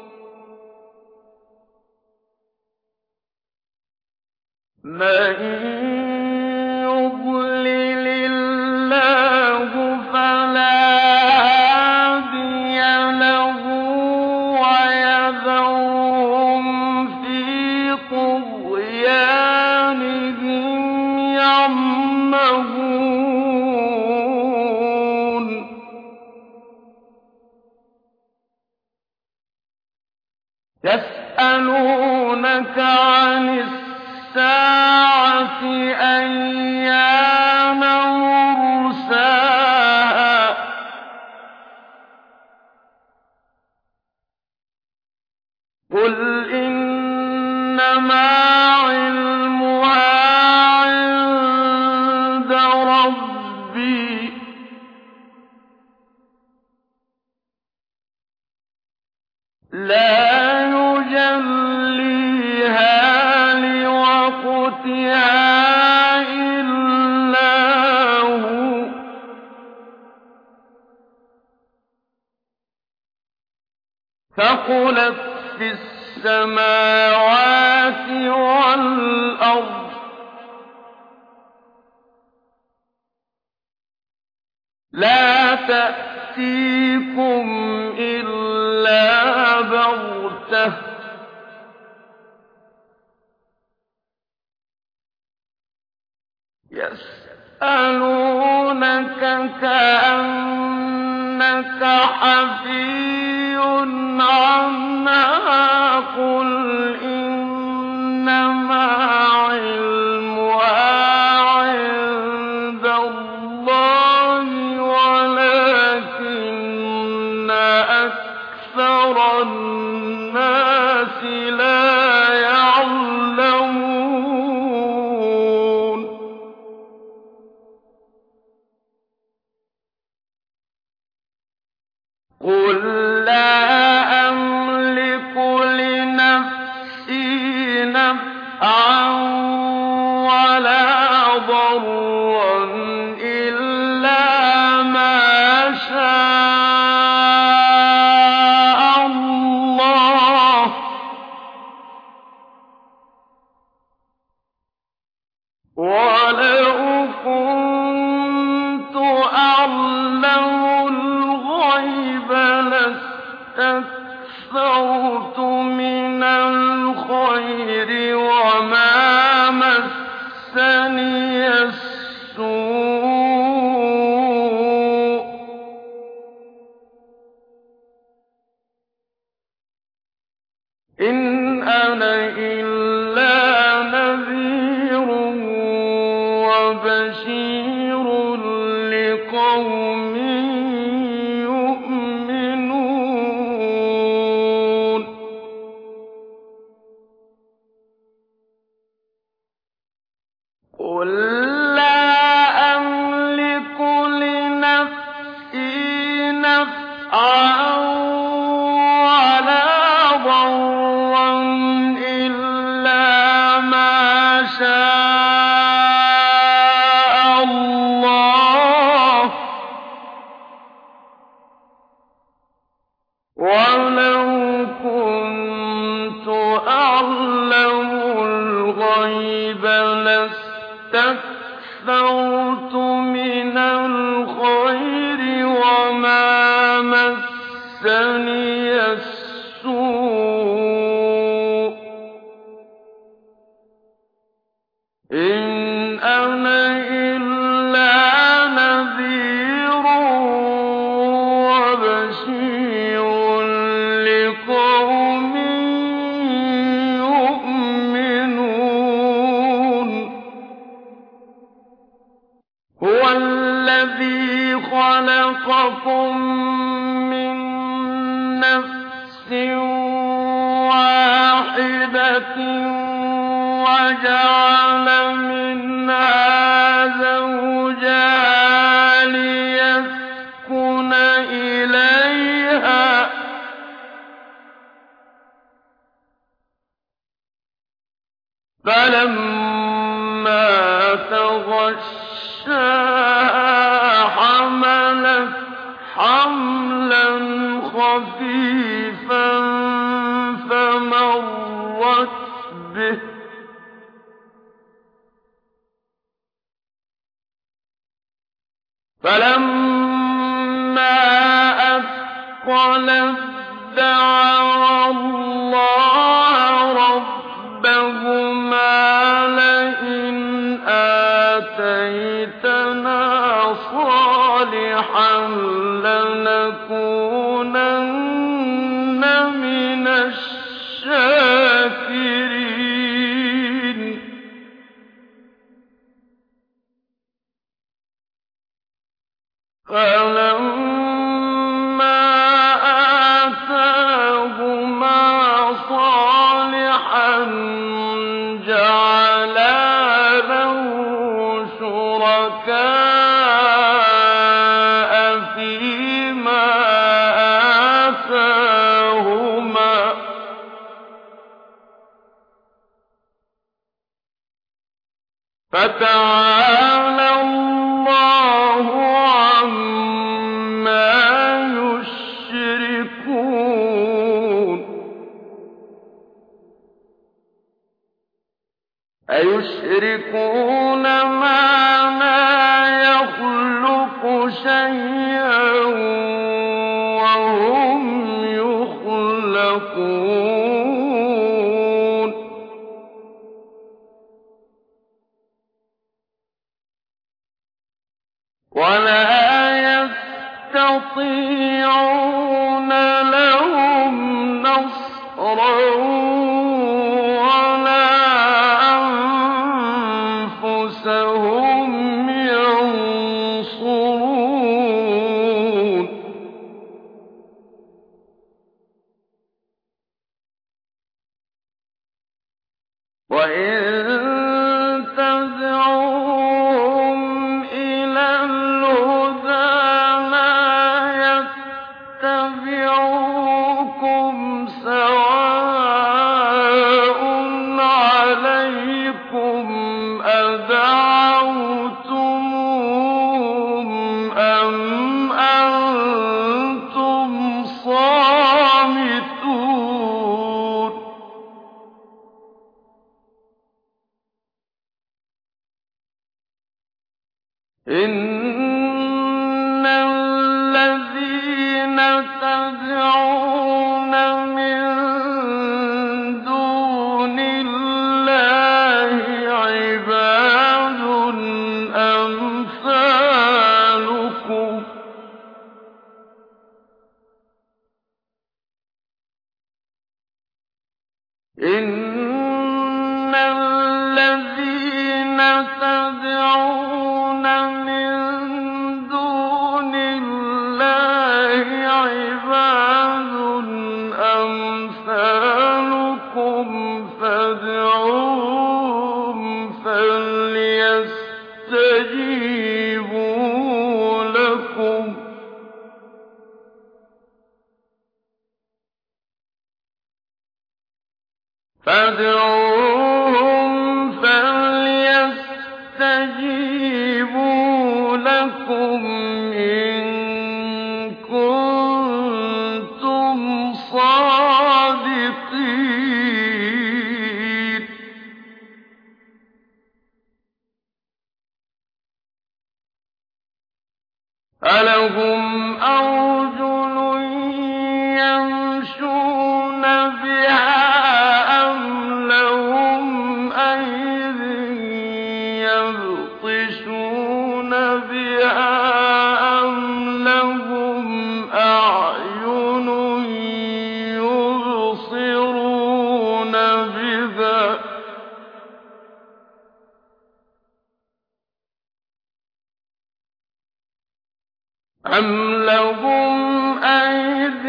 من يضلل الله فلا هادي له ويذرهم في طغيانهم يعمهون يسألونك عن الساعة أيان مرساها قل إنما علمها عند ربي لا يجليها ثقلت في السماوات والأرض لا تأتيكم إلا بغتة يسألونك كأنك حفي عنها قل إنما علمها عند الله ولكن أكثر الناس لا يعلمون قل لا أملك لنفسي نفعا ولا ضرا إلا ما شاء الله ولو كنت أعلم الغيب لاستكثرت من الخير وما مسني السوء إن أنا إلا نذير وبشير لقوم يؤمنون قل لا أملك لنفسي نفعا ولا ضرا إلا ما شاء الله ولو كنت أعلم الغيب لاستكثرت من الخير وما مسني السوء إن أنا إلا نذير وبشير لقوم يؤمنون هو الذي خلقكم من نفس واحدة وجعل منها زوجها ليسكن إليها فلما تغشاها حملت حملا خفيفا فمرت به فلما أثقلت دعوا الله ربهما لئن آتيتنا صالحا لنكونن من الشاكرين فلما آتاهما صالحا جعلا له شركاء فيما آتاهما فتعالى الله عما يشركون أَيُشْرِكُونَ مَا لَا يَخْلُقُ شَيْئًا وَهُمْ يُخْلَقُونَ وَلَا يَسْتَطِيعُونَ لَهُمْ نَصْرًا وَلَا أَنفُسَهُمْ يَنصُرُونَ وَإِن تَدْعُوهُمْ إِلَى الْهُدَىٰ لَا يَتَّبِعُوكُمْ سَوَاءٌ عَلَيْكُمْ أَدَعَوْتُمُوهُمْ أَمْ أَنتُمْ صَامِتُونَ إِنَّ الَّذِينَ تَدْعُونَ مِن دُونِ اللَّهِ عِبَادٌ أَمْثَالُكُمْ إِنَّ الَّذِينَ تَدْعُونَ مِن دُونِ اللَّهِ عِبَادٌ أَمْثَالُكُمْ فَادْعُوهُمْ فَلْيَسْتَجِيبُوا لَكُمْ فَادْعُوهُمْ فَلْيَسْتَجِيبُوا لَكُمْ إِن كُنتُمْ صَادِقِينَ أَلَهُمْ أَرْجُلٌ يَمْشُونَ بِهَا أَمْ لَهُمْ أَيْدٍ يَبْطِشُونَ بِهَا أَمْ لَهُمْ أَعْيُنٌ يُبْصِرُونَ بِهَا أَمْ لَهُمْ أَيْدٍ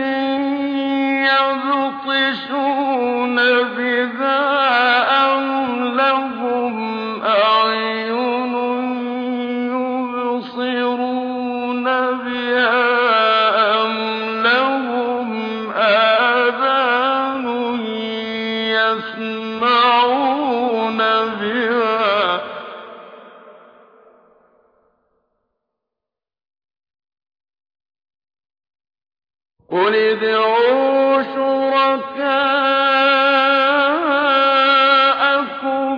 يَبْطِشُونَ بِهَا أَمْ لَهُمْ أَعْيُنٌ يُبْصِرُونَ بِهَا أَمْ لَهُمْ آذَانٌ يَسْمَعُونَ بِهَا قُلِ ادْعُوا شُرَكَاءَكُمْ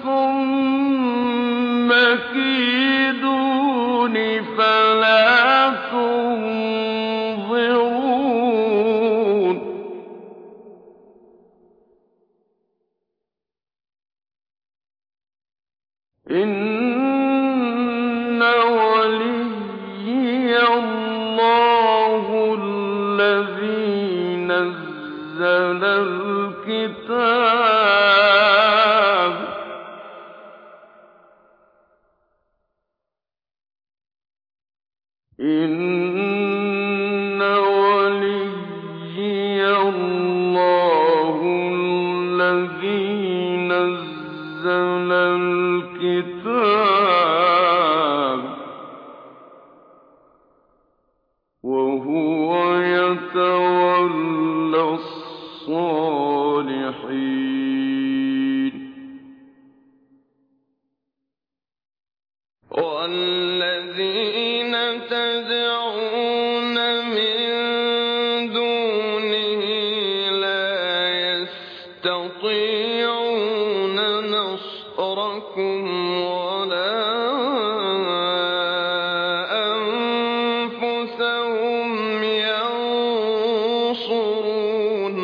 ثُمَّ كِيدُونِ فَلَا تُنظِرُونِ إِنَّ وَلِيِّيَ اللَّهُ الَّذِي نَزَّلَ الْكِتَابَ إِنَّ وَلِيِّيَ اللَّهُ الَّذِي نَزَّلَ الْكِتَابَ وَهُوَ يَتَوَلَّى الصَّالِحِينَ وَالَّذِينَ تَدْعُونَ مِن دُونِهِ لَا يَسْتَطِيعُونَ نَصْرَ نصركم ولا أنفسهم ينصرون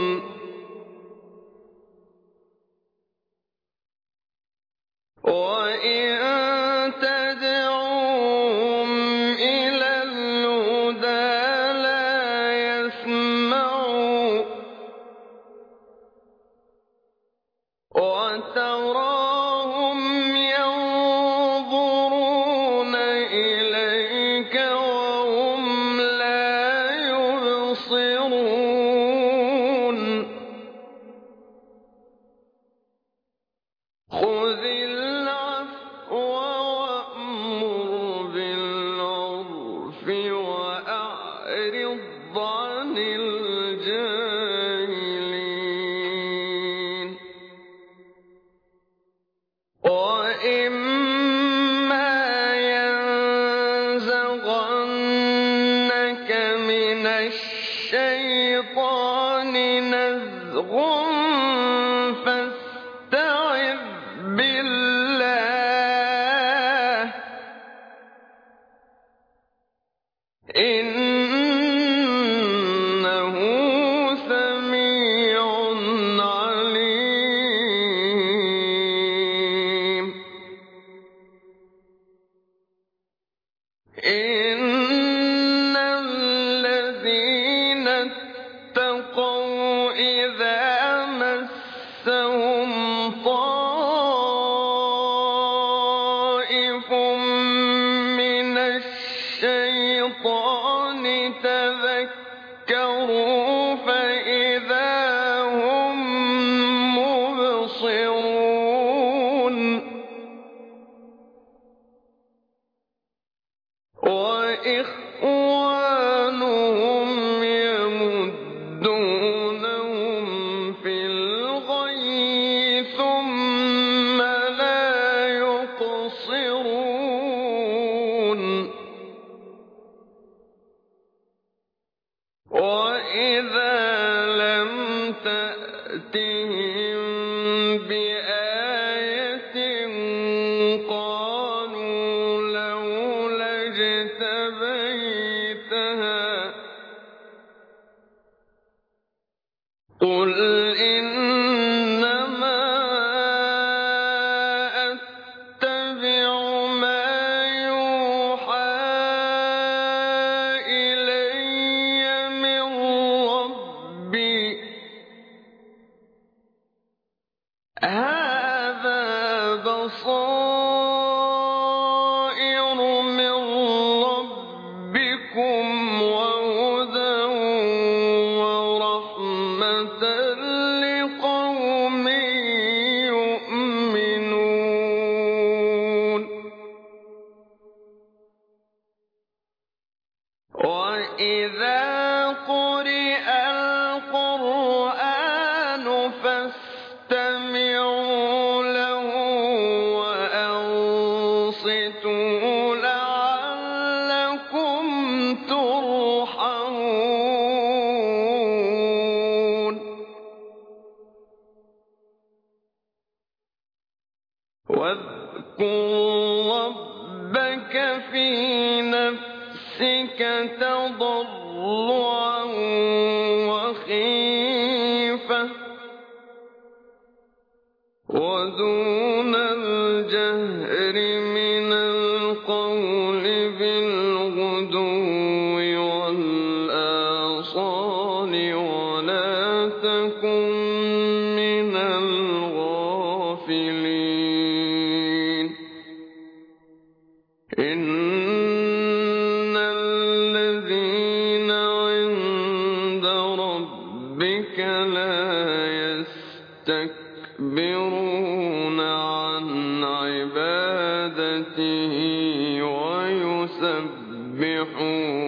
وإن تدعوهم إلى الهدى لا يسمعوا وتراهم ينظرون إليك وهم لا يبصرون خذ العفو وأمر بالعرف وأعرض عن الجاهلين وإما ينزغنك من الشيطان نزغ فاستعذ بالله إنه سميع عليم إن الذين اتقوا إذا مسهم طائف من الشيطان تذكروا فإذا هم مبصرون وإخوانهم يمدونهم في الغي ثم لا يقصرون وإذا لم تأتهم بآية قالوا لولا اجتبيتها قل إنما أتبع ما يوحى إلي من ربي هذا بصائر من ربكم وهدى ورحمة لقوم يؤمنون وإذا قرئ القرآن فاستمعوا له وأنصتوا لعلكم ترحمون واذكر ربك في نفسك تضرعا وخيفة ودون الجهر من القول بالغدو والآصال ولا تكن من الغافلين إن الذين عند ربك لا يستكبرون عن عبادته ويسبحون